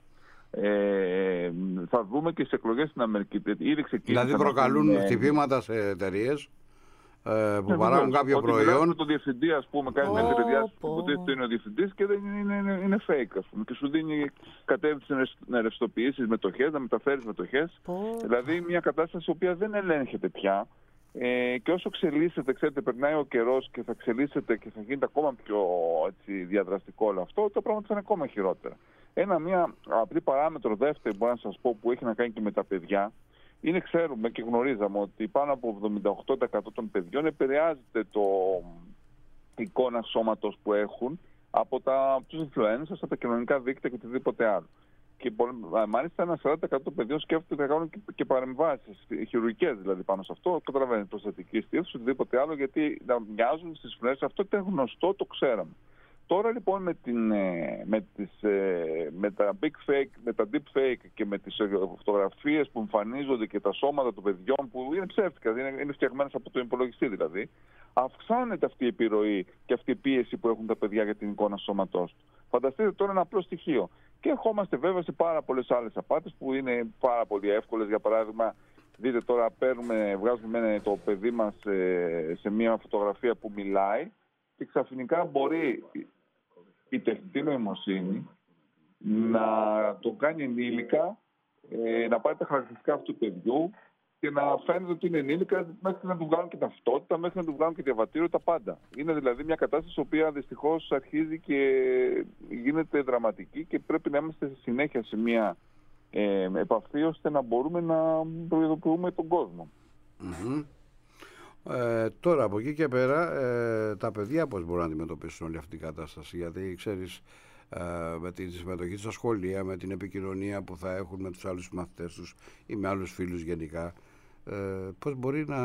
Ε, θα δούμε και στις εκλογές στην Αμερική. Δηλαδή προκαλούν ε, χτυπήματα σε εταιρείες που ναι, παράγουν κάποιο προϊόν. Με τον διευθυντή, ας πούμε, κάνει μια τηλεδιάσκεψη που υποτίθεται είναι ο διευθυντής και δεν είναι, είναι, είναι fake, ας πούμε. Και σου δίνει κατεύθυνση να ρευστοποιήσεις μετοχές, να μεταφέρεις μετοχές. Oh. Δηλαδή μια κατάσταση η οποία δεν ελέγχεται πια. Ε, και όσο εξελίσσεται, ξέρετε, περνάει ο καιρός και θα εξελίσσεται και θα γίνεται ακόμα πιο έτσι, διαδραστικό όλο αυτό, τα πράγματα θα είναι ακόμα χειρότερα. Ένα, μια απλή παράμετρο δεύτερη, μπορώ να σας πω, που έχει να κάνει και με τα παιδιά, είναι, ξέρουμε και γνωρίζαμε ότι πάνω από εβδομήντα οκτώ τοις εκατό των παιδιών επηρεάζεται το εικόνα σώματος που έχουν από, τα, από τους influencers, από τα κοινωνικά δίκτυα και οτιδήποτε άλλο. Και μάλιστα ένα σαράντα τοις εκατό των παιδιών σκέφτονται να κάνουν και, και παρεμβάσεις, χειρουργικές δηλαδή πάνω σε αυτό, καταλαβαίνετε, προστατική στήριξη, οτιδήποτε άλλο, γιατί να μοιάζουν στις influencers. Αυτό ήταν γνωστό, το ξέραμε. Τώρα λοιπόν με, την, με, τις, με τα big fake, με τα deep fake και με τις φωτογραφίες που εμφανίζονται και τα σώματα των παιδιών που είναι ψεύτικα, είναι, είναι φτιαγμένες από το υπολογιστή δηλαδή, αυξάνεται αυτή η επιρροή και αυτή η πίεση που έχουν τα παιδιά για την εικόνα σώματός του. Φανταστείτε τώρα ένα απλό στοιχείο. Και ερχόμαστε βέβαια σε πάρα πολλές άλλες απάτες που είναι πάρα πολύ εύκολες. Για παράδειγμα, δείτε τώρα, παίρνουμε, βγάζουμε το παιδί μας σε, σε μια φωτογραφία που μιλάει και ξαφνικά μπορεί η τεχνητή νοημοσύνη να το κάνει ενήλικα, ε, να πάρει τα χαρακτηριστικά αυτού του παιδιού και να φαίνεται ότι είναι ενήλικα μέχρι να του βγάλουν και ταυτότητα, μέχρι να του βγάλουν και διαβατήριο, τα πάντα. Είναι δηλαδή μια κατάσταση η οποία δυστυχώς αρχίζει και γίνεται δραματική και πρέπει να είμαστε σε συνέχεια σε μια ε, επαφή ώστε να μπορούμε να προειδοποιούμε τον κόσμο. Mm-hmm. Ε, τώρα από εκεί και πέρα ε, τα παιδιά πώς μπορούν να αντιμετωπίσουν όλη αυτή την κατάσταση, γιατί ξέρεις ε, με τη συμμετοχή στα σχολεία, με την επικοινωνία που θα έχουν με τους άλλους μαθητές τους ή με άλλους φίλους γενικά, ε, πώς μπορεί να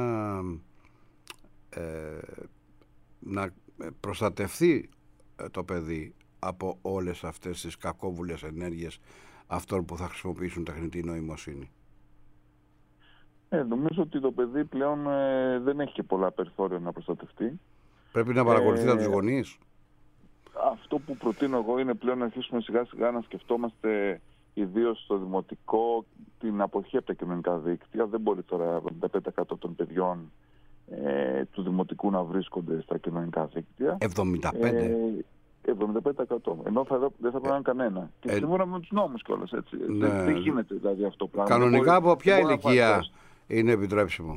ε, να προστατευτεί το παιδί από όλες αυτές τις κακόβουλες ενέργειες αυτών που θα χρησιμοποιήσουν τεχνητή νοημοσύνη. Ε, νομίζω ότι το παιδί πλέον ε, δεν έχει και πολλά περιθώρια να προστατευτεί. Πρέπει να παρακολουθεί ε, τους γονείς. Αυτό που προτείνω εγώ είναι πλέον να αρχίσουμε σιγά σιγά να σκεφτόμαστε, ιδίως στο δημοτικό, την αποχή από τα κοινωνικά δίκτυα. Δεν μπορεί τώρα εβδομήντα πέντε τοις εκατό των παιδιών ε, του δημοτικού να βρίσκονται στα κοινωνικά δίκτυα. εβδομήντα πέντε τοις εκατό. Ε, εβδομήντα πέντε τοις εκατό. Ενώ θα, δεν θα πρέπει να κανένα. Και ε, σύμφωνα με τους νόμους κιόλας, έτσι. Ναι. Δεν, δεν γίνεται δηλαδή αυτό το πράγμα. Κανονικά από ποια ηλικία είναι επιτρέψιμο?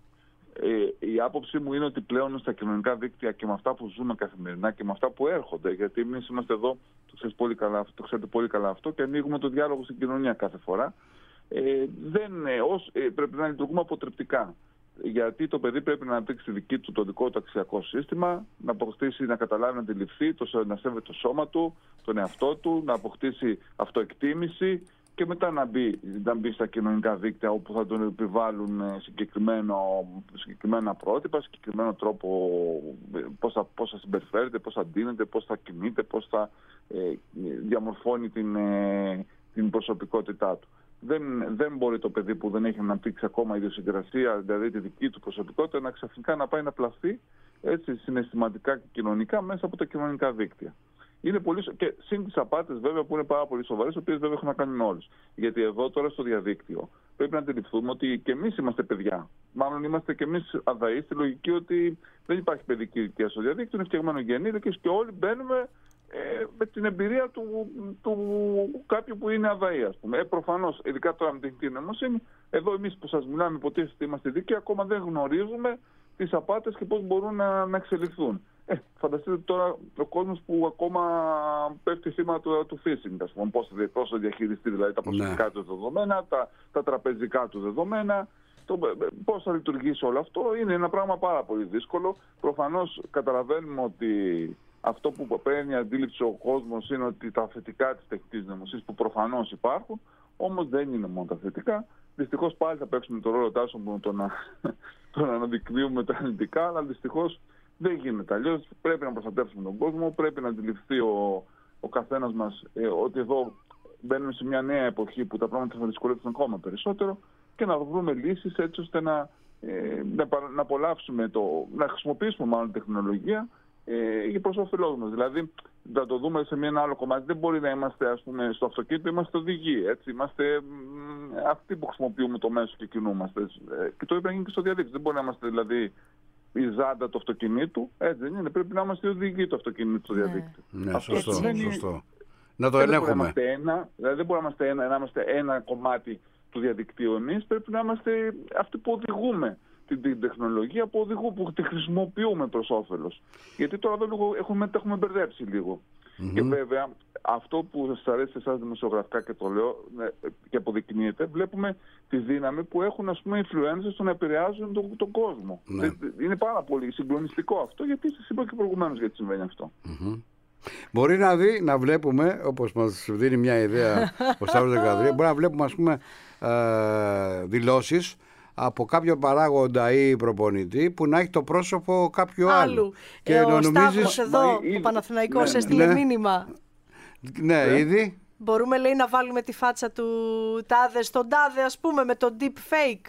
Ε, η άποψή μου είναι ότι πλέον στα κοινωνικά δίκτυα και με αυτά που ζούμε καθημερινά και με αυτά που έρχονται, γιατί εμείς είμαστε εδώ, το ξέρετε πολύ καλά, το ξέρετε πολύ καλά αυτό, και ανοίγουμε το διάλογο στην κοινωνία κάθε φορά, ε, δεν, ε, ως, ε, πρέπει να λειτουργούμε αποτρεπτικά. Γιατί το παιδί πρέπει να αναπτύξει δική του, το δικό του αξιακό σύστημα, να αποκτήσει, να καταλάβει, να αντιληφθεί, το, να σέβεται το σώμα του, τον εαυτό του, να αποκτήσει αυτοεκτίμηση και μετά να μπει, να μπει στα κοινωνικά δίκτυα όπου θα τον επιβάλλουν συγκεκριμένα πρότυπα, συγκεκριμένο τρόπο πώς θα, πώς θα συμπεριφέρεται, πώς θα ντύνεται, πώς θα κινείται, πώς θα ε, διαμορφώνει την, ε, την προσωπικότητά του. Δεν, δεν μπορεί το παιδί που δεν έχει αναπτύξει ακόμα ιδιοσυγκρασία, δηλαδή τη δική του προσωπικότητα, να ξαφνικά να πάει να πλαθεί έτσι, συναισθηματικά και κοινωνικά μέσα από τα κοινωνικά δίκτυα. Είναι πολύ σο... Και συν τις απάτες βέβαια που είναι πάρα πολύ σοβαρές, οι οποίες βέβαια έχουν να κάνουν με όλους. Γιατί εδώ τώρα στο διαδίκτυο πρέπει να αντιληφθούμε ότι και εμείς είμαστε παιδιά. Μάλλον είμαστε και εμείς αδαείς στη λογική ότι δεν υπάρχει παιδική ηλικία στο διαδίκτυο, είναι φτιαγμένο για ενήλικες και όλοι μπαίνουμε ε, με την εμπειρία του, του κάποιου που είναι αδαή, ας πούμε. Ε, προφανώς, ειδικά τώρα με την νοημοσύνη, εδώ εμείς που σας μιλάμε υποτίθεται ότι είμαστε δίκαιοι, ακόμα δεν γνωρίζουμε τις απάτες και πώς μπορούν να, να εξελιχθούν. Ε, φανταστείτε τώρα ο κόσμος που ακόμα πέφτει θύμα του, του phishing, ας πούμε, πώς, πώς θα διαχειριστεί δηλαδή τα προσωπικά ναι. του δεδομένα, τα, τα τραπεζικά του δεδομένα, το, πώς θα λειτουργήσει όλο αυτό. Είναι ένα πράγμα πάρα πολύ δύσκολο. Προφανώς καταλαβαίνουμε ότι αυτό που παίρνει αντίληψη ο κόσμος είναι ότι τα θετικά της τεχνητής νοημοσύνης που προφανώς υπάρχουν, όμως δεν είναι μόνο τα θετικά. Δυστυχώς πάλι θα παίξουμε το ρόλο τάσο που το να, το να αναδεικνύουμε τα αρνητικά, αλλά δυστυχώς δεν γίνεται. Αλλιώς πρέπει να προστατεύσουμε τον κόσμο, πρέπει να αντιληφθεί ο, ο καθένας μας ε, ότι εδώ μπαίνουμε σε μια νέα εποχή που τα πράγματα θα δυσκολεύσουν ακόμα περισσότερο και να βρούμε λύσεις έτσι ώστε να, ε, να, να απολαύσουμε, το, να χρησιμοποιήσουμε μάλλον τεχνολογία ε, για προς όφελός μας. Δηλαδή, να το δούμε σε ένα άλλο κομμάτι, δεν μπορεί να είμαστε ας πούμε, στο αυτοκίνητο, είμαστε οδηγοί. Έτσι. Είμαστε μ, αυτοί που χρησιμοποιούμε το μέσο και κινούμαστε. Ε, και το είπα και στο διαδίκτυο. Δεν μπορεί να είμαστε δηλαδή η ζάντα του αυτοκινήτου, έτσι δεν είναι. Πρέπει να είμαστε οι οδηγοί του αυτοκινήτου στο διαδίκτυο. Ναι, ναι σωστό, σωστό. Να το ελέγχουμε. Δεν, ένα, δηλαδή δεν μπορούμε να είμαστε ένα, να είμαστε ένα κομμάτι του διαδικτύου εμείς. Πρέπει να είμαστε αυτοί που οδηγούμε την, την τεχνολογία, που, οδηγούμε, που τη χρησιμοποιούμε προς όφελος. Γιατί τώρα εδώ έχουμε, τα έχουμε μπερδέψει λίγο. Mm-hmm. Και βέβαια αυτό που σας αρέσει σε εσάς δημοσιογραφικά και το λέω και αποδεικνύεται, βλέπουμε τη δύναμη που έχουν ας πούμε influencers στο να επηρεάζουν τον, τον κόσμο. Ναι. Είναι πάρα πολύ συγκλονιστικό αυτό, γιατί σας είπα και προηγουμένως γιατί συμβαίνει αυτό. Mm-hmm. Μπορεί να δει, να βλέπουμε, όπως μας δίνει μια ιδέα ο Σταύρος Δεκαδρία, μπορεί να βλέπουμε ας πούμε ε, δηλώσεις από κάποιο παράγοντα ή προπονητή που να έχει το πρόσωπο κάποιου άλλου. άλλου. Και ε, ο νομίζεις... Σταύρος εδώ, Μα, ο ήδη... Παναθηναϊκός ναι, έστειλε ναι. μήνυμα. Ναι, ναι. ήδη. Μπορούμε, λέει, να βάλουμε τη φάτσα του τάδε στον τάδε, ας πούμε, με το deep fake.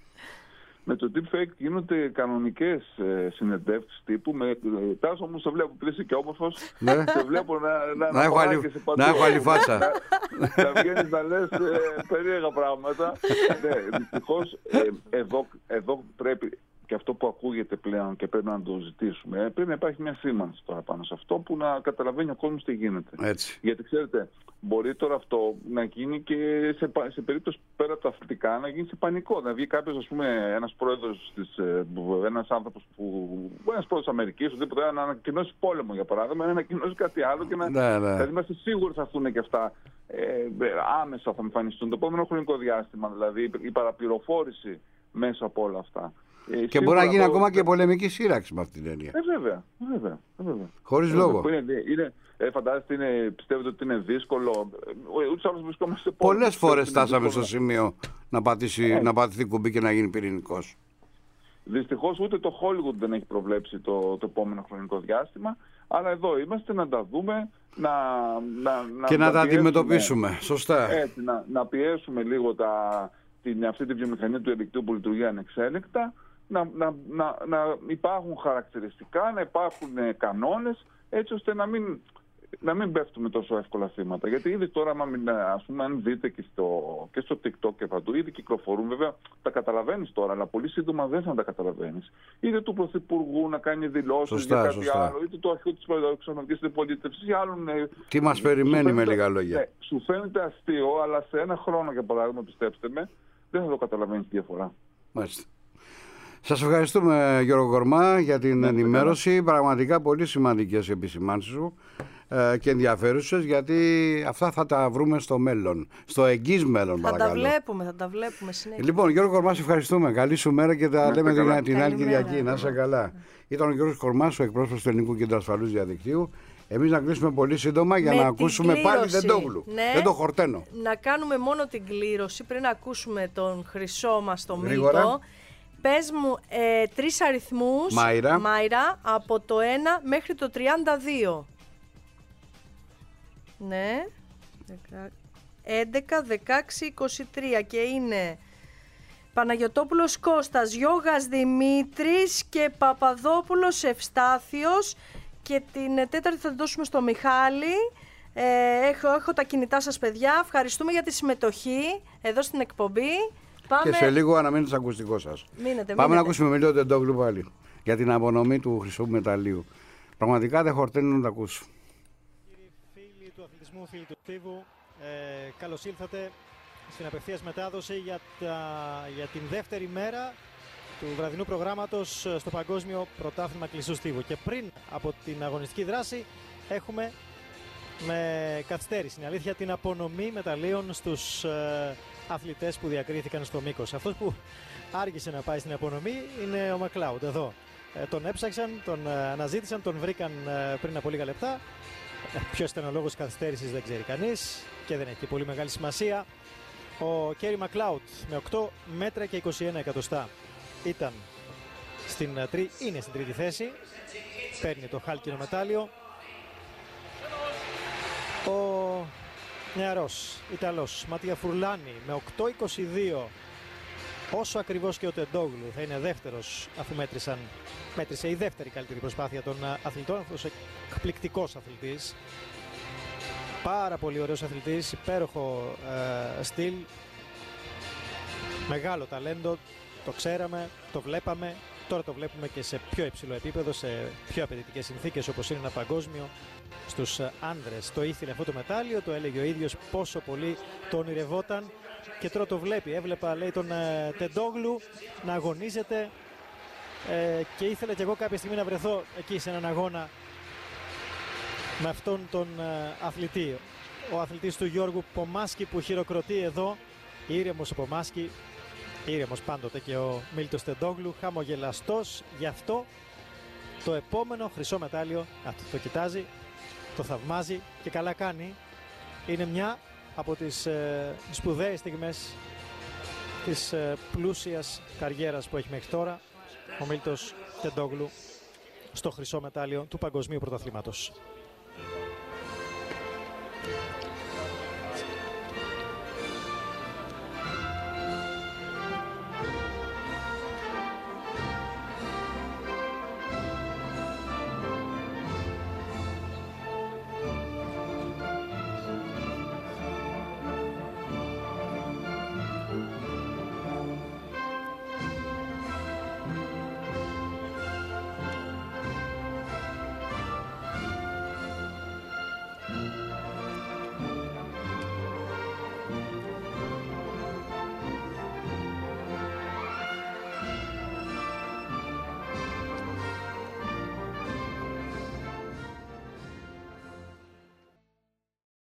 Με το deepfake γίνονται κανονικές ε, συνεντεύξεις τύπου. Με, ε, Τάσο μου, σε βλέπω, επειδή είσαι και όμορφος, Ναι. σε βλέπω να, να, Να έχω άλλη- να έχω άλλη φάτσα. Να, να βγαίνεις να λες ε, περίεργα πράγματα. Ναι, δυστυχώς ε, εδώ, εδώ πρέπει, και αυτό που ακούγεται πλέον και πρέπει να το ζητήσουμε, ε, πρέπει να υπάρχει μια σήμανση τώρα πάνω σε αυτό που να καταλαβαίνει ο κόσμος τι γίνεται. Έτσι. Γιατί ξέρετε, μπορεί τώρα αυτό να γίνει και σε, σε περίπτωση πέρα από τα αθλητικά να γίνει σε πανικό. Να βγει κάποιος, ας πούμε, ένας πρόεδρος, της, ένας άνθρωπος που. Ένας πρόεδρος Αμερικής, οτιδήποτε, να ανακοινώσει πόλεμο για παράδειγμα, να ανακοινώσει κάτι άλλο και να. Ναι, ναι. Δηλαδή, είμαστε σίγουροι θα έρθουν και αυτά. Ε, άμεσα θα εμφανιστούν το επόμενο χρονικό διάστημα. Δηλαδή, η παραπληροφόρηση μέσα από όλα αυτά. Ε, Και μπορεί να γίνει το... ακόμα και πολεμική σύραξη με αυτή την έννοια. Ε, βέβαια, βέβαια, βέβαια. Χωρίς ε, λόγο. Είναι, είναι, ε, φαντάζεστε, είναι, πιστεύετε ότι είναι δύσκολο. Ούτως άλλως βρισκόμαστε σε Πολλές φορές φτάσαμε στο σημείο να, πατήσει, ε. να πατηθεί κουμπί και να γίνει πυρηνικός. Δυστυχώς ούτε το Hollywood δεν έχει προβλέψει το, το επόμενο χρονικό διάστημα. Αλλά εδώ είμαστε να τα δούμε, να, να, να και να, να τα πιέσουμε, αντιμετωπίσουμε. Σωστά. Έτσι, να, να πιέσουμε λίγο τα, την, αυτή τη βιομηχανία του ελικτρικού που λειτουργεί ανεξέλεγκτα. Να, να, να, να υπάρχουν χαρακτηριστικά, να υπάρχουν κανόνες, έτσι ώστε να μην, να μην πέφτουμε τόσο εύκολα θύματα. Γιατί ήδη τώρα, ας πούμε, αν δείτε και στο, και στο TikTok και παντού, ήδη κυκλοφορούν, βέβαια τα καταλαβαίνεις τώρα, αλλά πολύ σύντομα δεν θα τα καταλαβαίνεις. Είτε του Πρωθυπουργού να κάνει δηλώσεις σωστά, για κάτι σωστά. άλλο, είτε του αρχαίου της Εξωματικής Αντιπολίτευσης ή άλλων. Τι μας περιμένει φαίνεται, με λίγα λόγια. Ναι, σου φαίνεται αστείο, αλλά σε ένα χρόνο, για παράδειγμα, πιστέψτε με, δεν θα το καταλαβαίνεις τη διαφορά. Μάλιστα. Σας ευχαριστούμε, Γιώργο Κορμά, για την ναι, ενημέρωση. Ναι. Πραγματικά πολύ σημαντικές επισημάνσεις σου ε, και ενδιαφέρουσες, γιατί αυτά θα τα βρούμε στο μέλλον, στο εγγύς μέλλον, θα παρακαλώ. Θα τα βλέπουμε, θα τα βλέπουμε συνέχεια. Λοιπόν, Γιώργο Κορμά, σε ευχαριστούμε. Καλή σου μέρα και τα να λέμε την, την άλλη Κυριακή. Να είσαι ναι. καλά. Ήταν ο Γιώργος Κορμάς, ο εκπρόσωπος του Ελληνικού Κέντρου Ασφαλούς Διαδικτύου. Εμείς να κλείσουμε πολύ σύντομα για με να ακούσουμε κλήρωση. Πάλι Τεντόγλου. Ναι, δεν το χορταίνω. Να κάνουμε μόνο την κλήρωση πριν να ακούσουμε τον χρυσό μας το Γρήγορα. Μίλτο. Πες μου ε, τρεις αριθμούς, Μάιρα. Μάιρα, από το ένα μέχρι το τριάντα δύο. Ναι. έντεκα, δεκαέξι, είκοσι τρία και είναι Παναγιωτόπουλος Κώστας, Γιώγας Δημήτρης και Παπαδόπουλος Ευστάθιος. Και την τέταρτη θα την δώσουμε στο Μιχάλη. Ε, έχω, έχω τα κινητά σας, παιδιά. Ευχαριστούμε για τη συμμετοχή εδώ στην εκπομπή. Πάμε... Και σε λίγο αναμένει το ακουστικό σας. Μείνετε, Πάμε μείνετε. να ακούσουμε με λίγο Τεντόγλου πάλι για την απονομή του χρυσού μεταλλίου. Πραγματικά δεν χορταίνει να τα ακούσω. Κύριοι φίλοι του αθλητισμού, φίλοι του Στίβου, ε, καλώς ήλθατε στην απευθείας μετάδοση για, τα, για την δεύτερη μέρα του βραδινού προγράμματος στο Παγκόσμιο Πρωτάθλημα Κλειστού Στίβου. Και πριν από την αγωνιστική δράση έχουμε με καθυστέρηση, είναι αλήθεια, την απονομή μεταλλίων στους ε, αθλητές που διακρίθηκαν στο μήκος. Αυτός που άργησε να πάει στην απονομή είναι ο Μακλάουντ εδώ. Ε, τον έψαξαν, τον ε, αναζήτησαν, τον βρήκαν ε, πριν από λίγα λεπτά. Ε, ποιος ήταν ο λόγος καθυστέρησης δεν ξέρει κανείς και δεν έχει και πολύ μεγάλη σημασία. Ο Κέρι Μακλάουντ με οκτώ μέτρα και είκοσι ένα εκατοστά ήταν στην, είναι στην τρίτη θέση. Παίρνει το χάλκινο μετάλλιο. Ο νεαρός Ιταλός Ματία Φουρλάνη με οκτώ είκοσι δύο, όσο ακριβώς και ο Τεντόγλου, θα είναι δεύτερος, αφού μέτρησαν, μέτρησε η δεύτερη καλύτερη προσπάθεια των αθλητών. Αυτός ο εκπληκτικός αθλητής, πάρα πολύ ωραίος αθλητής, υπέροχο ε, στυλ, μεγάλο ταλέντο, το ξέραμε, το βλέπαμε. Τώρα το βλέπουμε και σε πιο υψηλό επίπεδο, σε πιο απαιτητικές συνθήκες όπως είναι ένα παγκόσμιο. Στους άνδρες το ήθελε αυτό το μετάλλιο, το έλεγε ο ίδιος πόσο πολύ το ονειρευόταν και τώρα το βλέπει. Έβλεπα, λέει, τον ε, Τεντόγλου να αγωνίζεται ε, και ήθελα κι εγώ κάποια στιγμή να βρεθώ εκεί σε έναν αγώνα με αυτόν τον ε, αθλητή. Ο αθλητής του Γιώργου Πομάσκη που χειροκροτεί εδώ, ήρεμος ο Πομάσκη. Ήρεμος πάντοτε και ο Μίλτος Τεντόγλου, χαμογελαστός, γι' αυτό το επόμενο χρυσό μετάλλιο, α, το, το κοιτάζει, το θαυμάζει και καλά κάνει. Είναι μια από τις ε, σπουδαίες στιγμές της ε, πλούσιας καριέρας που έχει μέχρι τώρα ο Μίλτος Τεντόγλου στο χρυσό μετάλλιο του Παγκοσμίου Πρωταθλήματος.